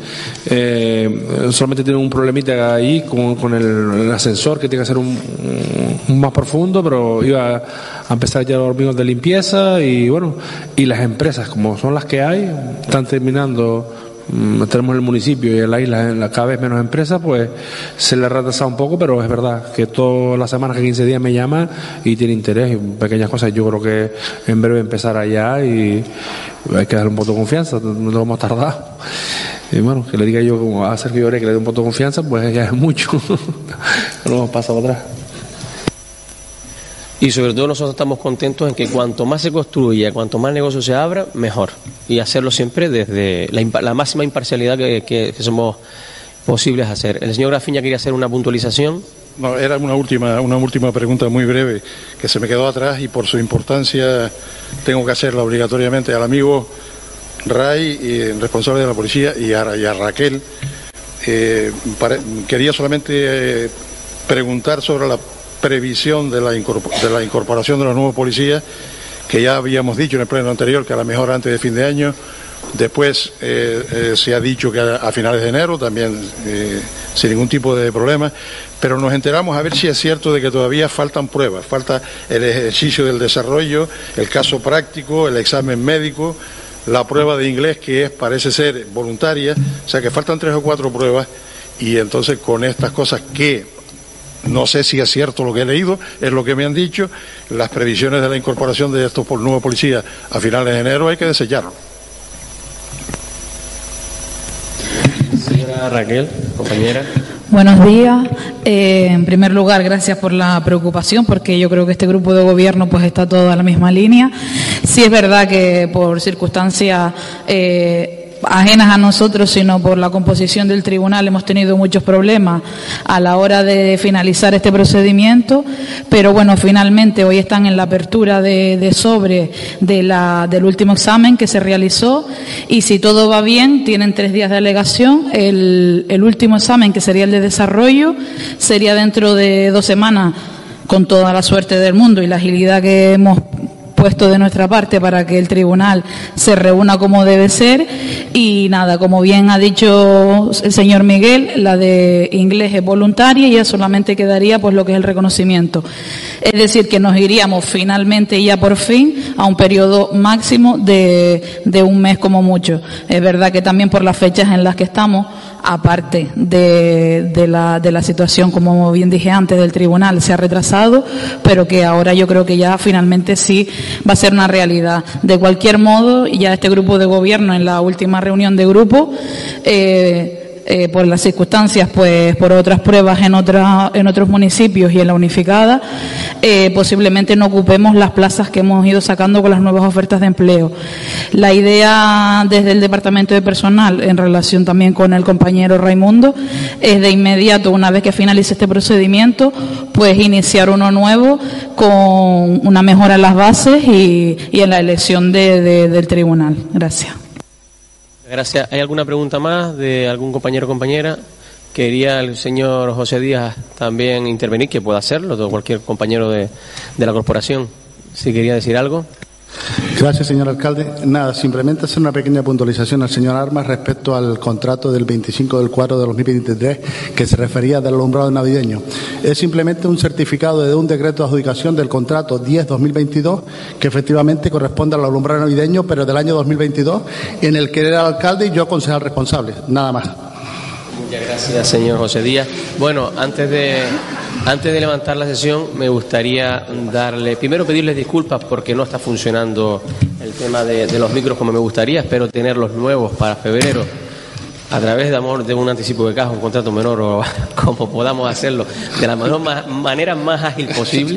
eh, solamente tiene un problemita ahí con, con el, el ascensor que tiene que ser un, un más profundo, pero iba a empezar ya los hormigos de limpieza y bueno, y las empresas como son las que hay, están terminando. Tenemos el municipio y en la isla en la cada vez menos empresas, pues se le retrasa un poco, pero es verdad que todas las semanas, que quince días me llama y tiene interés y pequeñas cosas. Yo creo que en breve empezar allá y hay que darle un voto de confianza, no lo hemos tardado. Y bueno, que le diga yo como a Sergio Lloré que le dé un voto de confianza, pues ya es mucho. No hemos pasado atrás. Y sobre todo nosotros estamos contentos en que cuanto más se construya, cuanto más negocio se abra, mejor. Y hacerlo siempre desde la, la máxima imparcialidad que, que, que somos posibles hacer. El señor Grafiña quería hacer una puntualización. No, era una última, una última pregunta muy breve que se me quedó atrás y por su importancia tengo que hacerla obligatoriamente al amigo Ray, y responsable de la policía, y a, y a Raquel. Eh, para, quería solamente eh, preguntar sobre la previsión de la, de la incorporación de los nuevos policías, que ya habíamos dicho en el pleno anterior que a lo mejor antes de fin de año. Después eh, eh, se ha dicho que a, a finales de enero, también eh, sin ningún tipo de problema, pero nos enteramos a ver si es cierto de que todavía faltan pruebas, falta el ejercicio del desarrollo, el caso práctico, el examen médico, la prueba de inglés, que es, parece ser voluntaria, o sea que faltan tres o cuatro pruebas, y entonces con estas cosas que no sé si es cierto lo que he leído, es lo que me han dicho, las previsiones de la incorporación de estos nuevos policías a finales de enero hay que desellarlo. Señora Raquel, compañera. Buenos días. Eh, en primer lugar, gracias por la preocupación, porque yo creo que este grupo de gobierno pues está todo a la misma línea. Sí es verdad que por circunstancias eh, ajenas a nosotros, sino por la composición del tribunal, hemos tenido muchos problemas a la hora de finalizar este procedimiento, pero bueno, finalmente hoy están en la apertura de, de sobre de la, del último examen que se realizó, y si todo va bien, tienen tres días de alegación. El, el último examen, que sería el de desarrollo, sería dentro de dos semanas, con toda la suerte del mundo y la agilidad que hemos puesto de nuestra parte para que el tribunal se reúna como debe ser. Y nada, como bien ha dicho el señor Miguel, la de inglés es voluntaria y ya solamente quedaría pues lo que es el reconocimiento. Es decir, que nos iríamos finalmente ya por fin a un periodo máximo de, de un mes como mucho. Es verdad que también por las fechas en las que estamos, aparte de, de, la, de la situación, como bien dije antes, del tribunal, se ha retrasado, pero que ahora yo creo que ya finalmente sí va a ser una realidad. De cualquier modo, ya este grupo de gobierno, en la última reunión de grupo, eh, Eh, por las circunstancias, pues por otras pruebas en otra, en otros municipios y en la unificada, eh, posiblemente no ocupemos las plazas que hemos ido sacando con las nuevas ofertas de empleo. La idea desde el Departamento de Personal, en relación también con el compañero Raimundo, es de inmediato, una vez que finalice este procedimiento, pues iniciar uno nuevo con una mejora en las bases y, y en la elección de, de, del tribunal. Gracias. Gracias. ¿Hay alguna pregunta más de algún compañero o compañera? Quería el señor José Díaz también intervenir, que pueda hacerlo, todo cualquier compañero de, de la corporación. Si quería decir algo. Gracias, señor alcalde. Nada, simplemente hacer una pequeña puntualización al señor Armas respecto al contrato del veinticinco del cuatro de dos mil veintitrés que se refería del alumbrado navideño. Es simplemente un certificado de un decreto de adjudicación del contrato diez barra dos mil veintidós que efectivamente corresponde al alumbrado navideño, pero del año dos mil veintidós, en el que era el alcalde y yo concejal responsable. Nada más. Muchas gracias, señor José Díaz. Bueno, antes de, antes de levantar la sesión, me gustaría darle, primero pedirles disculpas porque no está funcionando el tema de, de los micros como me gustaría. Espero tener los nuevos para febrero a través de, amor, de un anticipo de caja, un contrato menor o como podamos hacerlo de la mejor ma- manera más ágil posible.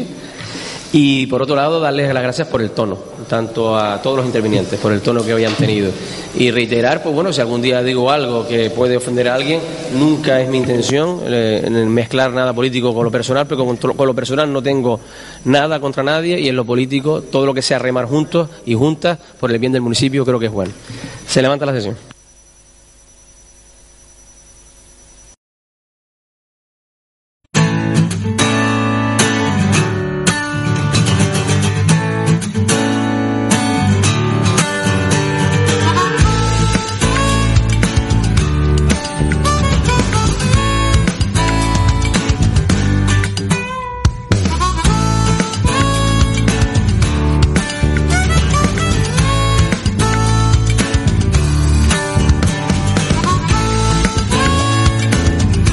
Y por otro lado, darles las gracias por el tono, tanto a todos los intervinientes, por el tono que hoy han tenido. Y reiterar, pues bueno, si algún día digo algo que puede ofender a alguien, nunca es mi intención eh, mezclar nada político con lo personal, pero con, con lo personal no tengo nada contra nadie, y en lo político, todo lo que sea remar juntos y juntas por el bien del municipio creo que es bueno. Se levanta la sesión.